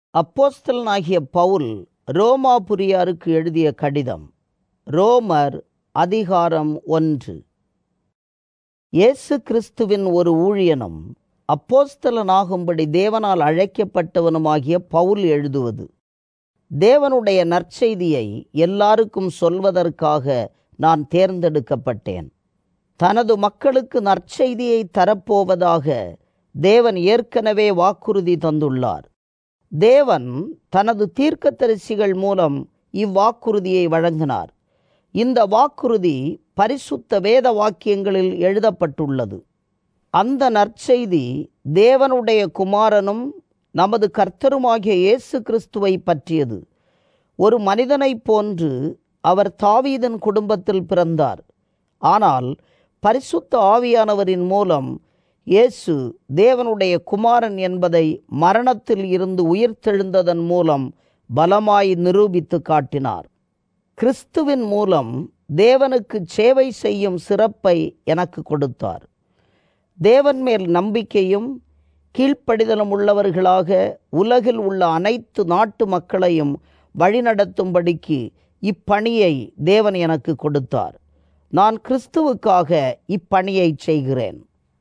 அப்போஸ்தலனாகிய பவுல் ரோமாபுரியாருக்கு எழுதிய கடிதம். ரோமர் அதிகாரம் 1. இயேசு கிறிஸ்துவின் ஒரு ஊழியனும் அப்போஸ்தலனாகும்படி தேவனால் அழைக்கப்பட்டவனுமாகிய பவுல் எழுதுவது. தேவனுடைய நற்செய்தியை எல்லாருக்கும் சொல்வதற்காக நான் தேர்ந்தெடுக்கப்பட்டேன். தனது மக்களுக்கு நற்செய்தியை தரப்போவதாக தேவன் ஏற்கனவே வாக்குறுதி தந்துள்ளார். தேவன் தனது தீர்க்கதரிசிகள் மூலம் இவ்வாக்குறுதியை வழங்கினார். இந்த வாக்குறுதி பரிசுத்த வேத வாக்கியங்களில் எழுதப்பட்டுள்ளது. அந்த நற்செய்தி தேவனுடைய குமாரனும் நமது கர்த்தருமாகிய இயேசு கிறிஸ்துவை பற்றியது. ஒரு மனிதனைப் போன்று அவர் தாவீதின் குடும்பத்தில் பிறந்தார். ஆனால் பரிசுத்த ஆவியானவரின் மூலம் இயேசு தேவனுடைய குமாரன் என்பதை மரணத்தில் இருந்து உயிர்த்தெழுந்ததன் மூலம் பலமாய் நிரூபித்து காட்டினார். கிறிஸ்துவின் மூலம் தேவனுக்கு சேவை செய்யும் சிறப்பை எனக்கு கொடுத்தார். தேவன் மேல் நம்பிக்கையும் கீழ்ப்படிதலும் உள்ளவர்களாக உலகில் உள்ள அனைத்து நாட்டு மக்களையும் வழிநடத்தும்படிக்கு இப்பணியை தேவன் எனக்கு கொடுத்தார். நான் கிறிஸ்துவுக்காக இப்பணியை செய்கிறேன்.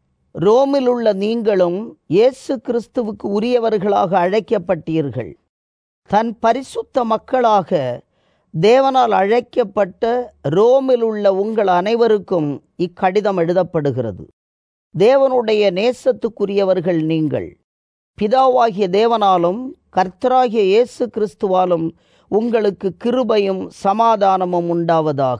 ரோமில் உள்ள நீங்களும் இயேசு கிறிஸ்துவுக்கு உரியவர்களாக அழைக்கப்பட்டீர்கள். தன் பரிசுத்த மக்களாக தேவனால் அழைக்கப்பட்ட ரோமில் உள்ள உங்கள் அனைவருக்கும் இக்கடிதம் எழுதப்படுகிறது. தேவனுடைய நேசத்துக்குரியவர்கள் நீங்கள். பிதாவாகிய தேவனாலும் கர்த்தராகிய இயேசு கிறிஸ்துவாலும் உங்களுக்கு கிருபையும் சமாதானமும் உண்டாவதாக.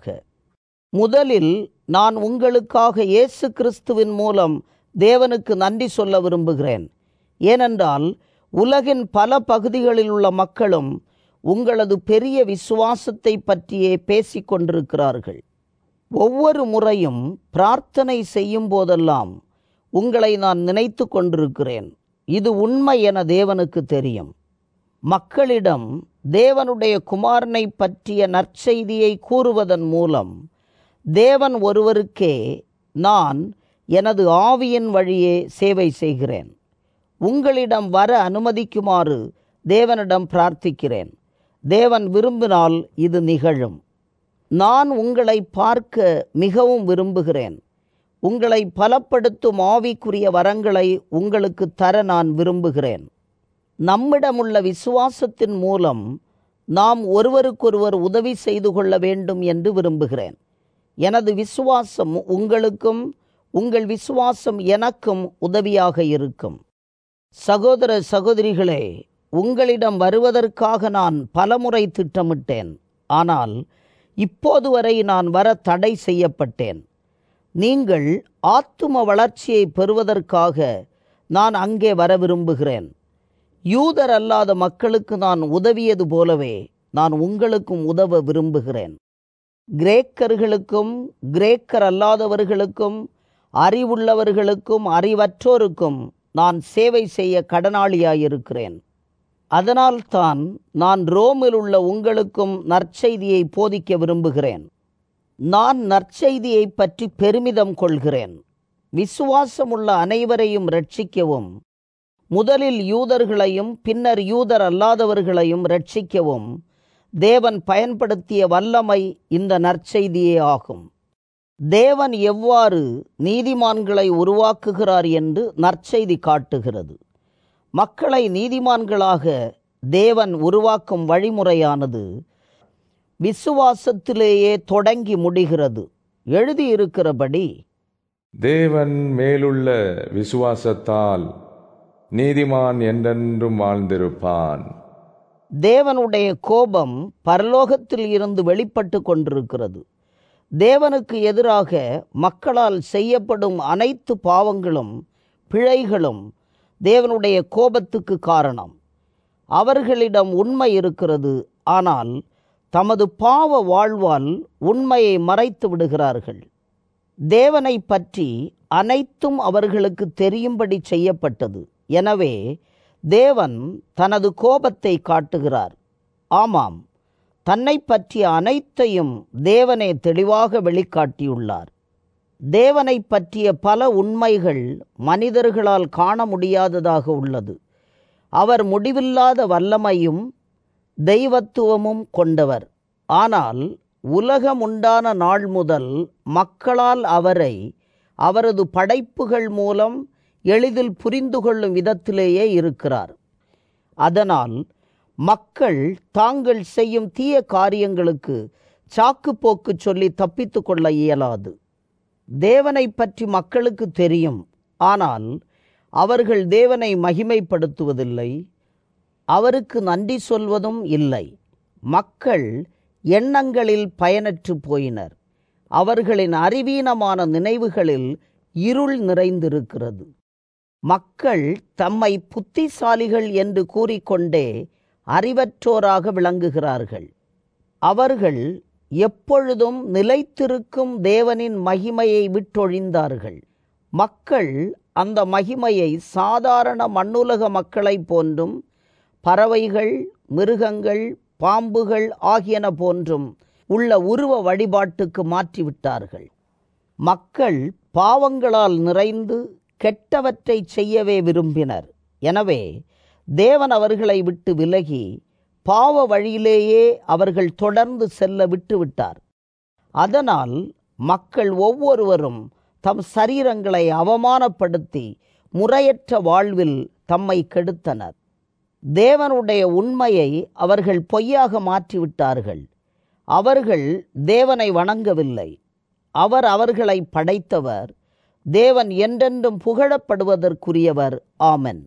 முதலில் நான் உங்களுக்காக இயேசு கிறிஸ்துவின் மூலம் தேவனுக்கு நன்றி சொல்ல விரும்புகிறேன். ஏனென்றால் உலகின் பல பகுதிகளில் உள்ள மக்களும் உங்களது பெரிய விசுவாசத்தை பற்றியே பேசிக்கொண்டிருக்கிறார்கள். ஒவ்வொரு முறையும் பிரார்த்தனை செய்யும் போதெல்லாம் உங்களை நான் நினைத்து கொண்டிருக்கிறேன். இது உண்மை என தேவனுக்கு தெரியும். மக்களிடம் தேவனுடைய குமாரனை பற்றிய நற்செய்தியை கூறுவதன் மூலம் தேவன் ஒருவருக்கே நான் எனது ஆவியின் வழியே சேவை செய்கிறேன். உங்களிடம் வர அனுமதிக்குமாறு தேவனிடம் பிரார்த்திக்கிறேன். தேவன் விரும்பினால் இது நிகழும். நான் உங்களை பார்க்க மிகவும் விரும்புகிறேன். உங்களை பலப்படுத்தும் ஆவிக்குரிய வரங்களை உங்களுக்கு தர நான் விரும்புகிறேன். நம்மிடமுள்ள விசுவாசத்தின் மூலம் நாம் ஒருவருக்கொருவர் உதவி செய்து கொள்ள வேண்டும் என்று விரும்புகிறேன். எனது விசுவாசம் உங்களுக்கும் உங்கள் விசுவாசம் எனக்கும் உதவியாக இருக்கும். சகோதர சகோதரிகளே, உங்களிடம் வருவதற்காக நான் பலமுறை திட்டமிட்டேன். ஆனால் இப்போது வரை நான் வர தடை செய்யப்பட்டேன். நீங்கள் ஆத்தும வளர்ச்சியை பெறுவதற்காக நான் அங்கே வர விரும்புகிறேன். யூதர் அல்லாத மக்களுக்கு நான் உதவியது போலவே நான் உங்களுக்கும் உதவ விரும்புகிறேன். கிரேக்கர்களுக்கும் கிரேக்கர் அல்லாதவர்களுக்கும் அறிவுள்ளவர்களுக்கும் அறிவற்றோருக்கும் நான் சேவை செய்ய கடனாளியாயிருக்கிறேன். அதனால்தான் நான் ரோமில் உள்ள உங்களுக்கும் நற்செய்தியை போதிக்க விரும்புகிறேன். நான் நற்செய்தியை பற்றி பெருமிதம் கொள்கிறேன். விசுவாசமுள்ள அனைவரையும் இரட்சிக்கவும், முதலில் யூதர்களையும் பின்னர் யூதர் அல்லாதவர்களையும் இரட்சிக்கவும் தேவன் பயன்படுத்திய வல்லமை இந்த நற்செய்தியே ஆகும். தேவன் எவ்வாறு நீதிமான்களை உருவாக்குகிறார் என்று நற்செய்தி காட்டுகிறது. மக்களை நீதிமான்களாக தேவன் உருவாக்கும் வழிமுறையானது விசுவாசத்திலேயே தொடங்கி முடிகிறது. எழுதியிருக்கிறபடி, தேவன் மேலுள்ள விசுவாசத்தால் நீதிமான் என்றென்றும் வாழ்ந்திருப்பான். தேவனுடைய கோபம் பரலோகத்தில் இருந்து வெளிப்பட்டு கொண்டிருக்கிறது. தேவனுக்கு எதிராக மக்களால் செய்யப்படும் அனைத்து பாவங்களும் பிழைகளும் தேவனுடைய கோபத்துக்கு காரணம். அவர்களிடம் உண்மை இருக்கிறது, ஆனால் தமது பாவ வாழ்வால் உண்மையை மறைத்து விடுகிறார்கள். தேவனை பற்றி அனைத்தும் அவர்களுக்கு தெரியும்படி செய்யப்பட்டது. எனவே தேவன் தனது கோபத்தை காட்டுகிறார். ஆமாம், தன்னை பற்றிய அனைத்தையும் தேவனே தெளிவாக வெளிக்காட்டியுள்ளார். தேவனை பற்றிய பல உண்மைகள் மனிதர்களால் காண முடியாததாக உள்ளது. அவர் முடிவில்லாத வல்லமையும் தெய்வத்துவமும் கொண்டவர். ஆனால் உலகம் உண்டான நாள் முதல் மக்களால் அவரை அவரது படைப்புகள் மூலம் எளிதில் புரிந்து கொள்ளும் விதத்திலேயே இருக்கிறார். அதனால் மக்கள் தாங்கள் செய்யும் தீய காரியங்களுக்கு சாக்குப்போக்கு சொல்லி தப்பித்து கொள்ள இயலாது. தேவனை பற்றி மக்களுக்கு தெரியும், ஆனால் அவர்கள் தேவனை மகிமைப்படுத்துவதில்லை, அவருக்கு நன்றி சொல்வதும் இல்லை. மக்கள் எண்ணங்களில் பயனற்று போயினர். அவர்களின் அறிவீனமான நினைவுகளில் இருள் நிறைந்திருக்கிறது. மக்கள் தம்மை புத்திசாலிகள் என்று கூறிக்கொண்டே அறிவற்றோராக விளங்குகிறார்கள். அவர்கள் எப்பொழுதும் நிலைத்திருக்கும் தேவனின் மகிமையை விட்டொழிந்தார்கள். மக்கள் அந்த மகிமையை சாதாரண மண்ணுலக மக்களைப் போன்றும் பறவைகள், மிருகங்கள், பாம்புகள் ஆகியன போன்றும் உள்ள உருவ வழிபாட்டுக்கு மாற்றிவிட்டார்கள். மக்கள் பாவங்களால் நிறைந்து கெட்டவற்றை செய்யவே விரும்பினர். எனவே தேவன் அவர்களை விட்டு விலகி பாவ வழியிலேயே அவர்கள் தொடர்ந்து செல்ல விட்டுவிட்டார். அதனால் மக்கள் ஒவ்வொருவரும் தம் சரீரங்களை அவமானப்படுத்தி முறையற்ற வாழ்வில் தம்மை கெடுத்தனர். தேவனுடைய உண்மையை அவர்கள் பொய்யாக மாற்றிவிட்டார்கள். அவர்கள் தேவனை வணங்கவில்லை. அவர் அவர்களை படைத்தவர். தேவன் என்றென்றும் புகழப்படுவதற்குரியவர். ஆமென்.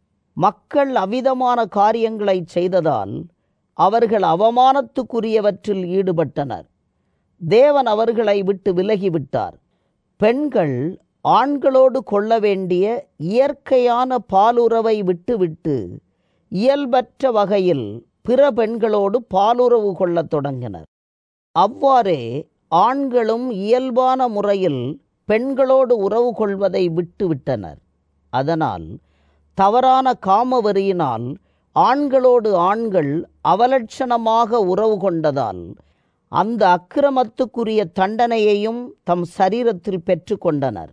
மக்கள் அவ்விதமான காரியங்களை செய்ததால் அவர்கள் அவமானத்துக்குரியவற்றில் ஈடுபட்டனர். தேவன் அவர்களை விட்டு விலகிவிட்டார். பெண்கள் ஆண்களோடு கொள்ள வேண்டிய இயற்கையான பாலுறவை விட்டுவிட்டு இயல்பற்ற வகையில் பிற பெண்களோடு பாலுறவு கொள்ளத் தொடங்கினர். அவ்வாறே ஆண்களும் இயல்பான முறையில் பெண்களோடு உறவு கொள்வதை விட்டுவிட்டனர். அதனால் தவறான காமவெறியினால் ஆண்களோடு ஆண்கள் அவலட்சணமாக உறவு கொண்டதால் அந்த அக்கிரமத்துக்குரிய தண்டனையையும் தம் சரீரத்தில் பெற்றுக்கொண்டனர்.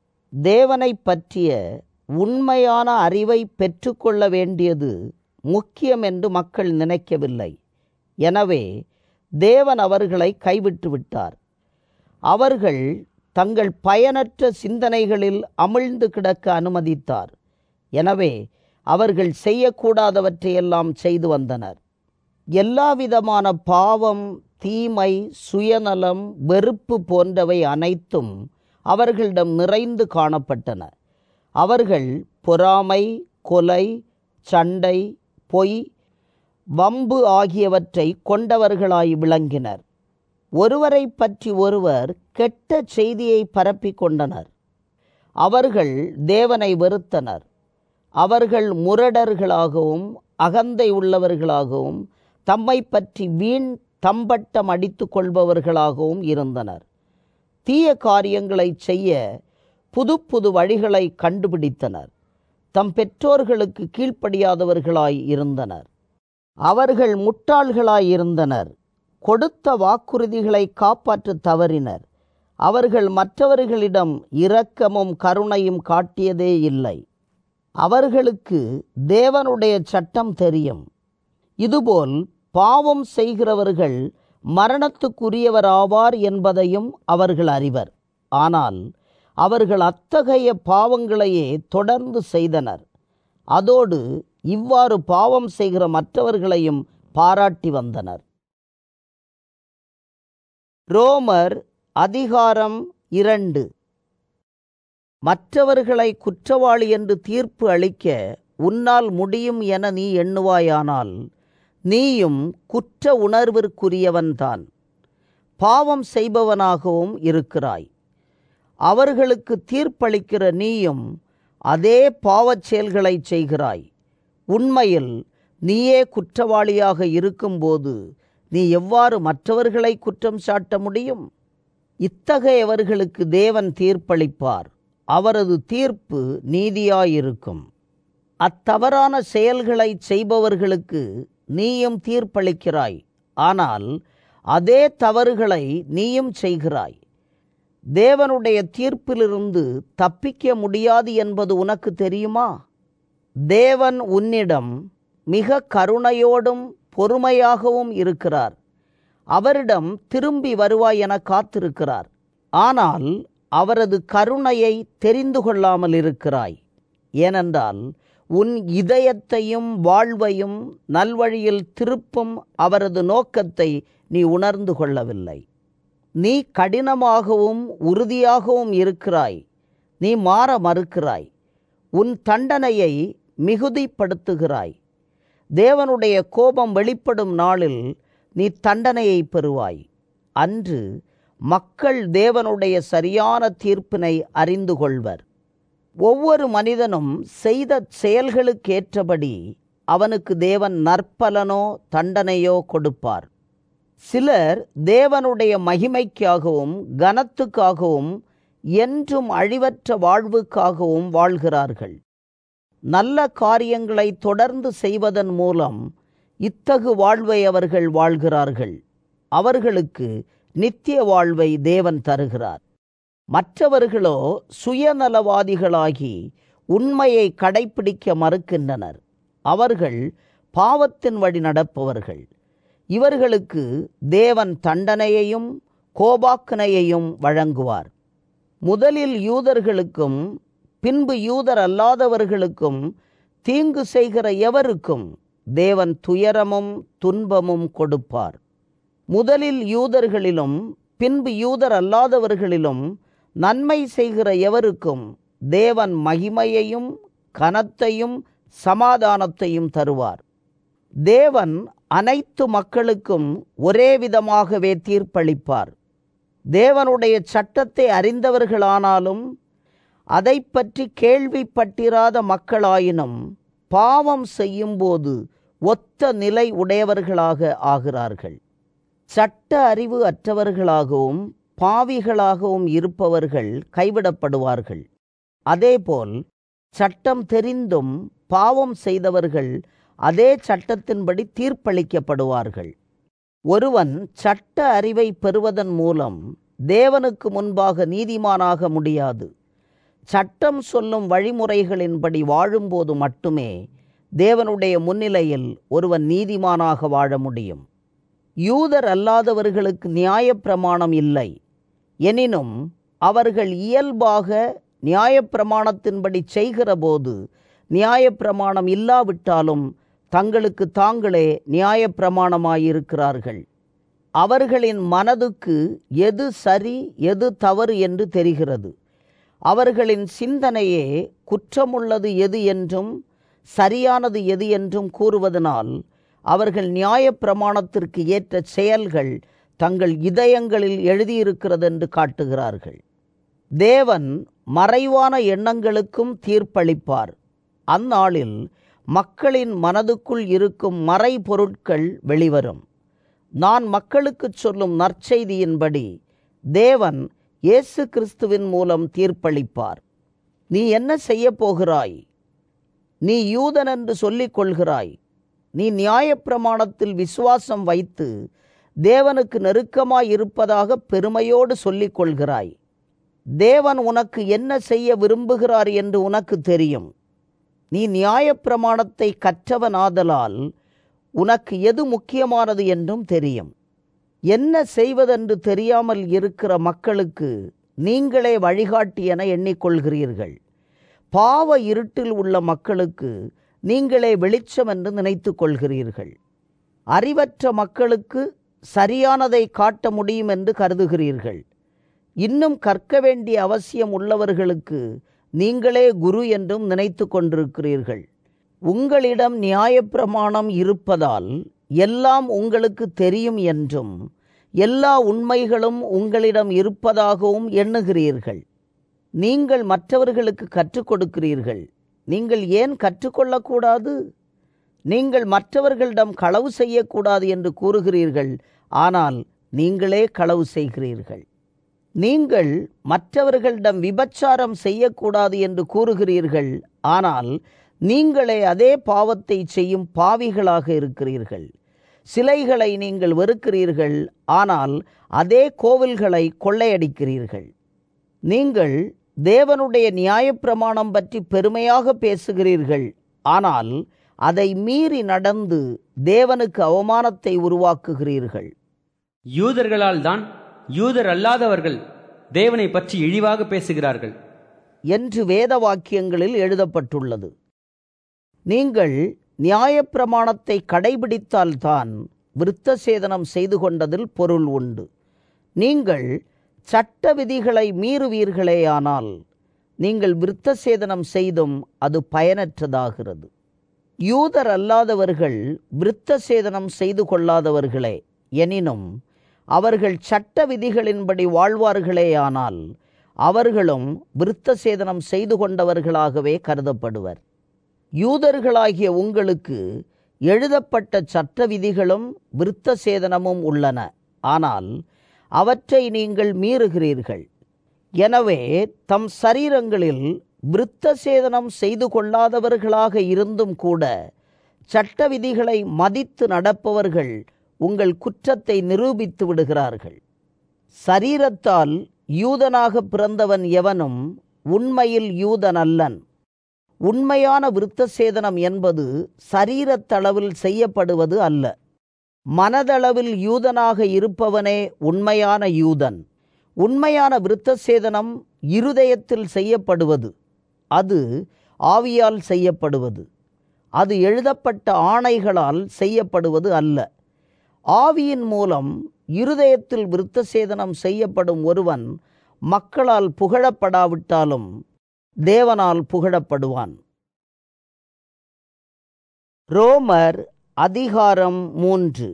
தேவனை பற்றிய உண்மையான அறிவை பெற்றுக்கொள்ள வேண்டியது முக்கியம் என்று மக்கள் நினைக்கவில்லை. எனவே தேவன் அவர்களை கைவிட்டு விட்டார். அவர்கள் தங்கள் பயனற்ற சிந்தனைகளில் அமிழ்ந்து கிடக்க அனுமதித்தார். எனவே அவர்கள் செய்யக்கூடாதவற்றையெல்லாம் செய்து வந்தனர். எல்லாவிதமான பாவம், தீமை, சுயநலம், வெறுப்பு போன்றவை அனைத்தும் அவர்களிடம் நிறைந்து காணப்பட்டன. அவர்கள் பொறாமை, கொலை, சண்டை, பொய், வம்பு ஆகியவற்றை கொண்டவர்களாய் விளங்கினர். ஒருவரை பற்றி ஒருவர் கெட்ட செய்தியை பரப்பிக் கொண்டனர். அவர்கள் தேவனை வெறுத்தனர். அவர்கள் முரடர்களாகவும் அகந்தை உள்ளவர்களாகவும் தம்மை பற்றி வீண் தம்பட்டம் அடித்து கொள்பவர்களாகவும் இருந்தனர். தீய காரியங்களை செய்ய புது புது வழிகளை கண்டுபிடித்தனர். தம் பெற்றோர்களுக்கு கீழ்ப்படியாதவர்களாய் இருந்தனர். அவர்கள் முட்டாள்களாய் இருந்தனர். கொடுத்த வாக்குறுதிகளை காப்பாற்ற தவறினர். அவர்கள் மற்றவர்களிடம் இரக்கமும் கருணையும் காட்டியதே இல்லை. அவர்களுக்கு தேவனுடைய சட்டம் தெரியும். இதுபோல் பாவம் செய்கிறவர்கள் மரணத்துக்குரியவராவார் என்பதையும் அவர்கள் அறிவர். ஆனால் அவர்கள் அத்தகைய பாவங்களையே தொடர்ந்து செய்தனர். அதோடு இவ்வாறு பாவம் செய்கிற மற்றவர்களையும் பாராட்டி வந்தனர். ரோமர் அதிகாரம் 2. மற்றவர்களை குற்றவாளி என்று தீர்ப்பு அளிக்க உன்னால் முடியும் என நீ எண்ணுவாயானால் நீயும் குற்ற உணர்விற்குரியவன்தான். பாவம் செய்பவனாகவும் இருக்கிறாய். அவர்களுக்கு தீர்ப்பளிக்கிற நீயும் அதே பாவச் செயல்களை செய்கிறாய். உண்மையில் நீயே குற்றவாளியாக இருக்கும்போது நீ எவ்வாறு மற்றவர்களை குற்றம் சாட்ட முடியும்? இத்தகையவர்களுக்கு தேவன் தீர்ப்பளிப்பார். அவரது தீர்ப்பு நீதியாயிருக்கும். அத்தவறான செயல்களை செய்பவர்களுக்கு நீயும் தீர்ப்பளிக்கிறாய். ஆனால் அதே தவறுகளை நீயும் செய்கிறாய். தேவனுடைய தீர்ப்பிலிருந்து தப்பிக்க முடியாது என்பது உனக்கு தெரியுமா? தேவன் உன்னிடம் மிக கருணையோடும் பொறுமையாகவும் இருக்கிறார். அவரிடம் திரும்பி வருவாய் என காத்திருக்கிறார். ஆனால் அவரது கருணையை தெரிந்து கொள்ளாமல் இருக்கிறாய். ஏனென்றால் உன் இதயத்தையும் வாழ்வையும் நல்வழியில் திருப்பும் அவரது நோக்கத்தை நீ உணர்ந்து கொள்ளவில்லை. நீ கடினமாகவும் உறுதியாகவும் இருக்கிறாய். நீ மாற மறுக்கிறாய். உன் தண்டனையை மிகுதிப்படுத்துகிறாய். தேவனுடைய கோபம் வெளிப்படும் நாளில் நீ தண்டனையை பெறுவாய். அன்று மக்கள் தேவனுடைய சரியான தீர்ப்பினை அறிந்து கொள்வர். ஒவ்வொரு மனிதனும் செய்த செயல்களுக்கேற்றபடி அவனுக்கு தேவன் நற்பலனோ தண்டனையோ கொடுப்பார். சிலர் தேவனுடைய மகிமைக்காகவும் கனத்துக்காகவும் என்றும் அழிவற்ற வாழ்வுக்காகவும் வாழ்கிறார்கள். நல்ல காரியங்களை தொடர்ந்து செய்வதன் மூலம் இத்தகு வாழ்வை அவர்கள் வாழ்கிறார்கள். அவர்களுக்கு நித்திய வாழ்வை தேவன் தருகிறார். மற்றவர்களோ சுயநலவாதிகளாகி உண்மையை கடைப்பிடிக்க மறுக்கின்றனர். அவர்கள் பாவத்தின் வழி நடப்பவர்கள். இவர்களுக்கு தேவன் தண்டனையையும் கோபாக்கனையையும் வழங்குவார். முதலில் யூதர்களுக்கும் பின்பு யூதர் அல்லாதவர்களுக்கும் தீங்கு செய்கிற எவருக்கும் தேவன் துயரமும் துன்பமும் கொடுப்பார். முதலில் யூதர்களிலும் பின்பு யூதர் அல்லாதவர்களிலும் நன்மை செய்கிற எவருக்கும் தேவன் மகிமையையும் கனத்தையும் சமாதானத்தையும் தருவார். தேவன் அனைத்து மக்களுக்கும் ஒரே விதமாகவே தீர்ப்பளிப்பார். தேவனுடைய சட்டத்தை அறிந்தவர்களானாலும் அதை பற்றி கேள்விப்பட்டிராத மக்களாயினும் பாவம் செய்யும்போது ஒத்த நிலை உடையவர்களாக ஆகிறார்கள். சட்ட அறிவு அற்றவர்களாகவும் பாவிகளாகவும் இருப்பவர்கள் கைவிடப்படுவார்கள். அதேபோல் சட்டம் தெரிந்தும் பாவம் செய்தவர்கள் அதே சட்டத்தின்படி தீர்ப்பளிக்கப்படுவார்கள். ஒருவன் சட்ட அறிவை பெறுவதன் மூலம் தேவனுக்கு முன்பாக நீதிமானாக முடியாது. சட்டம் சொல்லும் வழிமுறைகளின்படி வாழும்போது மட்டுமே தேவனுடைய முன்னிலையில் ஒருவன் நீதிமானாக வாழ முடியும். யூதர் அல்லாதவர்களுக்கு நியாயப்பிரமாணம் இல்லை. எனினும் அவர்கள் இயல்பாக நியாயப்பிரமாணத்தின்படி செய்கிற போது நியாயப்பிரமாணம் இல்லாவிட்டாலும் தங்களுக்கு தாங்களே நியாயப்பிரமாணமாயிருக்கிறார்கள். அவர்களின் மனதுக்கு எது சரி எது தவறு என்று தெரிகிறது. அவர்களின் சிந்தனையே குற்றமுள்ளது எது என்றும் சரியானது எது என்றும் கூறுவதனால் அவர்கள் நியாயப்பிரமாணத்திற்கு ஏற்ற செயல்கள் தங்கள் இதயங்களில் எழுதியிருக்கிறது என்று காட்டுகிறார்கள். தேவன் மறைவான எண்ணங்களுக்கும் தீர்ப்பளிப்பார். அந்நாளில் மக்களின் மனதுக்குள் இருக்கும் மறைபொருட்கள் வெளிவரும். நான் மக்களுக்கு சொல்லும் நற்செய்தியின்படி தேவன் இயேசு கிறிஸ்துவின் மூலம் தீர்ப்பளிப்பார். நீ என்ன செய்ய போகிறாய்? நீ யூதன் என்று சொல்லிக் கொள்கிறாய். நீ நியாயப்பிரமாணத்தில் விசுவாசம் வைத்து தேவனுக்கு நெருக்கமாய் இருப்பதாக பெருமையோடு சொல்லிக் கொள்கிறாய். தேவன் உனக்கு என்ன செய்ய விரும்புகிறார் என்று உனக்கு தெரியும். நீ நியாயப்பிரமாணத்தை கற்றவனாதலால் உனக்கு எது முக்கியமானது என்றும் தெரியும். என்ன செய்வதென்று தெரியாமல் இருக்கிற மக்களுக்கு நீங்களே வழிகாட்டி என எண்ணிக்கொள்கிறீர்கள். பாவ இருட்டில் உள்ள மக்களுக்கு நீங்களே வெளிச்சம் என்று நினைத்து கொள்கிறீர்கள். அறிவற்ற மக்களுக்கு சரியானதை காட்ட முடியும் என்று கருதுகிறீர்கள். இன்னும் கற்க வேண்டிய அவசியம் உள்ளவர்களுக்கு நீங்களே குரு என்றும் நினைத்து கொண்டிருக்கிறீர்கள். உங்களிடம் நியாயப்பிரமாணம் இருப்பதால் எல்லாம் உங்களுக்கு தெரியும் என்றும் எல்லா உண்மைகளும் உங்களிடம் இருப்பதாகவும் எண்ணுகிறீர்கள். நீங்கள் மற்றவர்களுக்கு கற்றுக் கொடுக்கிறீர்கள். நீங்கள் ஏன் கற்றுக்கொள்ளக்கூடாது? நீங்கள் மற்றவர்களிடம் களவு செய்யக்கூடாது என்று கூறுகிறீர்கள். ஆனால் நீங்களே களவு செய்கிறீர்கள். நீங்கள் மற்றவர்களிடம் விபச்சாரம் செய்யக்கூடாது என்று கூறுகிறீர்கள். ஆனால் நீங்களே அதே பாவத்தை செய்யும் பாவிகளாக இருக்கிறீர்கள். சிலைகளை நீங்கள் வெறுக்கிறீர்கள். ஆனால் அதே கோவில்களை கொள்ளையடிக்கிறீர்கள். நீங்கள் தேவனுடைய நியாயப்பிரமாணம் பற்றி பெருமையாக பேசுகிறீர்கள். ஆனால் அதை மீறி நடந்து தேவனுக்கு அவமானத்தை உருவாக்குகிறீர்கள். யூதர்களால் தான் யூதர் அல்லாதவர்கள் தேவனை பற்றி இழிவாக பேசுகிறார்கள் என்று வேத வாக்கியங்களில் எழுதப்பட்டுள்ளது. நீங்கள் நியாயப்பிரமாணத்தை கடைபிடித்தால்தான் விருத்த சேதனம் செய்து கொண்டதில் பொருள் உண்டு. நீங்கள் சட்ட விதிகளை மீறுவீர்களேயானால் நீங்கள் விருத்த சேதனம் செய்தும் அது பயனற்றதாகிறது. யூதர் அல்லாதவர்கள் விருத்த சேதனம் செய்து கொள்ளாதவர்களே, எனினும் அவர்கள் சட்ட விதிகளின்படி வாழ்வார்களேயானால் அவர்களும் விருத்த சேதனம் செய்து கொண்டவர்களாகவே கருதப்படுவர். யூதர்களாகிய உங்களுக்கு எழுதப்பட்ட சட்ட விதிகளும் விருத்த சேதனமும் உள்ளன, ஆனால் அவற்றை நீங்கள் மீறுகிறீர்கள். எனவே தம் சரீரங்களில் விருத்த சேதனம் செய்து கொள்ளாதவர்களாக இருந்தும் கூட சட்ட விதிகளை மதித்து நடப்பவர்கள் உங்கள் குற்றத்தை நிரூபித்து விடுகிறார்கள். சரீரத்தால் யூதனாக பிறந்தவன் எவனும் உண்மையில் யூதன் அல்லன். உண்மையான விருத்த சேதனம் என்பது சரீரத்தளவில் செய்யப்படுவது அல்ல. மனதளவில் யூதனாக இருப்பவனே உண்மையான யூதன். உண்மையான விருத்த சேதனம் இருதயத்தில் செய்யப்படுவது, அது ஆவியால் செய்யப்படுவது. அது எழுதப்பட்ட ஆணைகளால் செய்யப்படுவது அல்ல. ஆவியின் மூலம் இருதயத்தில் விருத்த சேதனம் செய்யப்படும் ஒருவன் மக்களால் புகழப்படாவிட்டாலும் தேவனால் புகழப்படுவான். ரோமர் அதிகாரம் 3.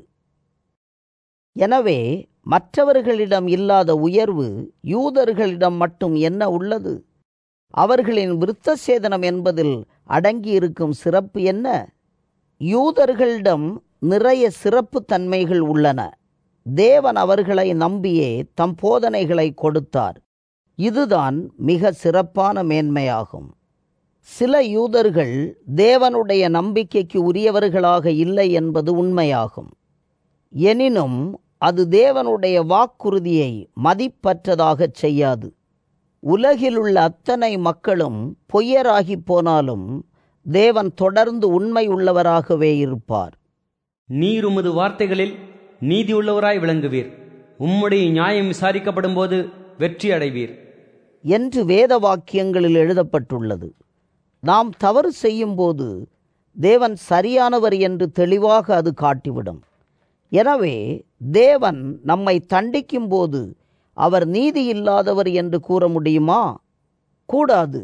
எனவே மற்றவர்களிடம் இல்லாத உயர்வு யூதர்களிடம் மட்டும் என்ன உள்ளது? அவர்களின் விருத்த சேதனம் என்பதில் அடங்கியிருக்கும் சிறப்பு என்ன? யூதர்களிடம் நிறைய சிறப்பு தன்மைகள் உள்ளன. தேவன் அவர்களை நம்பியே தம் போதனைகளை கொடுத்தார். இதுதான் மிக சிறப்பான மேன்மையாகும். சில யூதர்கள் தேவனுடைய நம்பிக்கைக்கு உரியவர்களாக இல்லை என்பது உண்மையாகும். எனினும் அது தேவனுடைய வாக்குறுதியை மதிப்பற்றதாகச் செய்யாது. உலகிலுள்ள அத்தனை மக்களும் பொய்யராகி போனாலும் தேவன் தொடர்ந்து உண்மை உள்ளவராகவே இருப்பார். நீர் உமது வார்த்தைகளில் நீதி உள்ளவராய் விளங்குவீர். உம்முடைய நியாயம் விசாரிக்கப்படும் போது வெற்றி அடைவீர் என்று வேத வாக்கியங்களில் எழுதப்பட்டுள்ளது. நாம் தவறு செய்யும்போது தேவன் சரியானவர் என்று தெளிவாக அது காட்டிவிடும். எனவே தேவன் நம்மை தண்டிக்கும் போது அவர் நீதி இல்லாதவர் என்று கூற முடியுமா? கூடாது.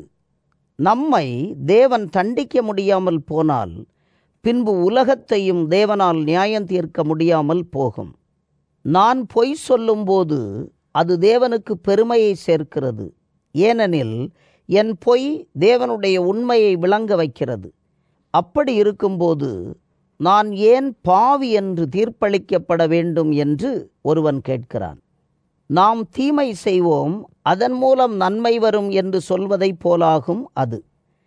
நம்மை தேவன் தண்டிக்க முடியாமல் போனால் பின்பு உலகத்தையும் தேவனால் நியாயம் தீர்க்க முடியாமல் போகும். நான் பொய் சொல்லும்போது அது தேவனுக்கு பெருமையை சேர்க்கிறது. ஏனெனில் என் பொய் தேவனுடைய உண்மையை விளங்க வைக்கிறது. அப்படி இருக்கும்போது நான் ஏன் பாவி என்று தீர்ப்பளிக்கப்பட வேண்டும் என்று ஒருவன் கேட்கிறான். நாம் தீமை செய்வோம், அதன் மூலம் நன்மை வரும் என்று சொல்வதைப் போலாகும் அது.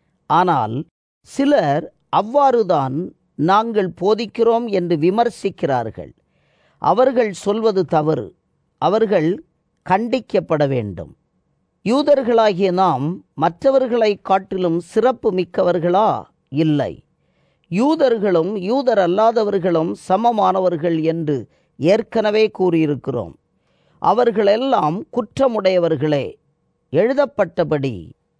ஆனால் சிலர் அவ்வாறுதான் நாங்கள் போதிக்கிறோம் என்று விமர்சிக்கிறார்கள். அவர்கள் சொல்வது தவறு. அவர்கள் கண்டிக்கப்பட வேண்டும். யூதர்களாகிய நாம் மற்றவர்களை காட்டிலும் சிறப்பு மிக்கவர்களா? இல்லை. யூதர்களும் யூதர் அல்லாதவர்களும் சமமானவர்கள் என்று ஏற்கனவே கூறியிருக்கிறோம். அவர்களெல்லாம் குற்றமுடையவர்களே. எழுதப்பட்டபடி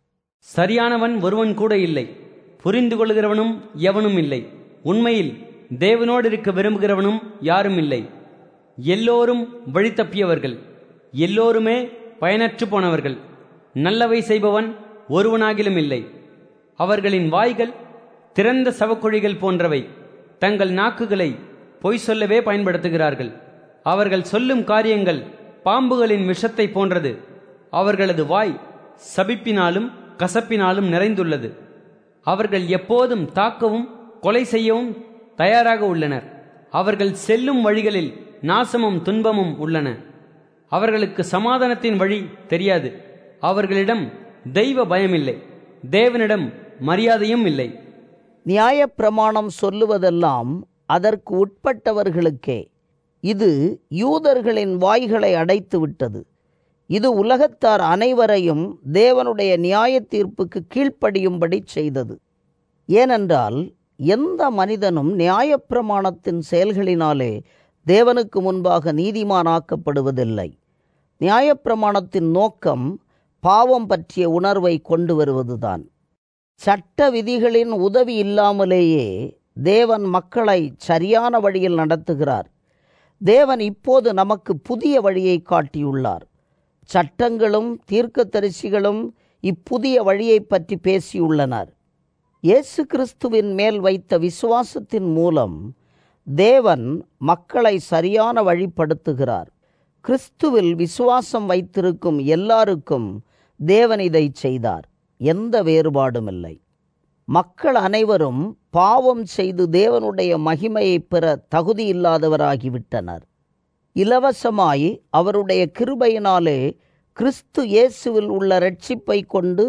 சரியானவன் ஒருவன் கூட இல்லை, புரிந்து கொள்கிறவனும் எவனும் இல்லை. உண்மையில் தேவனோடு இருக்க விரும்புகிறவனும் யாரும் இல்லை. எல்லோரும் வழி தப்பியவர்கள், எல்லோருமே பயனற்று போனவர்கள். நல்லவை செய்பவன் ஒருவனாகிலும் இல்லை. அவர்களின் வாய்கள் திறந்த சவக்குழிகள் போன்றவை. தங்கள் நாக்குகளை பொய் சொல்லவே பயன்படுத்துகிறார்கள். அவர்கள் சொல்லும் காரியங்கள் பாம்புகளின் விஷத்தை போன்றது. அவர்களது வாய் சபிப்பினாலும் கசப்பினாலும் நிறைந்துள்ளது. அவர்கள் எப்போதும் தாக்கவும் கொலை செய்யவும் தயாராக உள்ளனர். அவர்கள் செல்லும் வழிகளில் நாசமும் துன்பமும் உள்ளன. அவர்களுக்கு சமாதானத்தின் வழி தெரியாது. அவர்களிடம் தெய்வ பயமில்லை, தேவனிடம் மரியாதையும் இல்லை. நியாயப்பிரமாணம் சொல்லுவதெல்லாம் அதற்கு உட்பட்டவர்களுக்கே. இது யூதர்களின் வாய்களை அடைத்து விட்டது. இது உலகத்தார் அனைவரையும் தேவனுடைய நியாய தீர்ப்புக்கு கீழ்ப்படியும்படி செய்தது. ஏனென்றால் எந்த மனிதனும் நியாயப்பிரமாணத்தின் செயல்களினாலே தேவனுக்கு முன்பாக நீதிமானாக்கப்படுவதில்லை. நியாயப்பிரமாணத்தின் நோக்கம் பாவம் பற்றிய உணர்வை கொண்டு வருவதுதான். சட்ட விதிகளின் உதவி இல்லாமலேயே தேவன் மக்களை சரியான வழியில் நடத்துகிறார். தேவன் இப்போது நமக்கு புதிய வழியை காட்டியுள்ளார். சட்டங்களும் தீர்க்கதரிசிகளும் இப்புதிய வழியை பற்றி பேசியுள்ளனர். இயேசு கிறிஸ்துவின் மேல் வைத்த விசுவாசத்தின் மூலம் தேவன் மக்களை சரியான வழிப்படுத்துகிறார். கிறிஸ்துவில் விசுவாசம் வைத்திருக்கும் எல்லாருக்கும் தேவன் இதை செய்தார். எந்த வேறுபாடும் இல்லை. மக்கள் அனைவரும் பாவம் செய்து தேவனுடைய மகிமையை பெற தகுதியில்லாதவராகிவிட்டனர். இலவசமாய் அவருடைய கிருபையினாலே கிறிஸ்து இயேசுவில் உள்ள இரட்சிப்பை கொண்டு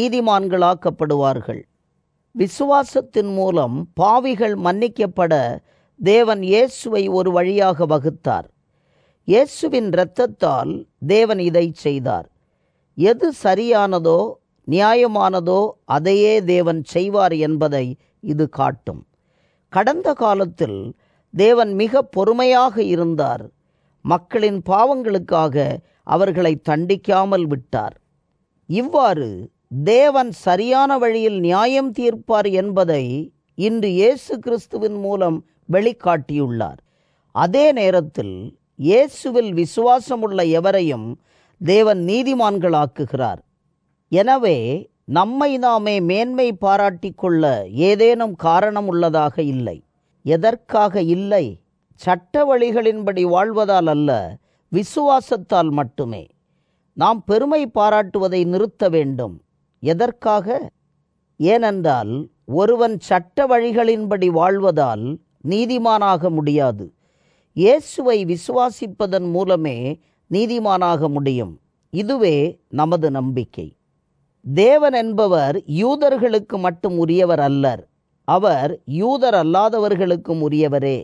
நீதிமான்களாக்கப்படுவார்கள். விசுவாசத்தின் மூலம் பாவிகள் மன்னிக்கப்பட தேவன் இயேசுவை ஒரு வழியாக வகுத்தார். இயேசுவின் இரத்தத்தால் தேவன் இதை செய்தார். எது சரியானதோ நியாயமானதோ அதையே தேவன் செய்வார் என்பதை இது காட்டும். கடந்த காலத்தில் தேவன் மிக பொறுமையாக இருந்தார். மக்களின் பாவங்களுக்காக அவர்களை தண்டிக்காமல் விட்டார். இவ்வாறு தேவன் சரியான வழியில் நியாயம் தீர்ப்பார் என்பதை இன்று இயேசு கிறிஸ்துவின் மூலம் வெளிக்காட்டியுள்ளார். அதே நேரத்தில் இயேசுவில் விசுவாசமுள்ள எவரையும் தேவன் நீதிமான்களாக்குகிறார். எனவே நம்மை நாமே மேன்மை பாராட்டிக் கொள்ள ஏதேனும் காரணம் உள்ளதாக இல்லை. எதற்காக இல்லை? சட்ட வழிகளின்படி வாழ்வதால் அல்ல, விசுவாசத்தால் மட்டுமே. நாம் பெருமை பாராட்டுவதை நிறுத்த வேண்டும். எதற்காக? ஏனென்றால் ஒருவன் சட்ட வழிகளின்படி வாழ்வதால் நீதிமானாக முடியாது. இயேசுவை விசுவாசிப்பதன் மூலமே நீதிமானாக முடியும். இதுவே நமது நம்பிக்கை. தேவன் என்பவர் யூதர்களுக்கு மட்டும் உரியவர் அல்லர். அவர் யூதர் அல்லாதவர்களுக்கும் உரியவரே.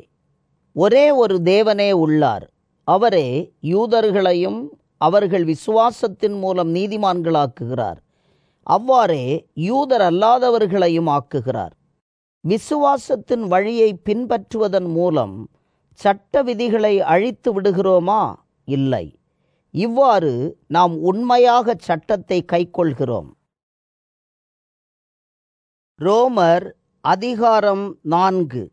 ஒரே ஒரு தேவனே உள்ளார். அவரே யூதர்களையும் அவர்கள் விசுவாசத்தின் மூலம் நீதிமான்களாக்குகிறார். அவ்வாறே யூதர் அல்லாதவர்களையும் ஆக்குகிறார். விசுவாசத்தின் வழியை பின்பற்றுவதன் மூலம் சட்ட விதிகளை அழித்து விடுகிறோமா? இல்லை. இவ்வாறு நாம் உண்மையாக சட்டத்தை கைக்கொள்கிறோம். ரோமர் அதிகாரம் 4.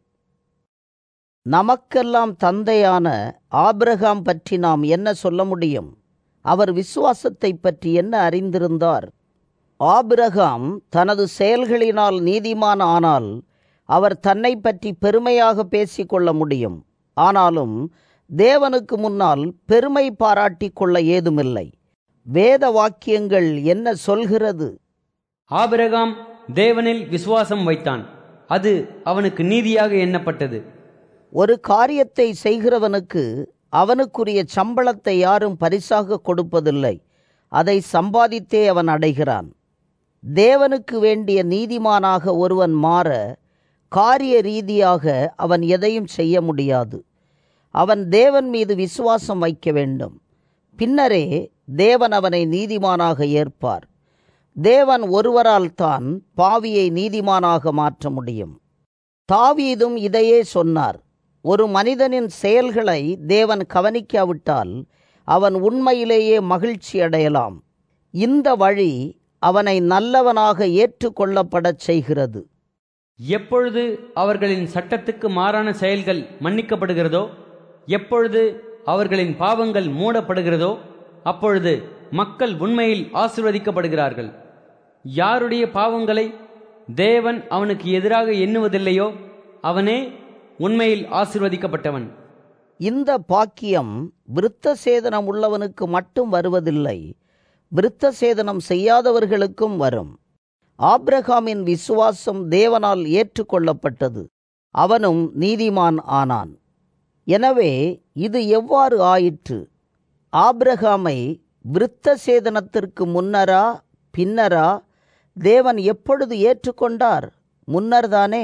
நமக்கெல்லாம் தந்தையான ஆபிரகாம் பற்றி நாம் என்ன சொல்ல முடியும்? அவர் விசுவாசத்தை பற்றி என்ன அறிந்திருந்தார்? ஆபிரகாம் தனது செயல்களினால் நீதிமான் ஆனால் அவர் தன்னை பற்றி பெருமையாக பேசிக்கொள்ள முடியும். ஆனாலும் தேவனுக்கு முன்னால் பெருமை பாராட்டிக் கொள்ள ஏதுமில்லை. வேத வாக்கியங்கள் என்ன சொல்கிறது? ஆபிரகாம் தேவனில் விசுவாசம் வைத்தான், அது அவனுக்கு நீதியாக எண்ணப்பட்டது. ஒரு காரியத்தை செய்கிறவனுக்கு அவனுக்குரிய சம்பளத்தை யாரும் பரிசாக கொடுப்பதில்லை. அதை சம்பாதித்தே அவன் அடைகிறான். தேவனுக்கு வேண்டிய நீதிமானாக ஒருவன் மாற காரிய ரீதியாக அவன் எதையும் செய்ய முடியாது. அவன் தேவன் மீது விசுவாசம் வைக்க வேண்டும். பின்னரே தேவன் அவனை நீதிமானாக ஏற்பார். தேவன் ஒருவரால் தான் பாவியை நீதிமானாக மாற்ற முடியும். தாவீதும் இதையே சொன்னார். ஒரு மனிதனின் செயல்களை தேவன் கவனிக்காவிட்டால் அவன் உண்மையிலேயே மகிழ்ச்சி அடையலாம். இந்த வழி அவனை நல்லவனாக ஏற்றுக்கொள்ளப்படச் செய்கிறது. எப்பொழுது அவர்களின் சட்டத்துக்கு மாறான செயல்கள் மன்னிக்கப்படுகிறதோ, எப்பொழுது அவர்களின் பாவங்கள் மூடப்படுகிறதோ, அப்பொழுது மக்கள் உண்மையில் ஆசீர்வதிக்கப்படுகிறார்கள். யாருடைய பாவங்களை தேவன் அவனுக்கு எதிராக எண்ணுவதில்லையோ அவனே உண்மையில் ஆசீர்வதிக்கப்பட்டவன். இந்த பாக்கியம் விருத்த சேதனம் உள்ளவனுக்கு மட்டும் வருவதில்லை, விருத்த சேதனம் செய்யாதவர்களுக்கும் வரும். ஆபிரகாமின் விசுவாசம் தேவனால் ஏற்றுக்கொள்ளப்பட்டது. அவனும் நீதிமான் ஆனான். எனவே இது எவ்வாறு ஆயிற்று? ஆபிரகாமை விருத்த சேதனத்திற்கு முன்னரா பின்னரா தேவன் எப்பொழுது ஏற்றுக்கொண்டார்? முன்னர்தானே.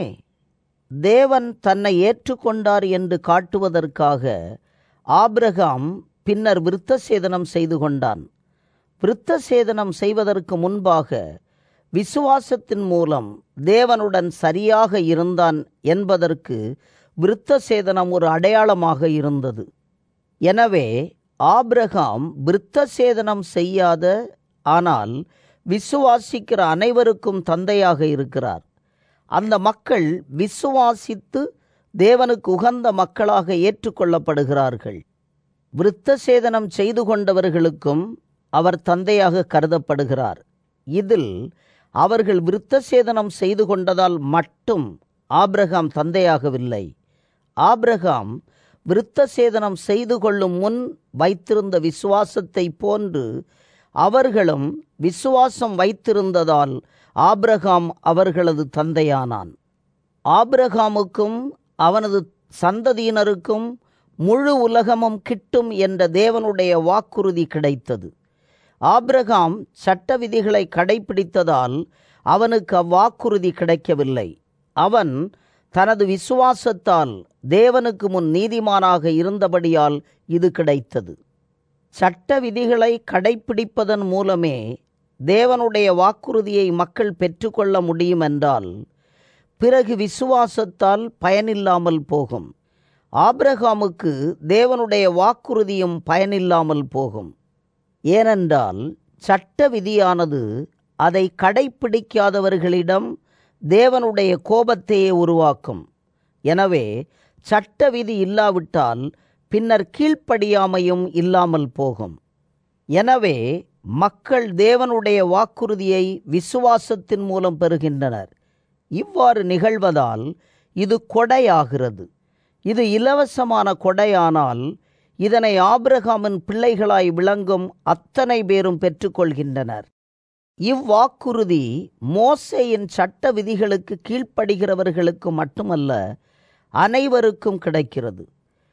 தேவன் தன்னை ஏற்றுக்கொண்டார் என்று காட்டுவதற்காக ஆபிரகாம் பின்னர் விருத்த சேதனம் செய்து கொண்டான். விருத்த சேதனம் செய்வதற்கு முன்பாக விசுவாசத்தின் மூலம் தேவனுடன் சரியாக இருந்தான் என்பதற்கு விருத்த சேதனம் ஒரு அடையாளமாக இருந்தது. எனவே ஆபிரகாம் விருத்த சேதனம் செய்யாத ஆனால் விசுவாசிக்கிற அனைவருக்கும் தந்தையாக இருக்கிறார். அந்த மக்கள் விசுவாசித்து தேவனுக்கு உகந்த மக்களாக ஏற்றுக்கொள்ளப்படுகிறார்கள். விருத்த சேதனம் செய்து கொண்டவர்களுக்கும் அவர் தந்தையாக கருதப்படுகிறார். இதில் அவர்கள் விருத்த சேதனம் செய்து கொண்டதால் மட்டும் ஆபிரகாம் தந்தையாகவில்லை. ஆபிரகாம் விருத்த சேதனம் செய்து கொள்ளும் முன் வைத்திருந்த விசுவாசத்தை போன்று அவர்களும் விசுவாசம் வைத்திருந்ததால் ஆபிரகாம் அவர்களது தந்தையானான். ஆபிரகாமுக்கும் அவனது சந்ததியினருக்கும் முழு உலகமும் கிட்டும் என்ற தேவனுடைய வாக்குறுதி கிடைத்தது. ஆபிரகாம் சட்ட விதிகளை கடைப்பிடித்ததால் அவனுக்கு அவ்வாக்குறுதி கிடைக்கவில்லை. அவன் தனது விசுவாசத்தால் தேவனுக்கு முன் நீதிமானாக இருந்தபடியால் இது கிடைத்தது. சட்ட விதிகளை கடைப்பிடிப்பதன் மூலமே தேவனுடைய வாக்குறுதியை மக்கள் பெற்றுக்கொள்ள முடியும் என்றால் பிறகு விசுவாசத்தால் பயனில்லாமல் போகும். ஆபிரகாமுக்கு தேவனுடைய வாக்குறுதியும் பயனில்லாமல் போகும். ஏனென்றால் சட்ட விதியானது அதை கடைப்பிடிக்காதவர்களிடம் தேவனுடைய கோபத்தையே உருவாக்கும். எனவே சட்ட விதி இல்லாவிட்டால் பின்னர் கீழ்ப்படியாமையும் இல்லாமல் போகும். எனவே மக்கள் தேவனுடைய வாக்குறுதியை விசுவாசத்தின் மூலம் பெறுகின்றனர். இவ்வாறு நிகழ்வதால் இது கொடையாகிறது. இது இலவசமான கொடையானால் இதனை ஆபிரகாமின் பிள்ளைகளாய் விளங்கும் அத்தனை பேரும் பெற்றுக்கொள்கின்றனர். இவ்வாக்குறுதி மோசேயின் சட்ட விதிகளுக்கு கீழ்ப்படுகிறவர்களுக்கு மட்டுமல்ல, அனைவருக்கும் கிடைக்கிறது.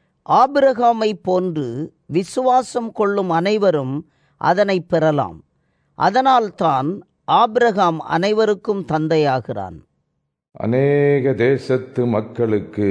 ஆபிரகாமை போன்று விசுவாசம் கொள்ளும் அனைவரும் அதனை பெறலாம். அதனால்தான் ஆபிரகாம் அனைவருக்கும் தந்தையாகிறான். அநேக தேசத்து மக்களுக்கு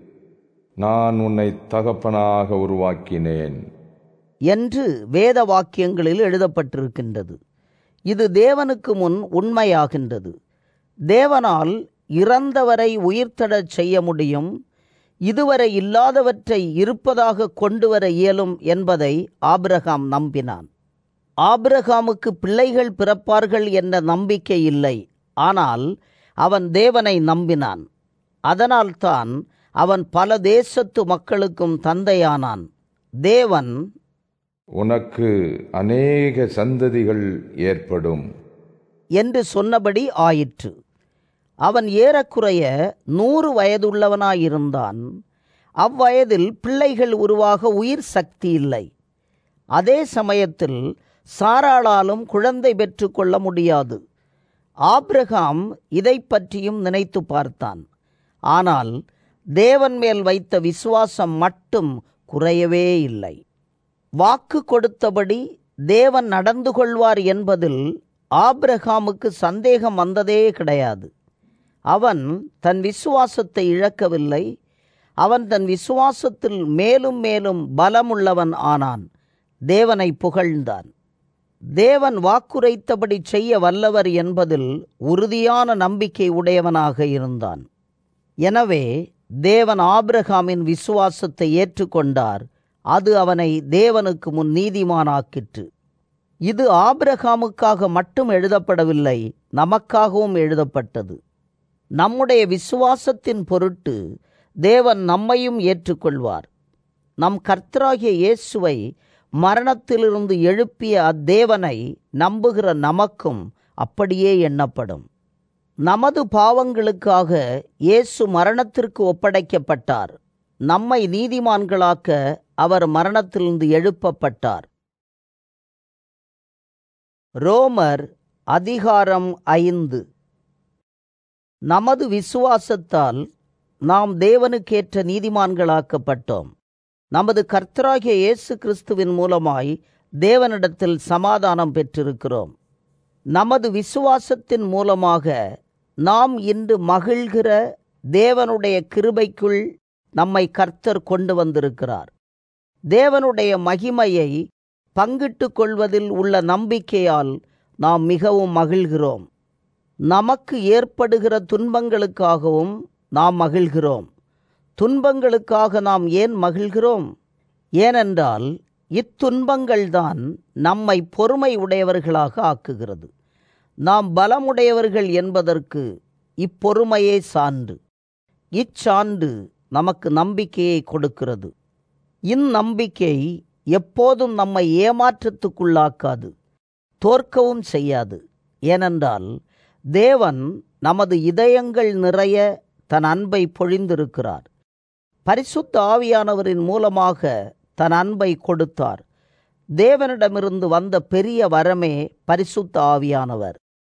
நான் உன்னை தகப்பனாக உருவாக்கினேன் என்று வேத வாக்கியங்களில் எழுதப்பட்டிருக்கின்றது. இது தேவனுக்கு முன் உண்மையாகின்றது. தேவனால் இறந்தவரை உயிர்த்தெழச் செய்ய முடியும், இதுவரை இல்லாதவற்றை இருப்பதாக கொண்டு வர இயலும் என்பதை ஆபிரகாம் நம்பினான். ஆபிரகாமுக்கு பிள்ளைகள் பிறப்பார்கள் என்ற நம்பிக்கை இல்லை. ஆனால் அவன் தேவனை நம்பினான். அதனால்தான் அவன் பல தேசத்து மக்களுக்கும் தந்தையானான். தேவன், உனக்கு அநேக சந்ததிகள் ஏற்படும் என்று சொன்னபடி ஆயிற்று. அவன் ஏறக்குறைய 100 வயதுள்ளவனாயிருந்தான். அவ்வயதில் பிள்ளைகள் உருவாக உயிர் சக்தி இல்லை. அதே சமயத்தில் சாராளாலும் குழந்தை பெற்றுக்கொள்ள முடியாது. ஆபிரகாம் இதை பற்றியும் நினைத்து பார்த்தான். ஆனால் தேவன் மேல் வைத்த விசுவாசம் மட்டும் குறையவே இல்லை. வாக்கு கொடுத்தபடி தேவன் நடந்து கொள்வார் என்பதில் ஆபிரகாமுக்கு சந்தேகம் வந்ததே கிடையாது. அவன் தன் விசுவாசத்தை இழக்கவில்லை. அவன் தன் விசுவாசத்தில் மேலும் மேலும் பலமுள்ளவன் ஆனான். தேவனை புகழ்ந்தான். தேவன் வாக்குரைத்தபடி செய்ய வல்லவர் என்பதில் உறுதியான நம்பிக்கை உடையவனாக இருந்தான். எனவே தேவன் ஆபிரகாமின் விசுவாசத்தை ஏற்றுக்கொண்டார். அது அவனை தேவனுக்கு முன் நீதிமானாக்கிற்று. இது ஆபிரகாமுக்காக மட்டும் எழுதப்படவில்லை, நமக்காகவும் எழுதப்பட்டது. நம்முடைய விசுவாசத்தின் பொருட்டு தேவன் நம்மையும் ஏற்றுக்கொள்வார். நம் கர்த்தராகிய இயேசுவை மரணத்திலிருந்து எழுப்பிய அத்தேவனை நம்புகிற நமக்கும் அப்படியே எண்ணப்படும். நமது பாவங்களுக்காக இயேசு மரணத்திற்கு ஒப்படைக்கப்பட்டார். நம்மை நீதிமான்களாக்க அவர் மரணத்திலிருந்து எழுப்பப்பட்டார். ரோமர் அதிகாரம் 5. நமது விசுவாசத்தால் நாம் தேவனுக்கேற்ற நீதிமான்களாக்கப்பட்டோம். நமது கர்த்தராகிய இயேசு கிறிஸ்துவின் மூலமாய் தேவனிடத்தில் சமாதானம் பெற்றிருக்கிறோம். நமது விசுவாசத்தின் மூலமாக நாம் இன்று மகிழ்கிற தேவனுடைய கிருபைக்குள் நம்மை கர்த்தர் கொண்டு வந்திருக்கிறார். தேவனுடைய மகிமையை பங்கிட்டு கொள்வதில் உள்ள நம்பிக்கையால் நாம் மிகவும் மகிழ்கிறோம். நமக்கு ஏற்படுகிற துன்பங்களுக்காகவும் நாம் மகிழ்கிறோம். துன்பங்களுக்காக நாம் ஏன் மகிழ்கிறோம்? ஏனென்றால் இத்துன்பங்கள்தான் நம்மை பொறுமை உடையவர்களாக ஆக்குகிறது. நாம் பலமுடையவர்கள் என்பதற்கு இப்பொறுமையே சான்று. இச்சான்று நமக்கு நம்பிக்கையை கொடுக்கிறது. இந்நம்பிக்கை எப்போதும் நம்மை ஏமாற்றத்துக்குள்ளாக்காது, தோற்கவும் செய்யாது. ஏனென்றால் தேவன் நமது இதயங்கள் நிறைய தன் அன்பை பொழிந்திருக்கிறார். பரிசுத்த ஆவியானவரின் மூலமாக தன் அன்பை கொடுத்தார். தேவனிடமிருந்து வந்த பெரிய வரமே பரிசுத்த ஆவியானவர்.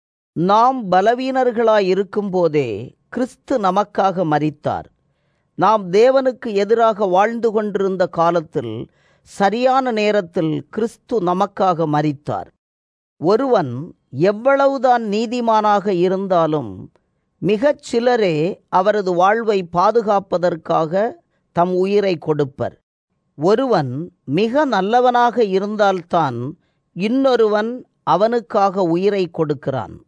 நாம் பலவீனர்களாய் இருக்கும்போதே கிறிஸ்து நமக்காக மரித்தார். நாம் தேவனுக்கு எதிராக வாழ்ந்து கொண்டிருந்த காலத்தில் சரியான நேரத்தில் கிறிஸ்து நமக்காக மரித்தார். ஒருவன் எவ்வளவுதான் நீதிமானாக இருந்தாலும் மிகச் சிலரே அவரது வாழ்வை பாதுகாப்பதற்காக தம் உயிரை கொடுப்பர். ஒருவன் மிக நல்லவனாக இருந்தால்தான் இன்னொருவன் அவனுக்காக உயிரை கொடுக்கிறான்.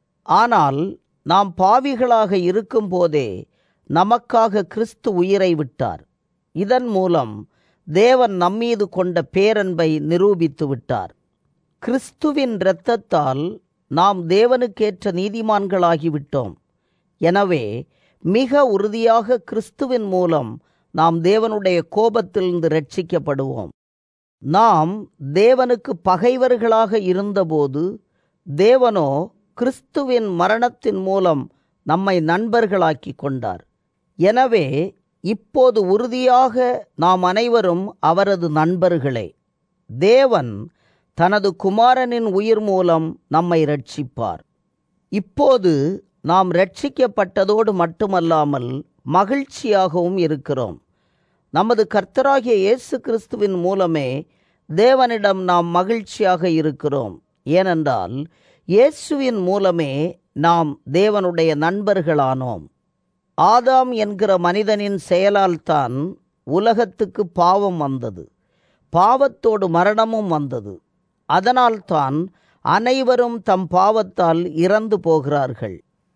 ஆனால் நாம் பாவிகளாக இருக்கும்போதே நமக்காக கிறிஸ்து உயிரை விட்டார். இதன் மூலம் தேவன் நம்மீது கொண்ட பேரன்பை நிரூபித்து விட்டார். கிறிஸ்துவின் இரத்தத்தால் நாம் தேவனுக்கேற்ற நீதிமான்களாகிவிட்டோம். எனவே மிக உறுதியாக கிறிஸ்துவின் மூலம் நாம் தேவனுடைய கோபத்திலிருந்து ரட்சிக்கப்படுவோம். நாம் தேவனுக்கு பகைவர்களாக இருந்தபோது தேவனோ கிறிஸ்துவின் மரணத்தின் மூலம் நம்மை நண்பர்களாக்கி கொண்டார். எனவே இப்போது உறுதியாக நாம் அனைவரும் அவரது நண்பர்களே. தேவன் தனது குமாரனின் உயிர் மூலம் நம்மை ரட்சிப்பார். இப்போது நாம் ரட்சிக்கப்பட்டதோடு மட்டுமல்லாமல் மகிழ்ச்சியாகவும் இருக்கிறோம். நமது கர்த்தராகிய இயேசு கிறிஸ்துவின் மூலமே தேவனிடம் நாம் மகிழ்ச்சியாக இருக்கிறோம். ஏனென்றால் இயேசுவின் மூலமே நாம் தேவனுடைய நண்பர்களானோம். ஆதாம் என்கிற மனிதனின் செயலால்தான் உலகத்துக்கு பாவம் வந்தது. பாவத்தோடு மரணமும் வந்தது. அதனால்தான் அனைவரும் தம் பாவத்தால் இறந்து போகிறார்கள்.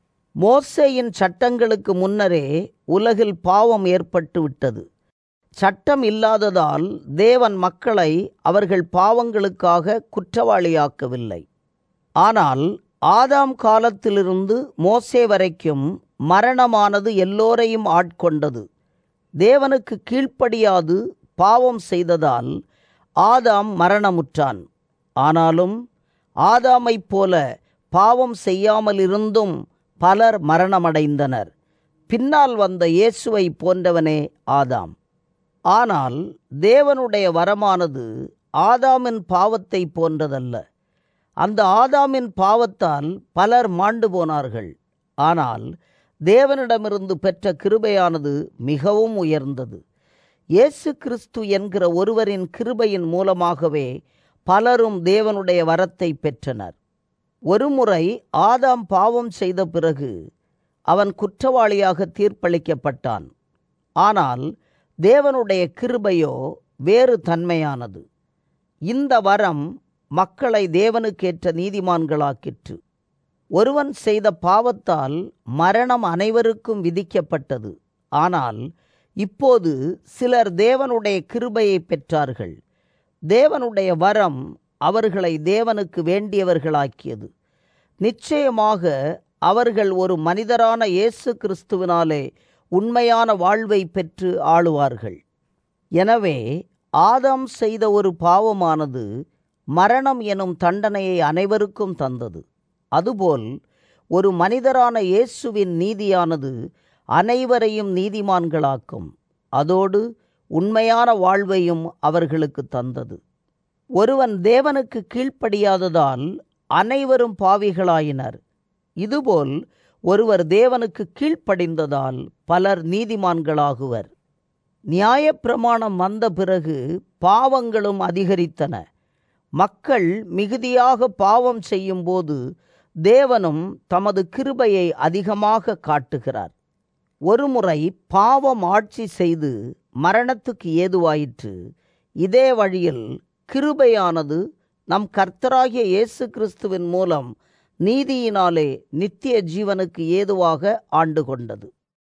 மோசேயின் சட்டங்களுக்கு முன்னரே உலகில் பாவம் ஏற்பட்டு விட்டது. சட்டம் இல்லாததால் தேவன் மக்களை அவர்கள் பாவங்களுக்காக குற்றவாளியாக்கவில்லை. ஆனால் ஆதாம் காலத்திலிருந்து மோசே வரைக்கும் மரணமானது எல்லோரையும் ஆட்கொண்டது. தேவனுக்கு கீழ்ப்படியாது பாவம் செய்ததால் ஆதாம் மரணமுற்றான். ஆனாலும் ஆதாமைப் போல பாவம் செய்யாமல் இருந்தும் பலர் மரணமடைந்தனர். பின்னால் வந்த இயேசுவை போன்றவனே ஆதாம். ஆனால் தேவனுடைய வரமானது ஆதாமின் பாவத்தை போன்றதல்ல. அந்த ஆதாமின் பாவத்தால் பலர் மாண்டு போனார்கள். ஆனால் தேவனிடமிருந்து பெற்ற கிருபையானது மிகவும் உயர்ந்தது. இயேசு கிறிஸ்து என்கிற ஒருவரின் கிருபையின் மூலமாகவே பலரும் தேவனுடைய வரத்தை பெற்றனர். ஒருமுறை ஆதாம் பாவம் செய்த பிறகு அவன் குற்றவாளியாக தீர்ப்பளிக்கப்பட்டான். ஆனால் தேவனுடைய கிருபையோ வேறு தன்மையானது. இந்த வரம் மக்களை தேவனுக்கேற்ற நீதிமான்களாக்கிற்று. ஒருவன் செய்த பாவத்தால் மரணம் அனைவருக்கும் விதிக்கப்பட்டது. ஆனால் இப்போது சிலர் தேவனுடைய கிருபையை பெற்றார்கள். தேவனுடைய வரம் அவர்களை தேவனுக்கு வேண்டியவர்களாக்கியது. நிச்சயமாக அவர்கள் ஒரு மனிதரான இயேசு கிறிஸ்துவினாலே உண்மையான வாழ்வை பெற்று ஆளுவார்கள். எனவே ஆதாம் செய்த ஒரு பாவமானது மரணம் எனும் தண்டனையை அனைவருக்கும் தந்தது. அதுபோல் ஒரு மனிதரான இயேசுவின் நீதியானது அனைவரையும் நீதிமான்களாக்கும். அதோடு உண்மையான வாழ்வையும் அவர்களுக்கு தந்தது. ஒருவன் தேவனுக்கு கீழ்ப்படியாததால் அனைவரும் பாவிகளாயினர். இதுபோல் ஒருவர் தேவனுக்கு கீழ்ப்படிந்ததால் பலர் நீதிமான்களாகுவர். நியாயப்பிரமாணம் வந்த பிறகு பாவங்களும் அதிகரித்தன. மக்கள் மிகுதியாக பாவம் செய்யும்போது தேவனும் தமது கிருபையை அதிகமாக காட்டுகிறார். ஒருமுறை பாவம் ஆட்சி செய்து மரணத்துக்கு ஏதுவாயிற்று. இதே வழியில் கிருபையானது நம் கர்த்தராகிய இயேசு கிறிஸ்துவின் மூலம் நீதியினாலே நித்திய ஜீவனுக்கு ஏதுவாக ஆண்டு கொண்டது.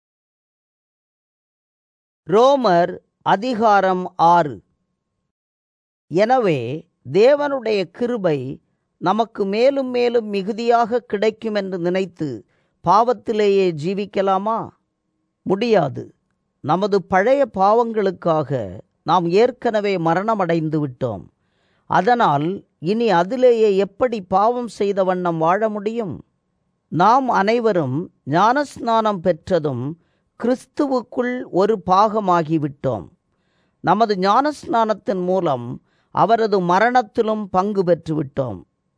ரோமர் அதிகாரம் 6. எனவே தேவனுடைய கிருபை நமக்கு மேலும் மேலும் மிகுதியாக கிடைக்கும் என்று நினைத்து பாவத்திலேயே ஜீவிக்கலாமா? முடியாது. நமது பழைய பாவங்களுக்காக நாம் ஏற்கனவே மரணமடைந்து விட்டோம். அதனால் இனி அதிலேயே எப்படி பாவம் செய்த வண்ணம் வாழ முடியும்? நாம் அனைவரும் ஞானஸ்நானம் பெற்றதும் கிறிஸ்துவுக்குள் ஒரு பாகமாகிவிட்டோம். நமது ஞானஸ்நானத்தின் மூலம் அவரது மரணத்திலும் பங்கு பெற்றுவிட்டோம்.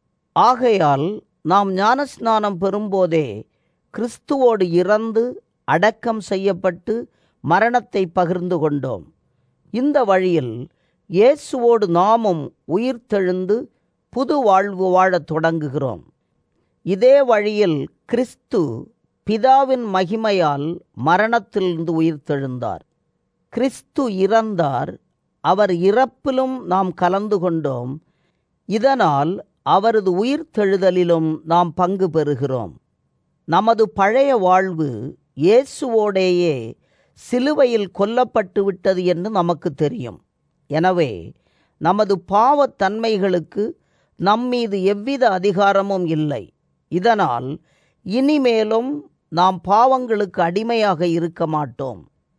ஆகையால் நாம் ஞானஸ்நானம் பெறும்போதே கிறிஸ்துவோடு இறந்து அடக்கம் செய்யப்பட்டு மரணத்தை பகிர்ந்து கொண்டோம். இந்த வழியில் இயேசுவோடு நாமும் உயிர்த்தெழுந்து புது வாழ்வு வாழத் தொடங்குகிறோம். இதே வழியில் கிறிஸ்து பிதாவின் மகிமையால் மரணத்திலிருந்து உயிர்த்தெழுந்தார். கிறிஸ்து இறந்தார், அவர் இறப்பிலும் நாம் கலந்து கொண்டோம். இதனால் அவரது உயிர்த்தெழுதலிலும் நாம் பங்கு பெறுகிறோம். நமது பழைய வாழ்வு இயேசுவோடேயே சிலுவையில் கொல்லப்பட்டு விட்டது என்று நமக்கு தெரியும். எனவே நமது பாவத்தன்மைகளுக்கு நம்மீது எவ்வித அதிகாரமும் இல்லை. இதனால் இனிமேலும் நாம் பாவங்களுக்கு அடிமையாக இருக்க மாட்டோம்.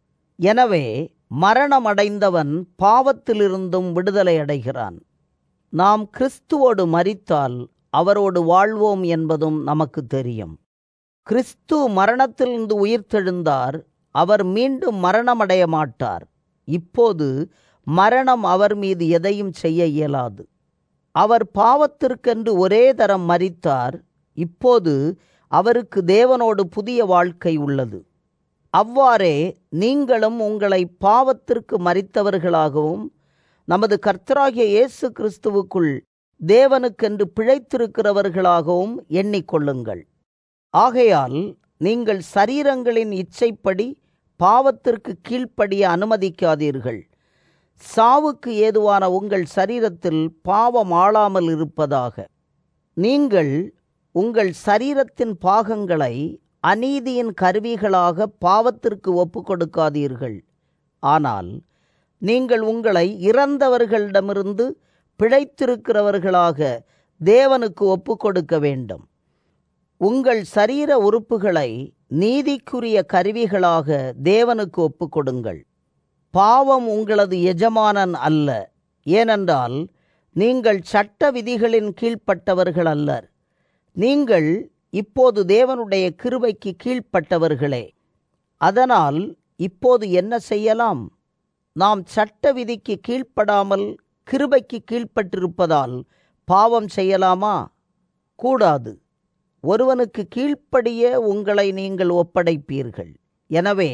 எனவே மரணமடைந்தவன் பாவத்திலிருந்தும் விடுதலை அடைகிறான். நாம் கிறிஸ்துவோடு மரித்தால் அவரோடு வாழ்வோம் என்பதும் நமக்கு தெரியும். கிறிஸ்து மரணத்திலிருந்து உயிர்த்தெழுந்தார். அவர் மீண்டும் மரணமடைய மாட்டார். இப்போது மரணம் அவர் மீது எதையும் செய்ய இயலாது. அவர் பாவத்திற்கென்று ஒரே தரம் மரித்தார். இப்போது அவருக்கு தேவனோடு புதிய வாழ்க்கை உள்ளது. அவ்வாறே நீங்களும் உங்களை பாவத்திற்கு மரித்தவர்களாகவும் நமது கர்த்தராகிய இயேசு கிறிஸ்துவுக்குள் தேவனுக்கென்று பிழைத்திருக்கிறவர்களாகவும் எண்ணிக்கொள்ளுங்கள். ஆகையால் நீங்கள் சரீரங்களின் இச்சைப்படி பாவத்திற்கு கீழ்ப்படிய அனுமதிக்காதீர்கள். சாவுக்கு ஏதுவான உங்கள் சரீரத்தில் பாவம் ஆளாமல் இருப்பதாக. நீங்கள் உங்கள் சரீரத்தின் பாகங்களை அநீதியின் கருவிகளாக பாவத்திற்கு ஒப்பு கொடுக்காதீர்கள். ஆனால் நீங்கள் உங்களை இறந்தவர்களிடமிருந்து பிழைத்திருக்கிறவர்களாக தேவனுக்கு ஒப்பு கொடுக்க வேண்டும். உங்கள் சரீர உறுப்புகளை நீதிக்குரிய கருவிகளாக தேவனுக்கு ஒப்பு கொடுங்கள். பாவம் உங்களது எஜமானன் அல்ல. ஏனென்றால் நீங்கள் சட்ட விதிகளின் கீழ்ப்பட்டவர்கள் அல்லர். நீங்கள் இப்போது தேவனுடைய கிருபைக்கு கீழ்ப்பட்டவர்களே. அதனால் இப்போது என்ன செய்யலாம்? நாம் சட்ட விதிக்கு கீழ்ப்படாமல் கிருபைக்கு கீழ்ப்பட்டிருப்பதால் பாவம் செய்யலாமா? கூடாது. ஒருவனுக்கு கீழ்ப்படிய உங்களை நீங்கள் ஒப்படைப்பீர்கள். எனவே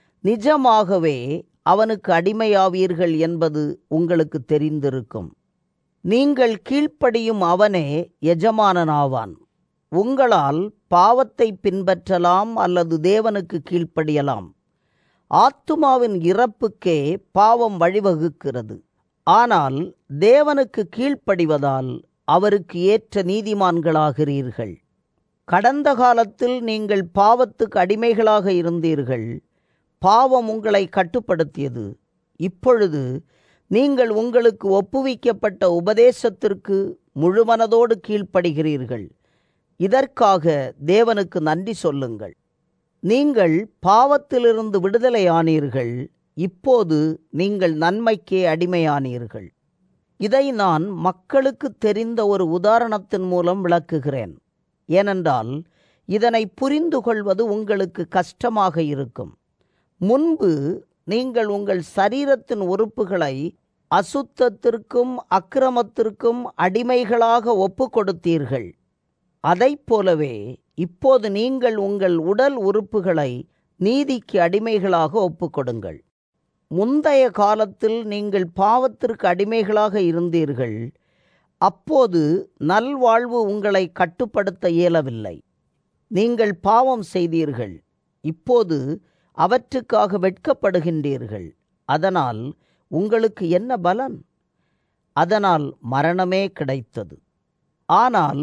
நிஜமாகவே அவனுக்கு அடிமையாவீர்கள் என்பது உங்களுக்கு தெரிந்திருக்கும். நீங்கள் கீழ்ப்படியும் அவனே எஜமானனாவான். உங்களால் பாவத்தை பின்பற்றலாம் அல்லது தேவனுக்கு கீழ்ப்படியலாம். ஆத்துமாவின் இறப்புக்கே பாவம் வழிவகுக்கிறது. ஆனால் தேவனுக்கு கீழ்ப்படிவதால் அவருக்கு ஏற்ற நீதிமான்களாகிறீர்கள். கடந்த காலத்தில் நீங்கள் பாவத்துக்கு அடிமைகளாக இருந்தீர்கள். பாவம் உங்களை கட்டுப்படுத்தியது. இப்பொழுது நீங்கள் உங்களுக்கு ஒப்புவிக்கப்பட்ட உபதேசத்திற்கு முழுமனதோடு கீழ்ப்படுகிறீர்கள். இதற்காக தேவனுக்கு நன்றி சொல்லுங்கள். நீங்கள் பாவத்திலிருந்து விடுதலையானீர்கள். இப்போது நீங்கள் நன்மைக்கே அடிமையானீர்கள். இதை நான் மக்களுக்கு தெரிந்த ஒரு உதாரணத்தின் மூலம் விளக்குகிறேன். ஏனென்றால் இதனை புரிந்து கொள்வது உங்களுக்கு கஷ்டமாக இருக்கும். முன்பு நீங்கள் உங்கள் சரீரத்தின் உறுப்புகளை அசுத்தத்திற்கும் அக்கிரமத்திற்கும் அடிமைகளாக ஒப்பு கொடுத்தீர்கள். அதைப் போலவே இப்போது நீங்கள் உங்கள் உடல் உறுப்புகளை நீதிக்கு அடிமைகளாக ஒப்புக்கொடுங்கள். முந்தைய காலத்தில் நீங்கள் பாவத்திற்கு அடிமைகளாக இருந்தீர்கள். அப்போது நல்வாழ்வு உங்களை கட்டுப்படுத்த இயலவில்லை. நீங்கள் பாவம் செய்தீர்கள். இப்போது அவற்றுக்காக வெட்கப்படுகின்றீர்கள். அதனால் உங்களுக்கு என்ன பலன்? அதனால் மரணமே கிடைத்தது. ஆனால்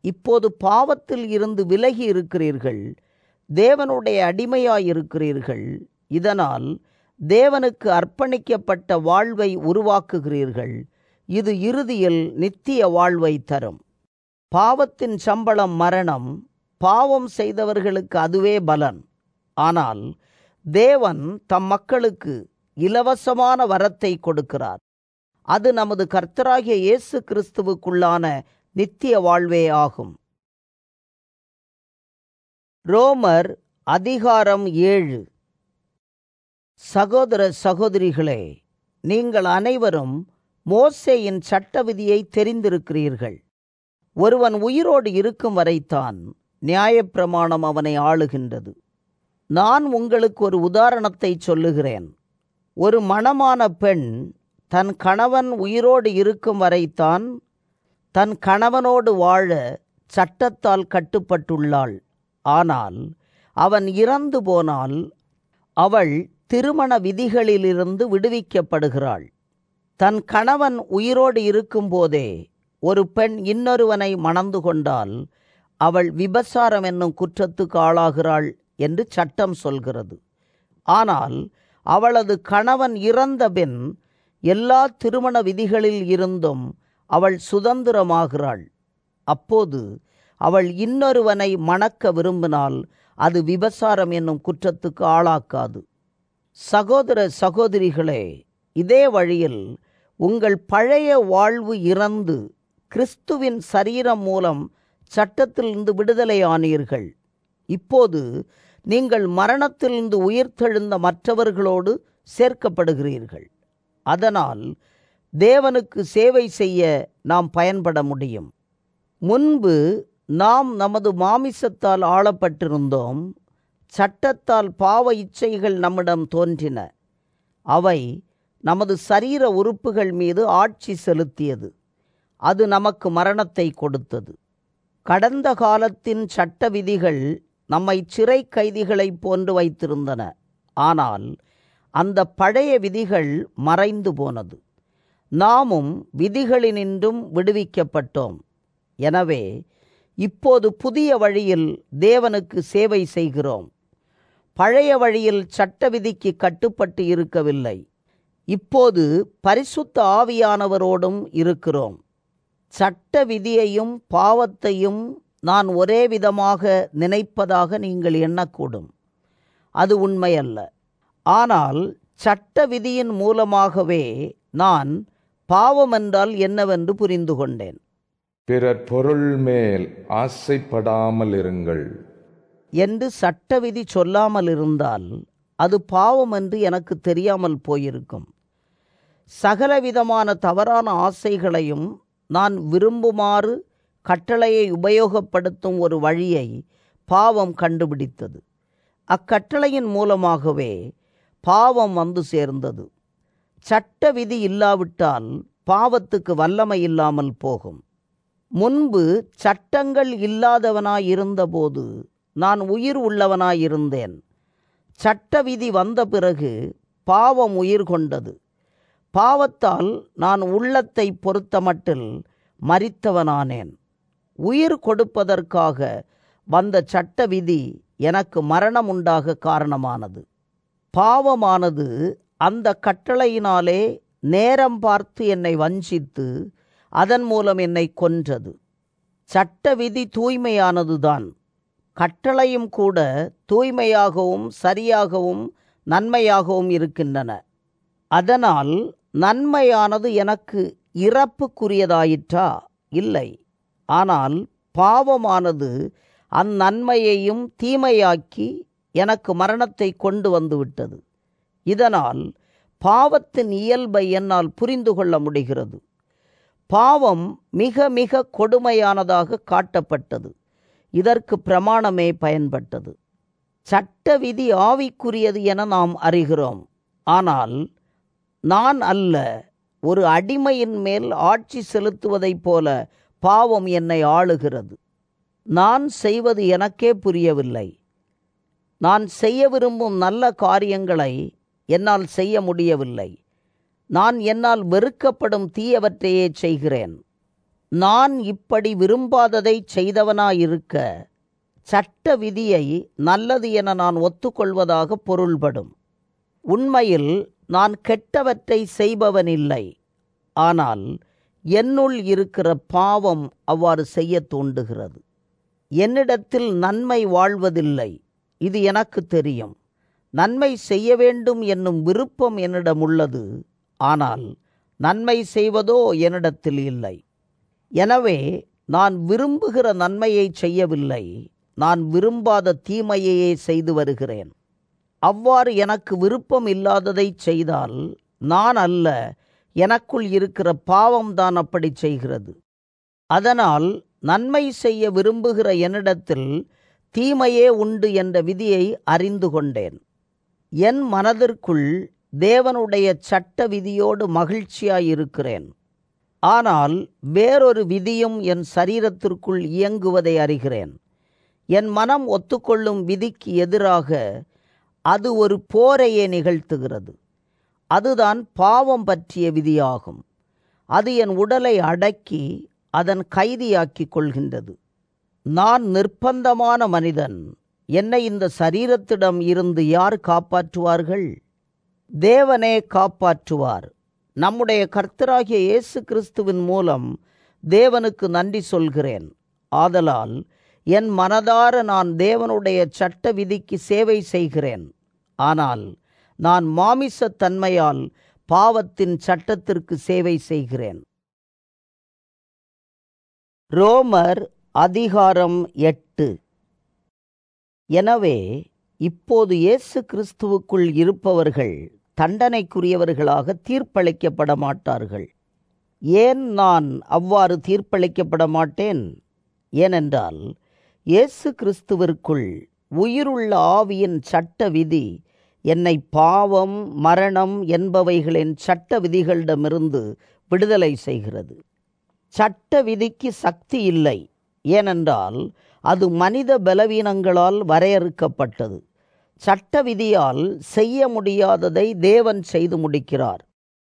இப்போது பாவத்தில் இருந்து விலகி இருக்கிறீர்கள், தேவனுடைய அடிமையாயிருக்கிறீர்கள். இதனால் தேவனுக்கு அர்ப்பணிக்கப்பட்ட வாழ்வை உருவாக்குகிறீர்கள். இது இறுதியில் நித்திய வாழ்வை தரும். பாவத்தின் சம்பளம் மரணம். பாவம் செய்தவர்களுக்கு அதுவே பலன். ஆனால் தேவன் தம் மக்களுக்கு இலவசமான வரத்தை கொடுக்கிறார். அது நமது கர்த்தராகிய இயேசு கிறிஸ்துவுக்குள்ளான நித்திய வாழ்வே ஆகும். ரோமர் அதிகாரம் 7. சகோதர சகோதரிகளே, நீங்கள் அனைவரும் மோசேயின் சட்ட விதியை தெரிந்திருக்கிறீர்கள். ஒருவன் உயிரோடு இருக்கும் வரைத்தான் நியாயப்பிரமாணம் அவனை ஆளுகின்றது. நான் உங்களுக்கு ஒரு உதாரணத்தை சொல்லுகிறேன். ஒரு மணமான பெண் தன் கணவன் உயிரோடு இருக்கும் வரைத்தான் தன் கணவனோடு வாழ சட்டத்தால் கட்டுப்பட்டுள்ளாள். ஆனால் அவன் இறந்து போனால் அவள் திருமண விதிகளிலிருந்து விடுவிக்கப்படுகிறாள். தன் கணவன் உயிரோடு இருக்கும்போதே ஒரு பெண் இன்னொருவனை மணந்து கொண்டால் அவள் விபசாரம் என்னும் குற்றத்துக்கு ஆளாகிறாள் என்று சட்டம் சொல்கிறது. ஆனால் அவளது கணவன் இறந்த பின் எல்லா திருமண விதிகளில் இருந்தும் அவள் சுதந்திரமாகிறாள். அப்போது அவள் இன்னொருவனை மணக்க விரும்பினால் அது விபசாரம் என்னும் குற்றத்துக்கு ஆளாக்காது. சகோதர சகோதரிகளே, இதே வழியில் உங்கள் பழைய வாழ்வு இறந்து கிறிஸ்துவின் சரீரம் மூலம் சட்டத்திலிருந்து விடுதலையானீர்கள். இப்போது நீங்கள் மரணத்திலிருந்து உயிர்த்தெழுந்த மற்றவர்களோடு சேர்க்கப்படுகிறீர்கள். அதனால் தேவனுக்கு சேவை செய்ய நாம் பயன்பட முடியும். முன்பு நாம் நமது மாமிசத்தால் ஆளப்பட்டிருந்தோம். சட்டத்தால் பாவ இச்சைகள் நம்மிடம் தோன்றின. அவை நமது சரீர உறுப்புகள் மீது ஆட்சி செலுத்தியது. அது நமக்கு மரணத்தை கொடுத்தது. கடந்த காலத்தின் சட்ட விதிகள் நம்மை சிறை கைதிகளைப் போன்று வைத்திருந்தன. ஆனால் அந்த பழைய விதிகள் மறைந்து போனது. நாமும் விதிகளினின்றும் விடுவிக்கப்பட்டோம். எனவே இப்போது புதிய வழியில் தேவனுக்கு சேவை செய்கிறோம். பழைய வழியில் சட்ட விதிக்கு கட்டுப்பட்டு இருக்கவில்லை. இப்போது பரிசுத்த ஆவியானவரோடும் இருக்கிறோம். சட்ட விதியையும் பாவத்தையும் நான் ஒரே விதமாக நினைப்பதாக நீங்கள் எண்ணக்கூடும். அது உண்மையல்ல. ஆனால் சட்ட விதியின் மூலமாகவே நான் பாவம் என்றால் என்னவென்று புரிந்து கொண்டேன். பிறர் பொருள் மேல் ஆசைப்படாமல் இருங்கள் என்று சட்ட விதி சொல்லாமல் இருந்தால் அது பாவம் என்று எனக்கு தெரியாமல் போயிருக்கும். சகலவிதமான தவறான ஆசைகளையும் நான் விரும்புமாறு கட்டளையை உபயோகப்படுத்தும் ஒரு வழியை பாவம் கண்டுபிடித்தது. அக்கட்டளையின் மூலமாகவே பாவம் வந்து சேர்ந்தது. சட்ட விதி இல்லாவிட்டால் பாவத்துக்கு வல்லமை இல்லாமல் போகும். முன்பு சட்டங்கள் இல்லாதவனாயிருந்தபோது நான் உயிர் உள்ளவனாயிருந்தேன். சட்ட விதி வந்த பிறகு பாவம் உயிர் கொண்டது. பாவத்தால் நான் உள்ளத்தை பொறுத்தமட்டில் மரித்தவனானேன். உயிர் கொடுப்பதற்காக வந்த சட்ட விதி எனக்கு மரணம் உண்டாக காரணமானது. பாவமானது அந்த கட்டளையினாலே நேரம் பார்த்து என்னை வஞ்சித்து அதன் மூலம் என்னை கொன்றது. சட்ட விதி தூய்மையானதுதான். கட்டளையும் கூட தூய்மையாகவும் சரியாகவும் நன்மையாகவும் இருக்கின்றன. அதனால் நன்மையானது எனக்கு இறப்புக்குரியதாயிற்றா? இல்லை. ஆனால் பாவமானது அந்நன்மையையும் தீமையாக்கி எனக்கு மரணத்தை கொண்டு வந்துவிட்டது. இதனால் பாவத்தின் இயல்பை என்னால் புரிந்து கொள்ள முடிகிறது. பாவம் மிக மிக கொடுமையானதாக காட்டப்பட்டது. இதற்கு பிரமாணமே பயன்பட்டது. சட்ட விதி ஆவிக்குரியது என நாம் அறிகிறோம். ஆனால் நான் அல்ல, ஒரு அடிமையின் மேல் ஆட்சி செலுத்துவதைப் போல பாவம் என்னை ஆளுகிறது. நான் செய்வது எனக்கே புரியவில்லை. நான் செய்ய விரும்பும் நல்ல காரியங்களை என்னால் செய்ய முடியவில்லை. நான் என்னால் வெறுக்கப்படும் தீயவற்றையே செய்கிறேன். நான் இப்படி விரும்பாததை செய்தவனாயிருக்க சட்ட விதியை நல்லது என நான் ஒத்துக்கொள்வதாக பொருள்படும். உண்மையில் நான் கெட்டவற்றை செய்பவனில்லை, ஆனால் என்னுள் இருக்கிற பாவம் அவ்வாறு செய்ய தூண்டுகிறது. என்னிடத்தில் நன்மை வாழ்வதில்லை, இது எனக்கு தெரியும். நன்மை செய்ய வேண்டும் என்னும் விருப்பம் என்னிடம் உள்ளது, ஆனால் நன்மை செய்வதோ என்னிடத்தில் இல்லை. எனவே நான் விரும்புகிற நன்மையை செய்யவில்லை, நான் விரும்பாத தீமையையே செய்து வருகிறேன். அவ்வாறு எனக்கு விருப்பம் இல்லாததை செய்தால் நான் அல்ல, எனக்குள் இருக்கிற பாவம்தான் அப்படி செய்கிறது. அதனால் நன்மை செய்ய விரும்புகிற என்னிடத்தில் தீமையே உண்டு என்ற விதியை அறிந்து கொண்டேன். என் மனதிற்குள் தேவனுடைய சட்ட விதியோடு மகிழ்ச்சியாயிருக்கிறேன். ஆனால் வேறொரு விதியும் என் சரீரத்திற்குள் இயங்குவதை அறிகிறேன். என் மனம் ஒத்துக்கொள்ளும் விதிக்கு எதிராக அது ஒரு போரையே நிகழ்த்துகிறது. அதுதான் பாவம் பற்றிய விதியாகும். அது என் உடலை அடக்கி அதன் கைதியாக்கி கொள்கின்றது. நான் நிர்பந்தமான மனிதன், என்னை இந்த சரீரத்திடம் இருந்து யார் காப்பாற்றுவார்கள்? தேவனே காப்பாற்றுவார். நம்முடைய கர்த்தராகிய இயேசு கிறிஸ்துவின் மூலம் தேவனுக்கு நன்றி சொல்கிறேன். ஆதலால் என் மனதார நான் தேவனுடைய சட்ட விதிக்கு சேவை செய்கிறேன். ஆனால் நான் மாமிசத்தன்மையால் பாவத்தின் சட்டத்திற்கு சேவை செய்கிறேன். ரோமர் அதிகாரம் 8. எனவே இப்போது இயேசு கிறிஸ்துவுக்குள் இருப்பவர்கள் தண்டனைக்குரியவர்களாக தீர்ப்பளிக்கப்பட மாட்டார்கள். ஏன் நான் அவ்வாறு தீர்ப்பளிக்கப்பட மாட்டேன்? ஏனென்றால் இயேசு கிறிஸ்துவிற்குள் உயிருள்ள ஆவியின் சட்ட விதி என்னை பாவம், மரணம் என்பவைகளின் சட்ட விதிகளிடமிருந்து விடுதலை செய்கிறது. சட்ட விதிக்கு சக்தி இல்லை, ஏனென்றால் அது மனித பலவீனங்களால் வரையறுக்கப்பட்டது. சட்ட விதியால் செய்ய முடியாததை தேவன் செய்து முடிக்கிறார்.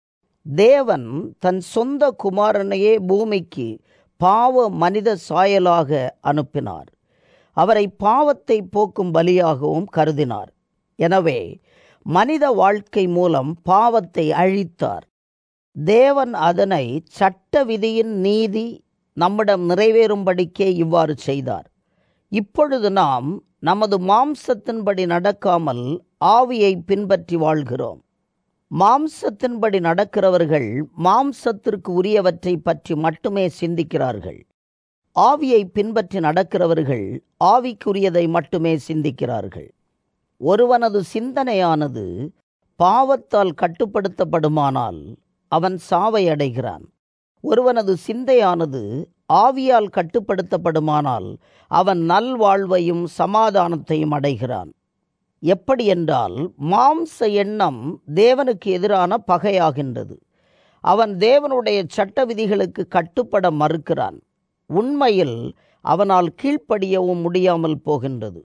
தேவன் தன் சொந்த குமாரனையே பூமிக்கு பாவ மனித சாயலாக அனுப்பினார். அவரை பாவத்தை போக்கும் பலியாகவும் கருதினார். எனவே மனித வாழ்க்கை மூலம் பாவத்தை அழித்தார். தேவன் அதனை சட்ட விதியின் நீதி நம்மிடம் நிறைவேறும்படிக்கே இவ்வாறு செய்தார். இப்பொழுது நாம் நமது மாம்சத்தின்படி நடக்காமல் ஆவியை பின்பற்றி வாழ்கிறோம். மாம்சத்தின்படி நடக்கிறவர்கள் மாம்சத்திற்கு உரியவற்றை பற்றி மட்டுமே சிந்திக்கிறார்கள். ஆவியை பின்பற்றி நடக்கிறவர்கள் ஆவிக்குரியதை மட்டுமே சிந்திக்கிறார்கள். ஒருவனது சிந்தனையானது பாவத்தால் கட்டுப்படுத்தப்படுமானால் அவன் சாவை அடைகிறான். ஒருவனது சிந்தையானது ஆவியால் கட்டுப்படுத்தப்படுமானால் அவன் நல்வாழ்வையும் சமாதானத்தையும் அடைகிறான். எப்படி என்றால், மாம்ச எண்ணம் தேவனுக்கு எதிரான பகையாகின்றது. அவன் தேவனுடைய சட்ட விதிகளுக்கு கட்டுப்பட மறுக்கிறான். உண்மையில் அவனால் கீழ்ப்படியவும் முடியாமல் போகின்றது.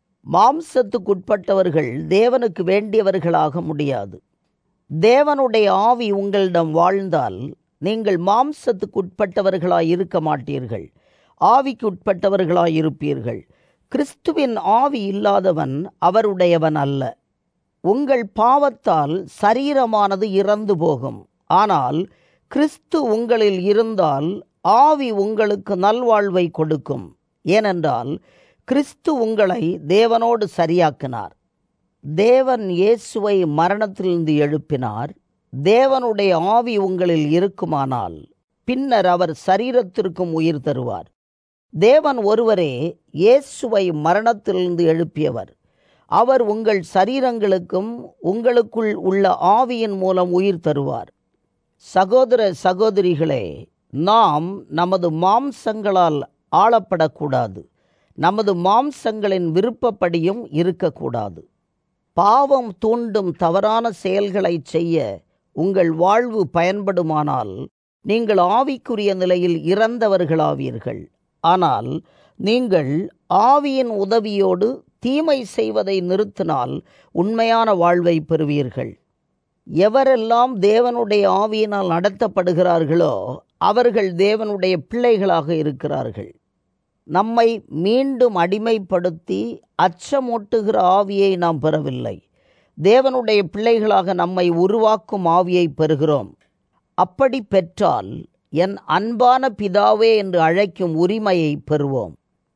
மாம்சத்துக்குட்பட்டவர்கள் தேவனுக்கு வேண்டியவர்களாக முடியாது. தேவனுடைய ஆவி உங்களிடம் வாழ்ந்தால் நீங்கள் மாம்சத்துக்குட்பட்டவர்களாய் இருக்க மாட்டீர்கள், ஆவிக்குட்பட்டவர்களாய் இருப்பீர்கள். கிறிஸ்துவின் ஆவி இல்லாதவன் அவருடையவன் அல்ல. உங்கள் பாவத்தால் சரீரமானது இறந்து போகும். ஆனால் கிறிஸ்து உங்களில் இருந்தால் ஆவி உங்களுக்கு நல்வாழ்வை கொடுக்கும். ஏனென்றால் கிறிஸ்து உங்களை தேவனோடு சரியாக்கினார். தேவன் இயேசுவை மரணத்திலிருந்து எழுப்பினார். தேவனுடைய ஆவி உங்களில் இருக்குமானால் பின்னர் அவர் சரீரத்திற்கும் உயிர் தருவார். தேவன் ஒருவரே இயேசுவை மரணத்திலிருந்து எழுப்பியவர். அவர் உங்கள் சரீரங்களுக்கும் உங்களுக்குள் உள்ள ஆவியின் மூலம் உயிர் தருவார். சகோதர சகோதரிகளே, நாம் நமது மாம்சங்களால் ஆளப்படக்கூடாது. நமது மாம்சங்களின் விருப்பப்படியும் இருக்கக்கூடாது. பாவம் தூண்டும் தவறான செயல்களை செய்ய உங்கள் வாழ்வு பயன்படுமானால் நீங்கள் ஆவிக்குரிய நிலையில் இறந்தவர்களாவீர்கள். ஆனால் நீங்கள் ஆவியின் உதவியோடு தீமை செய்வதை நிறுத்தினால் உண்மையான வாழ்வை பெறுவீர்கள். எவரெல்லாம் தேவனுடைய ஆவியினால் நடத்தப்படுகிறார்களோ அவர்கள் தேவனுடைய பிள்ளைகளாக இருக்கிறார்கள். நம்மை மீண்டும் அடிமைப்படுத்தி அச்சமூட்டுகிற ஆவியை நாம் பெறவில்லை. தேவனுடைய பிள்ளைகளாக நம்மை உருவாக்கும் ஆவியை பெறுகிறோம். அப்படி பெற்றால் என் அன்பான பிதாவே என்று அழைக்கும் உரிமையை பெறுவோம்.